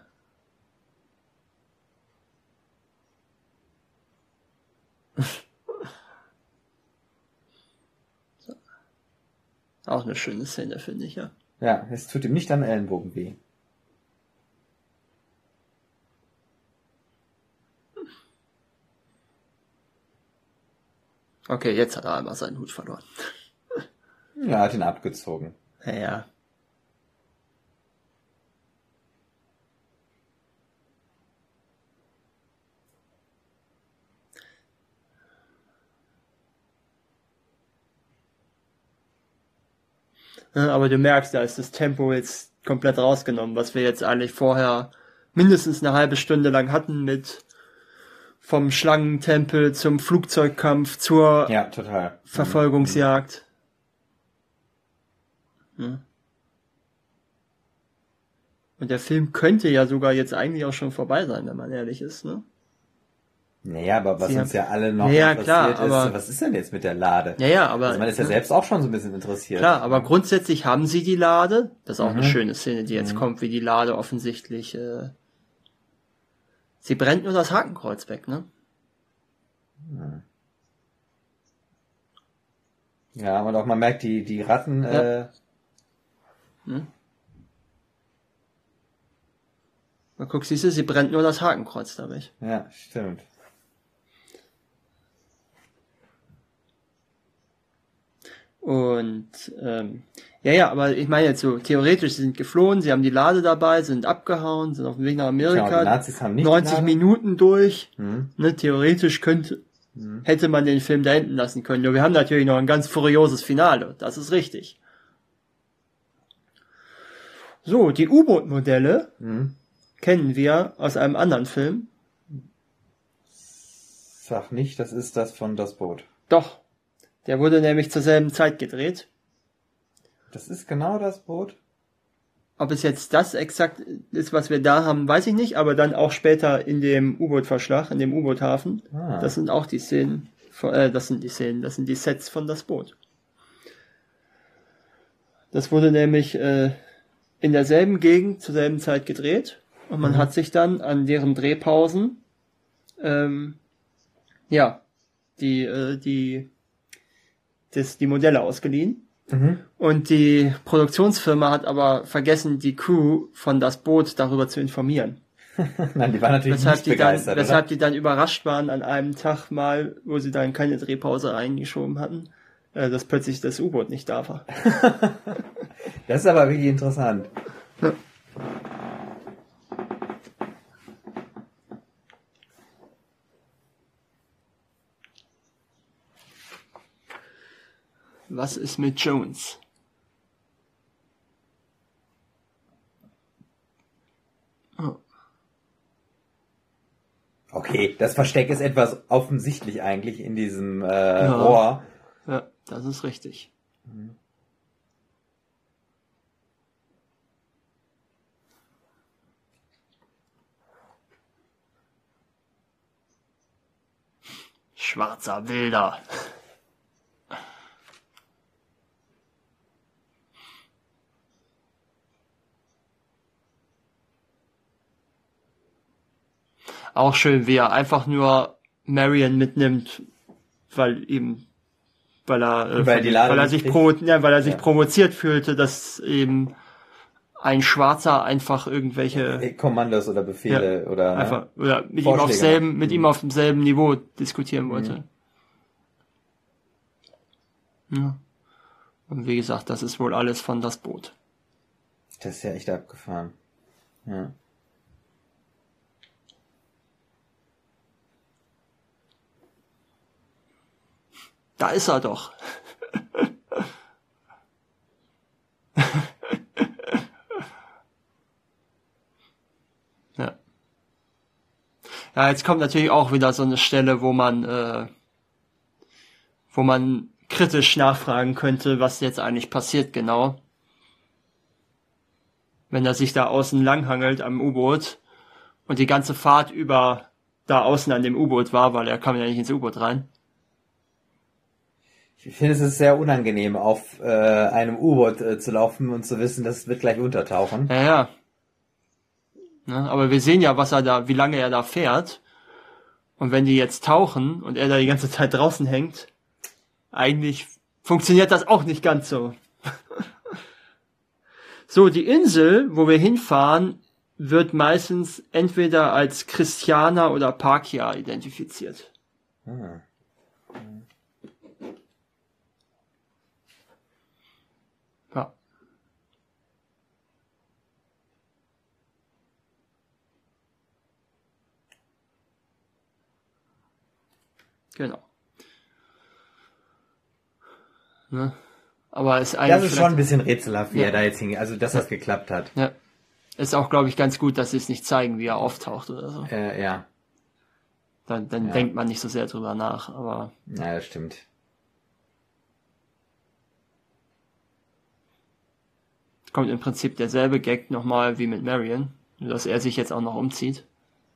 Speaker 2: So. Auch eine schöne Szene, finde ich, ja.
Speaker 3: Ja, es tut ihm nicht am Ellenbogen weh.
Speaker 2: Okay, jetzt hat er einmal seinen Hut verloren.
Speaker 3: Ja, hat ihn abgezogen.
Speaker 2: Ja, ja. Ja, aber du merkst, da ist das Tempo jetzt komplett rausgenommen, was wir jetzt eigentlich vorher mindestens eine halbe Stunde lang hatten mit vom Schlangentempel zum Flugzeugkampf zur
Speaker 3: Ja, total.
Speaker 2: Verfolgungsjagd. Ja. Und der Film könnte ja sogar jetzt eigentlich auch schon vorbei sein, wenn man ehrlich ist, ne?
Speaker 3: Naja, aber was
Speaker 2: Sie
Speaker 3: uns
Speaker 2: haben-
Speaker 3: ja alle noch
Speaker 2: Ja,
Speaker 3: interessiert
Speaker 2: klar,
Speaker 3: ist,
Speaker 2: aber-
Speaker 3: was ist denn jetzt mit der Lade?
Speaker 2: Ja, ja, aber
Speaker 3: Also man ist ja
Speaker 2: ne?
Speaker 3: selbst auch schon so ein bisschen interessiert.
Speaker 2: Klar, aber grundsätzlich haben sie die Lade. Das ist auch eine
Speaker 3: Mhm.
Speaker 2: schöne Szene, die jetzt
Speaker 3: Mhm.
Speaker 2: kommt, wie die Lade offensichtlich. Äh, sie brennt nur das Hakenkreuz weg, ne?
Speaker 3: Ja, und auch man merkt, die, die Ratten,
Speaker 2: Ja.
Speaker 3: äh,
Speaker 2: Mal guck, siehst du, sie brennt nur das Hakenkreuz da weg.
Speaker 3: ja, stimmt.
Speaker 2: Und ähm, ja, ja, aber ich meine jetzt so, theoretisch, sie sind geflohen, sie haben die Lade dabei, sind abgehauen, sind auf dem Weg nach Amerika.
Speaker 3: Genau, die Nazis haben nicht
Speaker 2: neunzig
Speaker 3: die Lade.
Speaker 2: Minuten durch.
Speaker 3: Mhm.
Speaker 2: Ne, theoretisch könnte, hätte man den Film da enden lassen können. Nur wir haben natürlich noch ein ganz furioses Finale. Das ist richtig. So, die U-Boot-Modelle
Speaker 3: Mhm.
Speaker 2: kennen wir aus einem anderen Film.
Speaker 3: Sag nicht, das ist das von Das Boot.
Speaker 2: Doch. Der wurde nämlich zur selben Zeit gedreht.
Speaker 3: Das ist genau das Boot?
Speaker 2: Ob es jetzt das exakt ist, was wir da haben, weiß ich nicht, aber dann auch später in dem U-Boot-Verschlag, in dem U-Boot-Hafen.
Speaker 3: Ah.
Speaker 2: Das sind auch die Szenen, von, äh, das sind die Szenen, das sind die Sets von Das Boot. Das wurde nämlich äh, in derselben Gegend zur selben Zeit gedreht und man
Speaker 3: Mhm.
Speaker 2: hat sich dann an deren Drehpausen ähm, ja die äh, die das, die Modelle ausgeliehen.
Speaker 3: Mhm.
Speaker 2: Und die Produktionsfirma hat aber vergessen, die Crew von Das Boot darüber zu informieren.
Speaker 3: Nein, die waren natürlich
Speaker 2: Weshalb
Speaker 3: nicht
Speaker 2: die, dann,
Speaker 3: begeistert,
Speaker 2: weshalb
Speaker 3: oder?
Speaker 2: die dann überrascht waren an einem Tag mal, wo sie dann keine Drehpause reingeschoben hatten, äh, dass plötzlich das U-Boot nicht da war.
Speaker 3: Das ist aber wirklich interessant.
Speaker 2: Was ist mit Jones? Oh.
Speaker 3: Okay, das Versteck ist etwas offensichtlich eigentlich in diesem äh,
Speaker 2: Ja.
Speaker 3: Rohr.
Speaker 2: Ja, das ist richtig. Schwarzer Wilder. Auch schön, wie er einfach nur Marion mitnimmt, weil ihm, weil er, äh,
Speaker 3: Weil die Lade
Speaker 2: weil er
Speaker 3: nicht
Speaker 2: sich
Speaker 3: kriegt.
Speaker 2: provo ja, weil er sich
Speaker 3: Ja.
Speaker 2: provoziert fühlte, dass eben ein Schwarzer einfach irgendwelche
Speaker 3: Äh, Kommandos oder Befehle oder
Speaker 2: einfach oder mit ihm
Speaker 3: Vorschläge
Speaker 2: auf selben,
Speaker 3: macht.
Speaker 2: mit
Speaker 3: Mhm.
Speaker 2: ihm auf demselben Niveau diskutieren wollte. Ja. Und wie gesagt, das ist wohl alles von Das Boot.
Speaker 3: Das ist ja echt abgefahren. Ja.
Speaker 2: Da ist er doch. Ja, jetzt kommt natürlich auch wieder so eine Stelle, wo man, äh, wo man kritisch nachfragen könnte, was jetzt eigentlich passiert genau. Wenn er sich da außen langhangelt am U-Boot und die ganze Fahrt über da außen an dem U-Boot war, weil er kam ja nicht ins U-Boot rein.
Speaker 3: Ich finde, es ist sehr unangenehm, auf äh, einem U-Boot äh, zu laufen und zu wissen, das wird gleich untertauchen.
Speaker 2: Ja, ja. Ne, aber wir sehen ja, was er da, wie lange er da fährt. Und wenn die jetzt tauchen und er da die ganze Zeit draußen hängt, eigentlich funktioniert das auch nicht ganz so. So, die Insel, wo wir hinfahren, wird meistens entweder als Christiana oder Parkia identifiziert.
Speaker 3: Hm.
Speaker 2: Ja. Genau. Ne? Aber es ist eigentlich
Speaker 3: Das ist schon ein bisschen rätselhaft, wie
Speaker 2: ja.
Speaker 3: er da jetzt hingeht. Also, dass das geklappt hat.
Speaker 2: Ja. Ist auch, glaube ich, ganz gut, dass sie es nicht zeigen, wie er auftaucht oder so.
Speaker 3: Äh, ja.
Speaker 2: Dann, dann
Speaker 3: Ja.
Speaker 2: denkt man nicht so sehr drüber nach, aber
Speaker 3: Ja, das stimmt.
Speaker 2: kommt im Prinzip derselbe Gag nochmal wie mit Marion, nur dass er sich jetzt auch noch umzieht.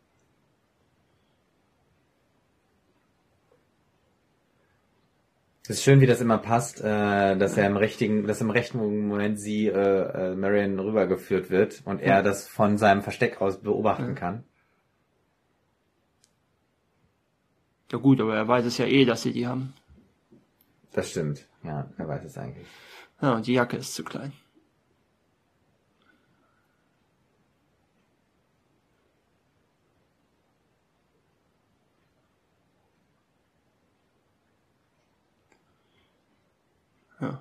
Speaker 3: Es ist schön, wie das immer passt, äh, dass er im richtigen, dass im rechten Moment sie, äh, äh, Marion rübergeführt wird und er das von seinem Versteck aus beobachten kann.
Speaker 2: Ja gut, aber er weiß es ja eh, dass sie die haben.
Speaker 3: Das stimmt. Ja, er weiß es eigentlich.
Speaker 2: Ja, und die Jacke ist zu klein. Ja.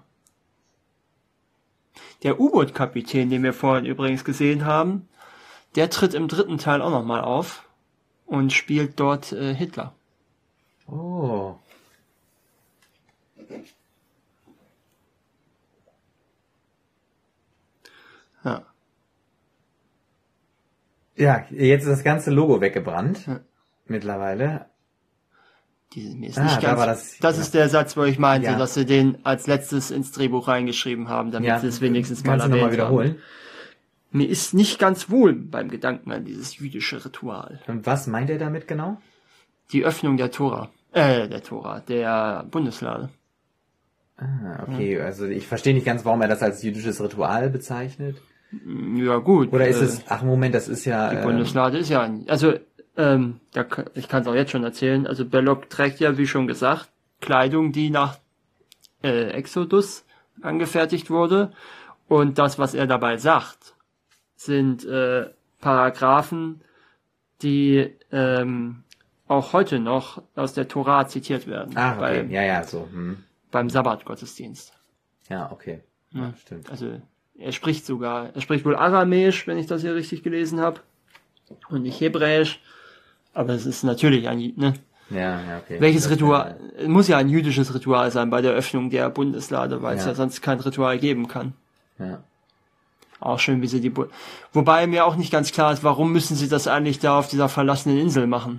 Speaker 2: Der U-Boot-Kapitän, den wir vorhin übrigens gesehen haben, der tritt im dritten Teil auch nochmal auf und spielt dort äh, Hitler.
Speaker 3: Oh.
Speaker 2: Ja.
Speaker 3: Ja, jetzt ist das ganze Logo weggebrannt.
Speaker 2: Ja.
Speaker 3: Mittlerweile.
Speaker 2: Die, mir ist
Speaker 3: Ah,
Speaker 2: nicht
Speaker 3: da
Speaker 2: ganz,
Speaker 3: war
Speaker 2: das,
Speaker 3: das- ja.
Speaker 2: ist der Satz, wo ich meinte,
Speaker 3: Ja.
Speaker 2: dass sie den als letztes ins Drehbuch reingeschrieben haben, damit
Speaker 3: Ja,
Speaker 2: sie es wenigstens mal
Speaker 3: kannst du nochmal
Speaker 2: erwähnt
Speaker 3: wiederholen?
Speaker 2: haben. Mir ist nicht ganz wohl beim Gedanken an dieses jüdische Ritual.
Speaker 3: Und was meint er damit genau?
Speaker 2: Die Öffnung der Tora, äh, der Tora, der Bundeslade.
Speaker 3: Ah, okay, also ich verstehe nicht ganz, warum er das als jüdisches Ritual bezeichnet.
Speaker 2: Ja gut.
Speaker 3: Oder ist
Speaker 2: äh,
Speaker 3: es, ach Moment, das ist ja...
Speaker 2: Die
Speaker 3: ähm,
Speaker 2: Bundeslade ist ja, ein, also ähm, da, kann- ich kann es auch jetzt schon erzählen. Also Belloc trägt ja, wie schon gesagt, Kleidung, die nach äh, Exodus angefertigt wurde. Und das, was er dabei sagt, sind äh, Paragraphen, die ähm, auch heute noch aus der Tora zitiert werden.
Speaker 3: Ah, okay,
Speaker 2: bei,
Speaker 3: ja, ja, so. Hm.
Speaker 2: Beim Sabbatgottesdienst.
Speaker 3: Ja, okay.
Speaker 2: Ja.
Speaker 3: Ja, stimmt.
Speaker 2: Also er spricht sogar, er spricht wohl Aramäisch, wenn ich das hier richtig gelesen habe, und nicht Hebräisch. Aber es ist natürlich ein, ne?
Speaker 3: Ja, ja, okay.
Speaker 2: Welches
Speaker 3: Das-
Speaker 2: Ritual? Es muss ja ein jüdisches Ritual sein bei der Öffnung der Bundeslade, weil es
Speaker 3: Ja.
Speaker 2: ja sonst kein Ritual geben kann.
Speaker 3: Ja.
Speaker 2: Auch schön, wie sie die, Bu wobei mir auch nicht ganz klar ist, warum müssen sie das eigentlich da auf dieser verlassenen Insel machen?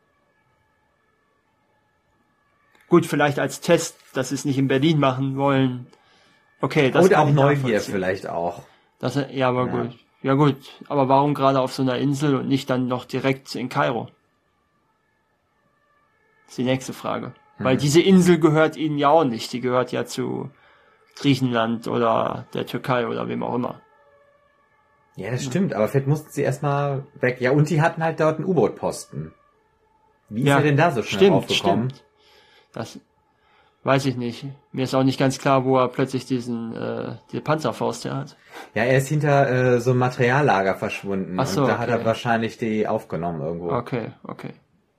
Speaker 2: Gut, vielleicht als Test, dass sie es nicht in Berlin machen wollen. Okay, das
Speaker 3: Oder
Speaker 2: kann
Speaker 3: auch
Speaker 2: ich
Speaker 3: Neugier
Speaker 2: nachvollziehen.
Speaker 3: vielleicht auch.
Speaker 2: Das, ja, aber
Speaker 3: Ja.
Speaker 2: gut. Ja gut, aber warum gerade auf so einer Insel und nicht dann noch direkt in Kairo? Das ist die nächste Frage. Weil diese Insel gehört ihnen ja auch nicht. Die gehört ja zu Griechenland oder der Türkei oder wem auch immer.
Speaker 3: Ja, das stimmt, aber vielleicht mussten sie erstmal weg. Ja, und die hatten halt dort einen U-Boot-Posten. Wie ist er denn da so schnell
Speaker 2: stimmt,
Speaker 3: aufgekommen?
Speaker 2: Stimmt. Das weiß ich nicht. Mir ist auch nicht ganz klar, wo er plötzlich diesen äh, die Panzerfaust her hat.
Speaker 3: Ja, er ist hinter äh, so einem Materiallager verschwunden.
Speaker 2: Ach so,
Speaker 3: und da hat er
Speaker 2: okay.
Speaker 3: wahrscheinlich die aufgenommen irgendwo.
Speaker 2: Okay, okay.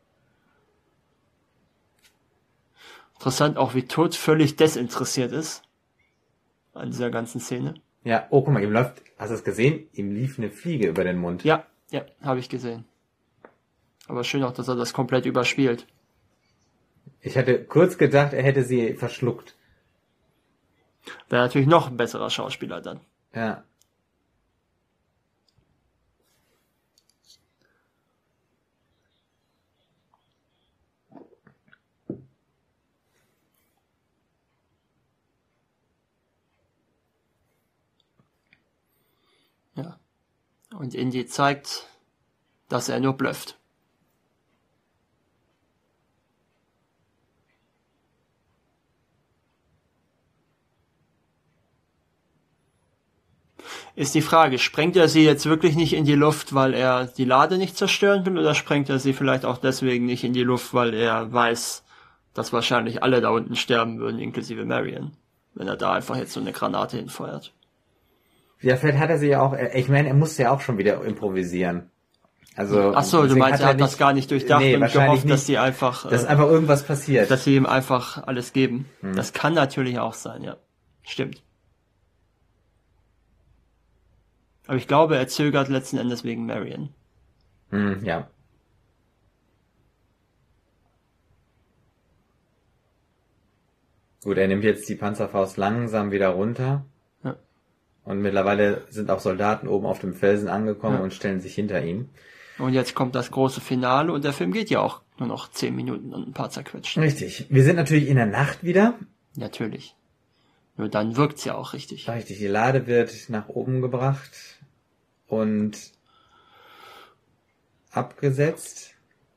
Speaker 2: Interessant auch, wie Tod völlig desinteressiert ist an dieser ganzen Szene.
Speaker 3: Ja, oh, guck mal, ihm läuft, hast du es gesehen? Ihm lief eine Fliege über den Mund.
Speaker 2: Ja, ja, habe ich gesehen. Aber schön auch, dass er das komplett überspielt.
Speaker 3: Ich hatte kurz gedacht, er hätte sie verschluckt.
Speaker 2: Wäre natürlich noch ein besserer Schauspieler dann.
Speaker 3: Ja.
Speaker 2: Und Indy zeigt, dass er nur blufft. Ist die Frage, sprengt er sie jetzt wirklich nicht in die Luft, weil er die Lade nicht zerstören will, oder sprengt er sie vielleicht auch deswegen nicht in die Luft, weil er weiß, dass wahrscheinlich alle da unten sterben würden, inklusive Marion, wenn er da einfach jetzt so eine Granate hinfeuert?
Speaker 3: Ja, vielleicht hat er sie ja auch, ich meine, er musste ja auch schon wieder improvisieren. Also,
Speaker 2: ach so, du meinst, er hat nicht, das gar nicht durchdacht nee, und gehofft, nicht, dass sie einfach,
Speaker 3: dass äh, einfach irgendwas passiert.
Speaker 2: Dass sie ihm einfach alles geben. Hm. Das kann natürlich auch sein, ja. Stimmt. Aber ich glaube, er zögert letzten Endes wegen Marion.
Speaker 3: Hm, ja. Gut, er nimmt jetzt die Panzerfaust langsam wieder runter. Ja. Und mittlerweile sind auch Soldaten oben auf dem Felsen angekommen ja. und stellen sich hinter ihn.
Speaker 2: Und jetzt kommt das große Finale und der Film geht ja auch nur noch zehn Minuten und ein paar zerquetscht.
Speaker 3: Richtig. Wir sind natürlich in der Nacht wieder.
Speaker 2: Natürlich. Nur dann wirkt's ja auch richtig.
Speaker 3: Richtig, die Lade wird nach oben gebracht und abgesetzt.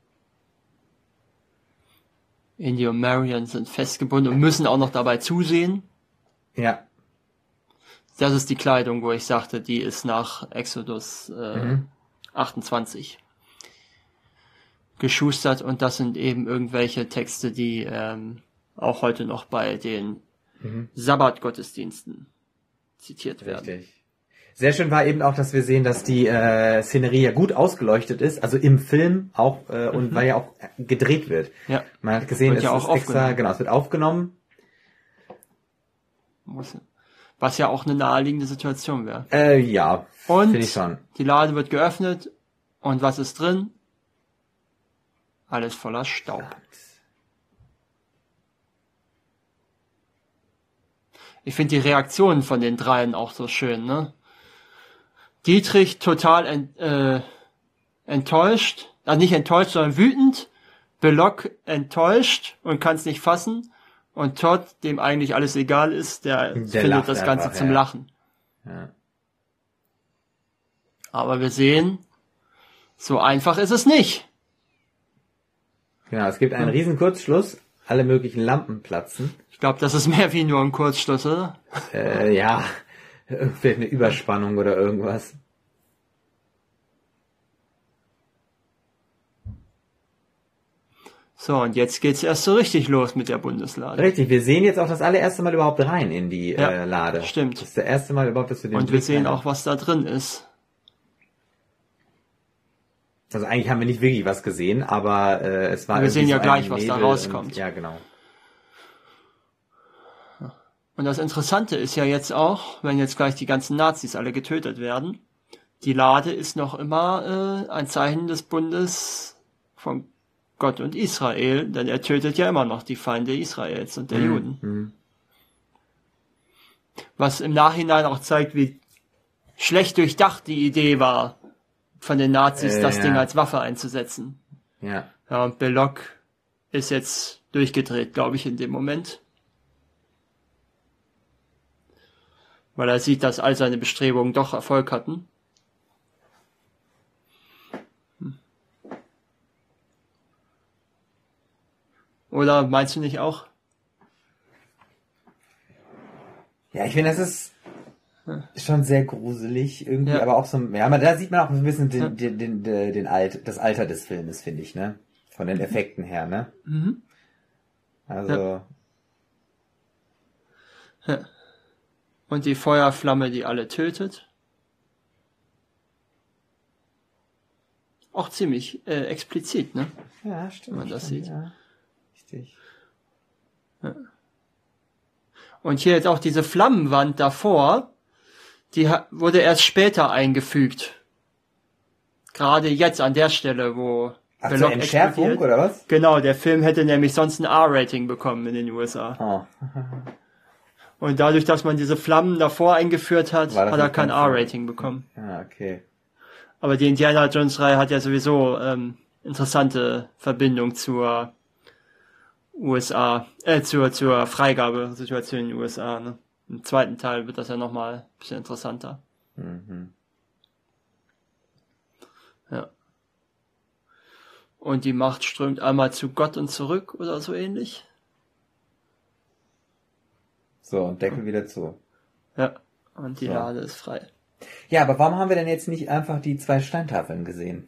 Speaker 2: Indy und Marion sind festgebunden und müssen auch noch dabei zusehen.
Speaker 3: Ja.
Speaker 2: Das ist die Kleidung, wo ich sagte, die ist nach Exodus äh, mhm. achtundzwanzig geschustert und das sind eben irgendwelche Texte, die ähm, auch heute noch bei den mhm. Sabbatgottesdiensten zitiert werden.
Speaker 3: Richtig. Sehr schön war eben auch, dass wir sehen, dass die äh, Szenerie ja gut ausgeleuchtet ist, also im Film auch äh, und mhm. weil ja auch gedreht wird.
Speaker 2: Ja.
Speaker 3: Man hat gesehen,
Speaker 2: wird
Speaker 3: es
Speaker 2: ja auch
Speaker 3: ist extra, genau, es wird aufgenommen.
Speaker 2: Was ja auch eine naheliegende Situation wäre.
Speaker 3: Äh, ja,
Speaker 2: finde ich schon. Die Lade wird geöffnet und was ist drin? Alles voller Staub. Ich finde die Reaktionen von den dreien auch so schön, ne? Dietrich total ent, äh, enttäuscht, also nicht enttäuscht, sondern wütend. Belloc enttäuscht und kann es nicht fassen. Und Todd, dem eigentlich alles egal ist, der, der findet das Ganze einfach, zum ja. Lachen. Ja. Aber wir sehen, so einfach ist es nicht.
Speaker 3: Genau, es gibt einen riesen Kurzschluss, alle möglichen Lampen platzen.
Speaker 2: Ich glaube, das ist mehr wie nur ein Kurzschluss, oder?
Speaker 3: Äh, ja, vielleicht eine Überspannung oder irgendwas.
Speaker 2: So, und jetzt geht's erst so richtig los mit der Bundeslade.
Speaker 3: Richtig, wir sehen jetzt auch das allererste Mal überhaupt rein in die ja, äh, Lade.
Speaker 2: Stimmt.
Speaker 3: Das ist das erste Mal überhaupt, dass wir den
Speaker 2: Und wir sehen auch, was da drin ist.
Speaker 3: Also eigentlich haben wir nicht wirklich was gesehen, aber äh, es war...
Speaker 2: Wir sehen ja
Speaker 3: so
Speaker 2: gleich, was da rauskommt.
Speaker 3: Und, ja, genau.
Speaker 2: Und das Interessante ist ja jetzt auch, wenn jetzt gleich die ganzen Nazis alle getötet werden, die Lade ist noch immer äh, ein Zeichen des Bundes von Gott und Israel, denn er tötet ja immer noch die Feinde Israels und der mhm. Juden. Mhm. Was im Nachhinein auch zeigt, wie schlecht durchdacht die Idee war, von den Nazis äh, das ja. Ding als Waffe einzusetzen.
Speaker 3: Ja.
Speaker 2: Ja, und Belloc ist jetzt durchgedreht, glaube ich, in dem Moment. Weil er sieht, dass all seine Bestrebungen doch Erfolg hatten. Oder meinst du nicht auch?
Speaker 3: Ja, ich finde, das ist schon sehr gruselig irgendwie, ja. aber auch so, ja, aber da sieht man auch ein bisschen den, ja. den, den, den, den Alt, das Alter des Filmes, finde ich, ne? Von den Effekten her, ne?
Speaker 2: Mhm.
Speaker 3: Also.
Speaker 2: Ja. Ja. Und die Feuerflamme, die alle tötet. Auch ziemlich äh, explizit, ne?
Speaker 3: Ja, stimmt.
Speaker 2: Wenn man das
Speaker 3: stimmt,
Speaker 2: sieht.
Speaker 3: Ja. Richtig.
Speaker 2: Ja. Und hier jetzt auch diese Flammenwand davor, die wurde erst später eingefügt. Gerade jetzt an der Stelle, wo
Speaker 3: Ach, Belloc zur Entschärfung explodiert. Oder was?
Speaker 2: Genau, der Film hätte nämlich sonst ein R-Rating bekommen in den U S A.
Speaker 3: Oh.
Speaker 2: Und dadurch, dass man diese Flammen davor eingeführt hat, hat er kein R-Rating bekommen.
Speaker 3: Ah, okay.
Speaker 2: Aber die Indiana Jones Reihe hat ja sowieso ähm, interessante Verbindung zur U S A, äh, zur, zur Freigabesituation in den U S A, ne? Im zweiten Teil wird das ja nochmal ein bisschen interessanter.
Speaker 3: Mhm.
Speaker 2: und die Macht strömt einmal zu Gott und zurück oder so ähnlich.
Speaker 3: So, und Deckel wieder zu.
Speaker 2: Ja, und die
Speaker 3: So.
Speaker 2: Lade ist frei.
Speaker 3: Ja, aber warum haben wir denn jetzt nicht einfach die zwei Steintafeln gesehen?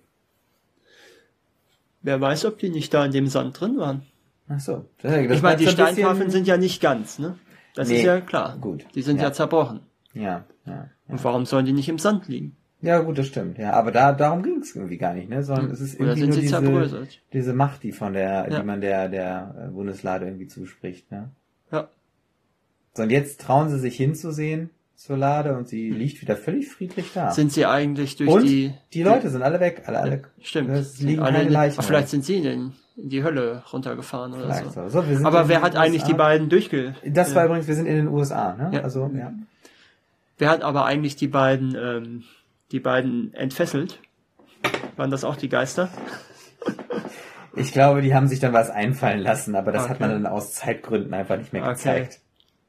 Speaker 2: Wer weiß, ob die nicht da in dem Sand drin waren.
Speaker 3: Ach so. Das, das
Speaker 2: Ich meine, die
Speaker 3: bleibt so ein
Speaker 2: Steintafeln
Speaker 3: bisschen-
Speaker 2: sind ja nicht ganz, ne? Das
Speaker 3: Nee,
Speaker 2: ist ja klar.
Speaker 3: gut.
Speaker 2: Die sind ja,
Speaker 3: Ja.
Speaker 2: zerbrochen.
Speaker 3: Ja, ja.
Speaker 2: Und warum sollen die nicht im Sand liegen?
Speaker 3: Ja, gut, das stimmt. Ja, aber da darum ging es irgendwie gar nicht, ne? Sondern es ist
Speaker 2: Oder
Speaker 3: irgendwie
Speaker 2: sind
Speaker 3: nur
Speaker 2: sie
Speaker 3: diese,
Speaker 2: zerbröselt?
Speaker 3: diese Macht, die von der,
Speaker 2: Ja.
Speaker 3: die man der der äh, Bundeslade irgendwie zuspricht, ne?
Speaker 2: Ja.
Speaker 3: So, und jetzt trauen sie sich hinzusehen zur Lade und sie liegt wieder völlig friedlich da.
Speaker 2: Sind sie eigentlich durch
Speaker 3: und
Speaker 2: die...
Speaker 3: die Leute sind alle weg, alle, alle.
Speaker 2: Stimmt.
Speaker 3: Es
Speaker 2: Sind
Speaker 3: liegen
Speaker 2: alle
Speaker 3: keine
Speaker 2: in,
Speaker 3: Leichen
Speaker 2: ach, vielleicht
Speaker 3: mehr.
Speaker 2: sind sie in, den, in die Hölle runtergefahren oder
Speaker 3: Vielleicht
Speaker 2: so.
Speaker 3: so. So, wir sind
Speaker 2: Aber
Speaker 3: in
Speaker 2: wer
Speaker 3: den
Speaker 2: hat eigentlich
Speaker 3: U S A.
Speaker 2: die beiden durchge...
Speaker 3: Das war
Speaker 2: äh,
Speaker 3: übrigens, wir sind in den U S A, ne?
Speaker 2: Ja.
Speaker 3: Also, ja.
Speaker 2: Wer hat aber eigentlich die beiden, ähm, die beiden entfesselt? Waren das auch die Geister?
Speaker 3: Ich glaube, die haben sich dann was einfallen lassen, aber das
Speaker 2: Okay.
Speaker 3: hat man dann aus Zeitgründen einfach nicht mehr
Speaker 2: Okay.
Speaker 3: gezeigt.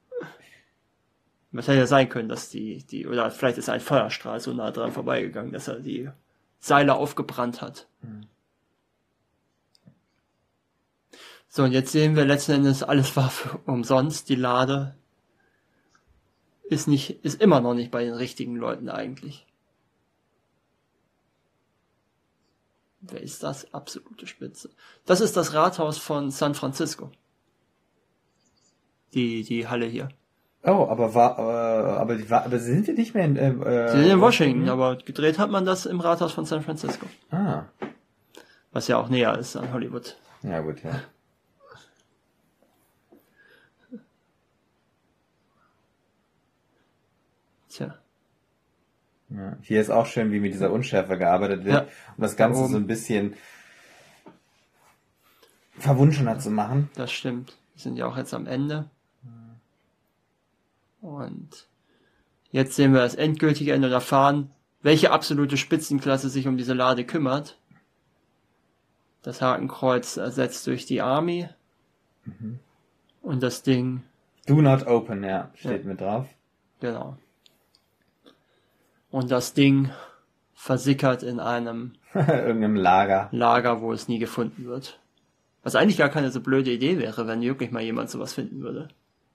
Speaker 2: Was hätte ja sein können, dass die, die, oder vielleicht ist ein Feuerstrahl so nah dran vorbeigegangen, dass er die Seile aufgebrannt hat.
Speaker 3: Hm.
Speaker 2: So, und jetzt sehen wir letzten Endes, alles war für umsonst. Die Lade ist nicht, ist immer noch nicht bei den richtigen Leuten eigentlich. Wer ist das? Absolute Spitze. Das ist das Rathaus von San Francisco. Die, die Halle hier.
Speaker 3: Oh, aber war, äh, aber die war, aber sind wir nicht mehr in, äh, äh,
Speaker 2: Sie sind in Washington, aber gedreht hat man das im Rathaus von San Francisco.
Speaker 3: Ah,
Speaker 2: Was ja auch näher ist an Hollywood.
Speaker 3: ja gut, ja.
Speaker 2: Tja.
Speaker 3: Ja. Hier ist auch schön, wie mit dieser Unschärfe gearbeitet wird,
Speaker 2: Ja.
Speaker 3: um das Ganze
Speaker 2: Da oben.
Speaker 3: so ein bisschen verwunschener zu machen.
Speaker 2: Das stimmt. Wir sind ja auch jetzt am Ende. Und jetzt sehen wir das endgültige Ende und erfahren, welche absolute Spitzenklasse sich um diese Lade kümmert. Das Hakenkreuz ersetzt durch die Army. Und das Ding,
Speaker 3: Do not open, ja, steht mit drauf.
Speaker 2: genau. Und das Ding versickert in einem
Speaker 3: Irgendeinem Lager.
Speaker 2: Lager, wo es nie gefunden wird. Was eigentlich gar keine so blöde Idee wäre, wenn wirklich mal jemand sowas finden würde.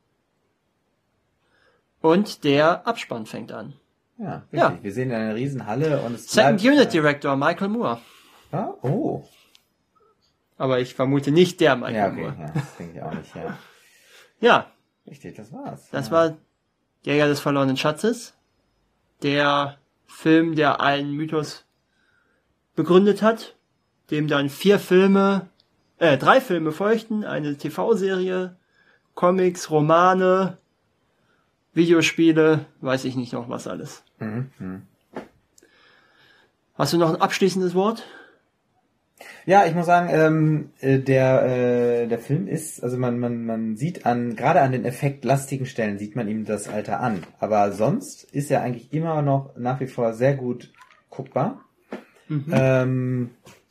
Speaker 2: Und der Abspann fängt an.
Speaker 3: Ja, richtig.
Speaker 2: Ja.
Speaker 3: Wir sehen eine riesen Halle und es
Speaker 2: Second
Speaker 3: bleibt-
Speaker 2: Unit Director Michael Moore.
Speaker 3: Ah, oh.
Speaker 2: Aber ich vermute nicht der Michael
Speaker 3: Ja, okay,
Speaker 2: Moore.
Speaker 3: ja, das denke ich auch nicht, ja.
Speaker 2: Ja,
Speaker 3: Richtig, das war's.
Speaker 2: das
Speaker 3: ja.
Speaker 2: war Jäger des verlorenen Schatzes. Der Film, der einen Mythos begründet hat, dem dann vier Filme, äh, drei Filme folgten, eine T V-Serie, Comics, Romane, Videospiele, weiß ich nicht noch was alles.
Speaker 3: Mhm, mhm.
Speaker 2: Hast du noch ein abschließendes Wort?
Speaker 3: Ja, ich muss sagen, ähm, äh, der äh, der Film ist, also man man man sieht an gerade an den effektlastigen Stellen sieht man ihm das Alter an, aber sonst ist er eigentlich immer noch nach wie vor sehr gut guckbar.
Speaker 2: Mhm.
Speaker 3: Ähm,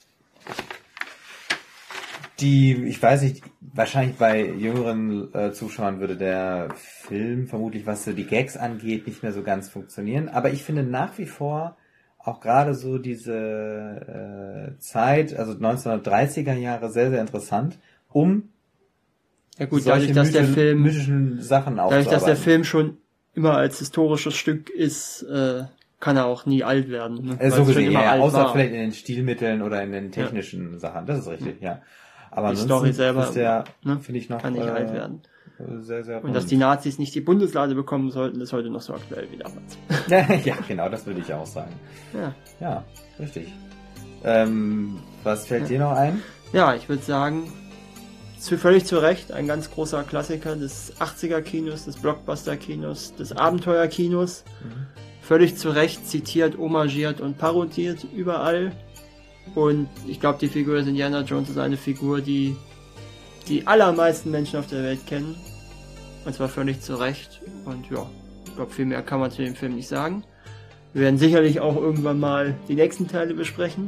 Speaker 3: die, ich weiß nicht, wahrscheinlich bei jüngeren äh, Zuschauern würde der Film vermutlich, was so die Gags angeht, nicht mehr so ganz funktionieren. Aber ich finde nach wie vor auch gerade so diese äh, Zeit, also neunzehnhundertdreißiger Jahre, sehr, sehr interessant, um
Speaker 2: Ja gut,
Speaker 3: solche
Speaker 2: dadurch, dass der
Speaker 3: mythischen-
Speaker 2: Film,
Speaker 3: mythischen Sachen
Speaker 2: dadurch, dass der
Speaker 3: aufzuarbeiten.
Speaker 2: Film schon immer als historisches Stück ist, äh, kann er auch nie alt werden. Ne?
Speaker 3: Äh,
Speaker 2: Weil
Speaker 3: so
Speaker 2: es schon
Speaker 3: gesehen,
Speaker 2: immer
Speaker 3: ja, ja,
Speaker 2: alt
Speaker 3: außer
Speaker 2: war.
Speaker 3: vielleicht in den Stilmitteln oder in den technischen Sachen, das ist richtig, ja. Aber
Speaker 2: Die
Speaker 3: ansonsten
Speaker 2: Story selber,
Speaker 3: ist der,
Speaker 2: ne,
Speaker 3: finde ich noch,
Speaker 2: kann nicht
Speaker 3: äh,
Speaker 2: alt werden.
Speaker 3: sehr, sehr
Speaker 2: Und dass die Nazis nicht die Bundeslade bekommen sollten, ist heute noch so aktuell wie damals.
Speaker 3: Ja, genau, das würde ich auch sagen.
Speaker 2: Ja,
Speaker 3: Ja, richtig. Ähm, was fällt dir noch ein?
Speaker 2: ja ich würde sagen, zu, völlig zu Recht ein ganz großer Klassiker des achtziger-Kinos, des Blockbuster-Kinos, des Abenteuer-Kinos.
Speaker 3: Mhm.
Speaker 2: Völlig zu Recht zitiert, homagiert und parodiert überall. Und ich glaube, die Figur des Indiana Jones ist eine Figur, die die allermeisten Menschen auf der Welt kennen. Und zwar völlig zu Recht. Und ja, ich glaube, viel mehr kann man zu dem Film nicht sagen. Wir werden sicherlich auch irgendwann mal die nächsten Teile besprechen.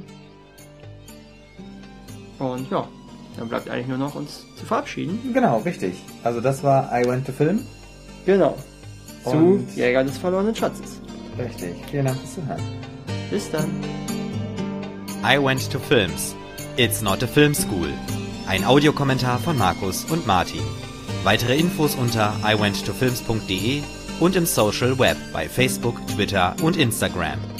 Speaker 2: Und ja, dann bleibt eigentlich nur noch uns zu verabschieden.
Speaker 3: Genau, richtig. Also das war I Went to Film.
Speaker 2: Genau. Zu
Speaker 3: Und-
Speaker 2: Jäger des verlorenen Schatzes.
Speaker 3: Richtig. Vielen Dank fürs Zuhören.
Speaker 2: Bis dann.
Speaker 1: I Went to Films, It's Not a Film School. Ein Audiokommentar von Markus und Martin. Weitere Infos unter i went to films punkt de und im Social Web bei Facebook, Twitter und Instagram.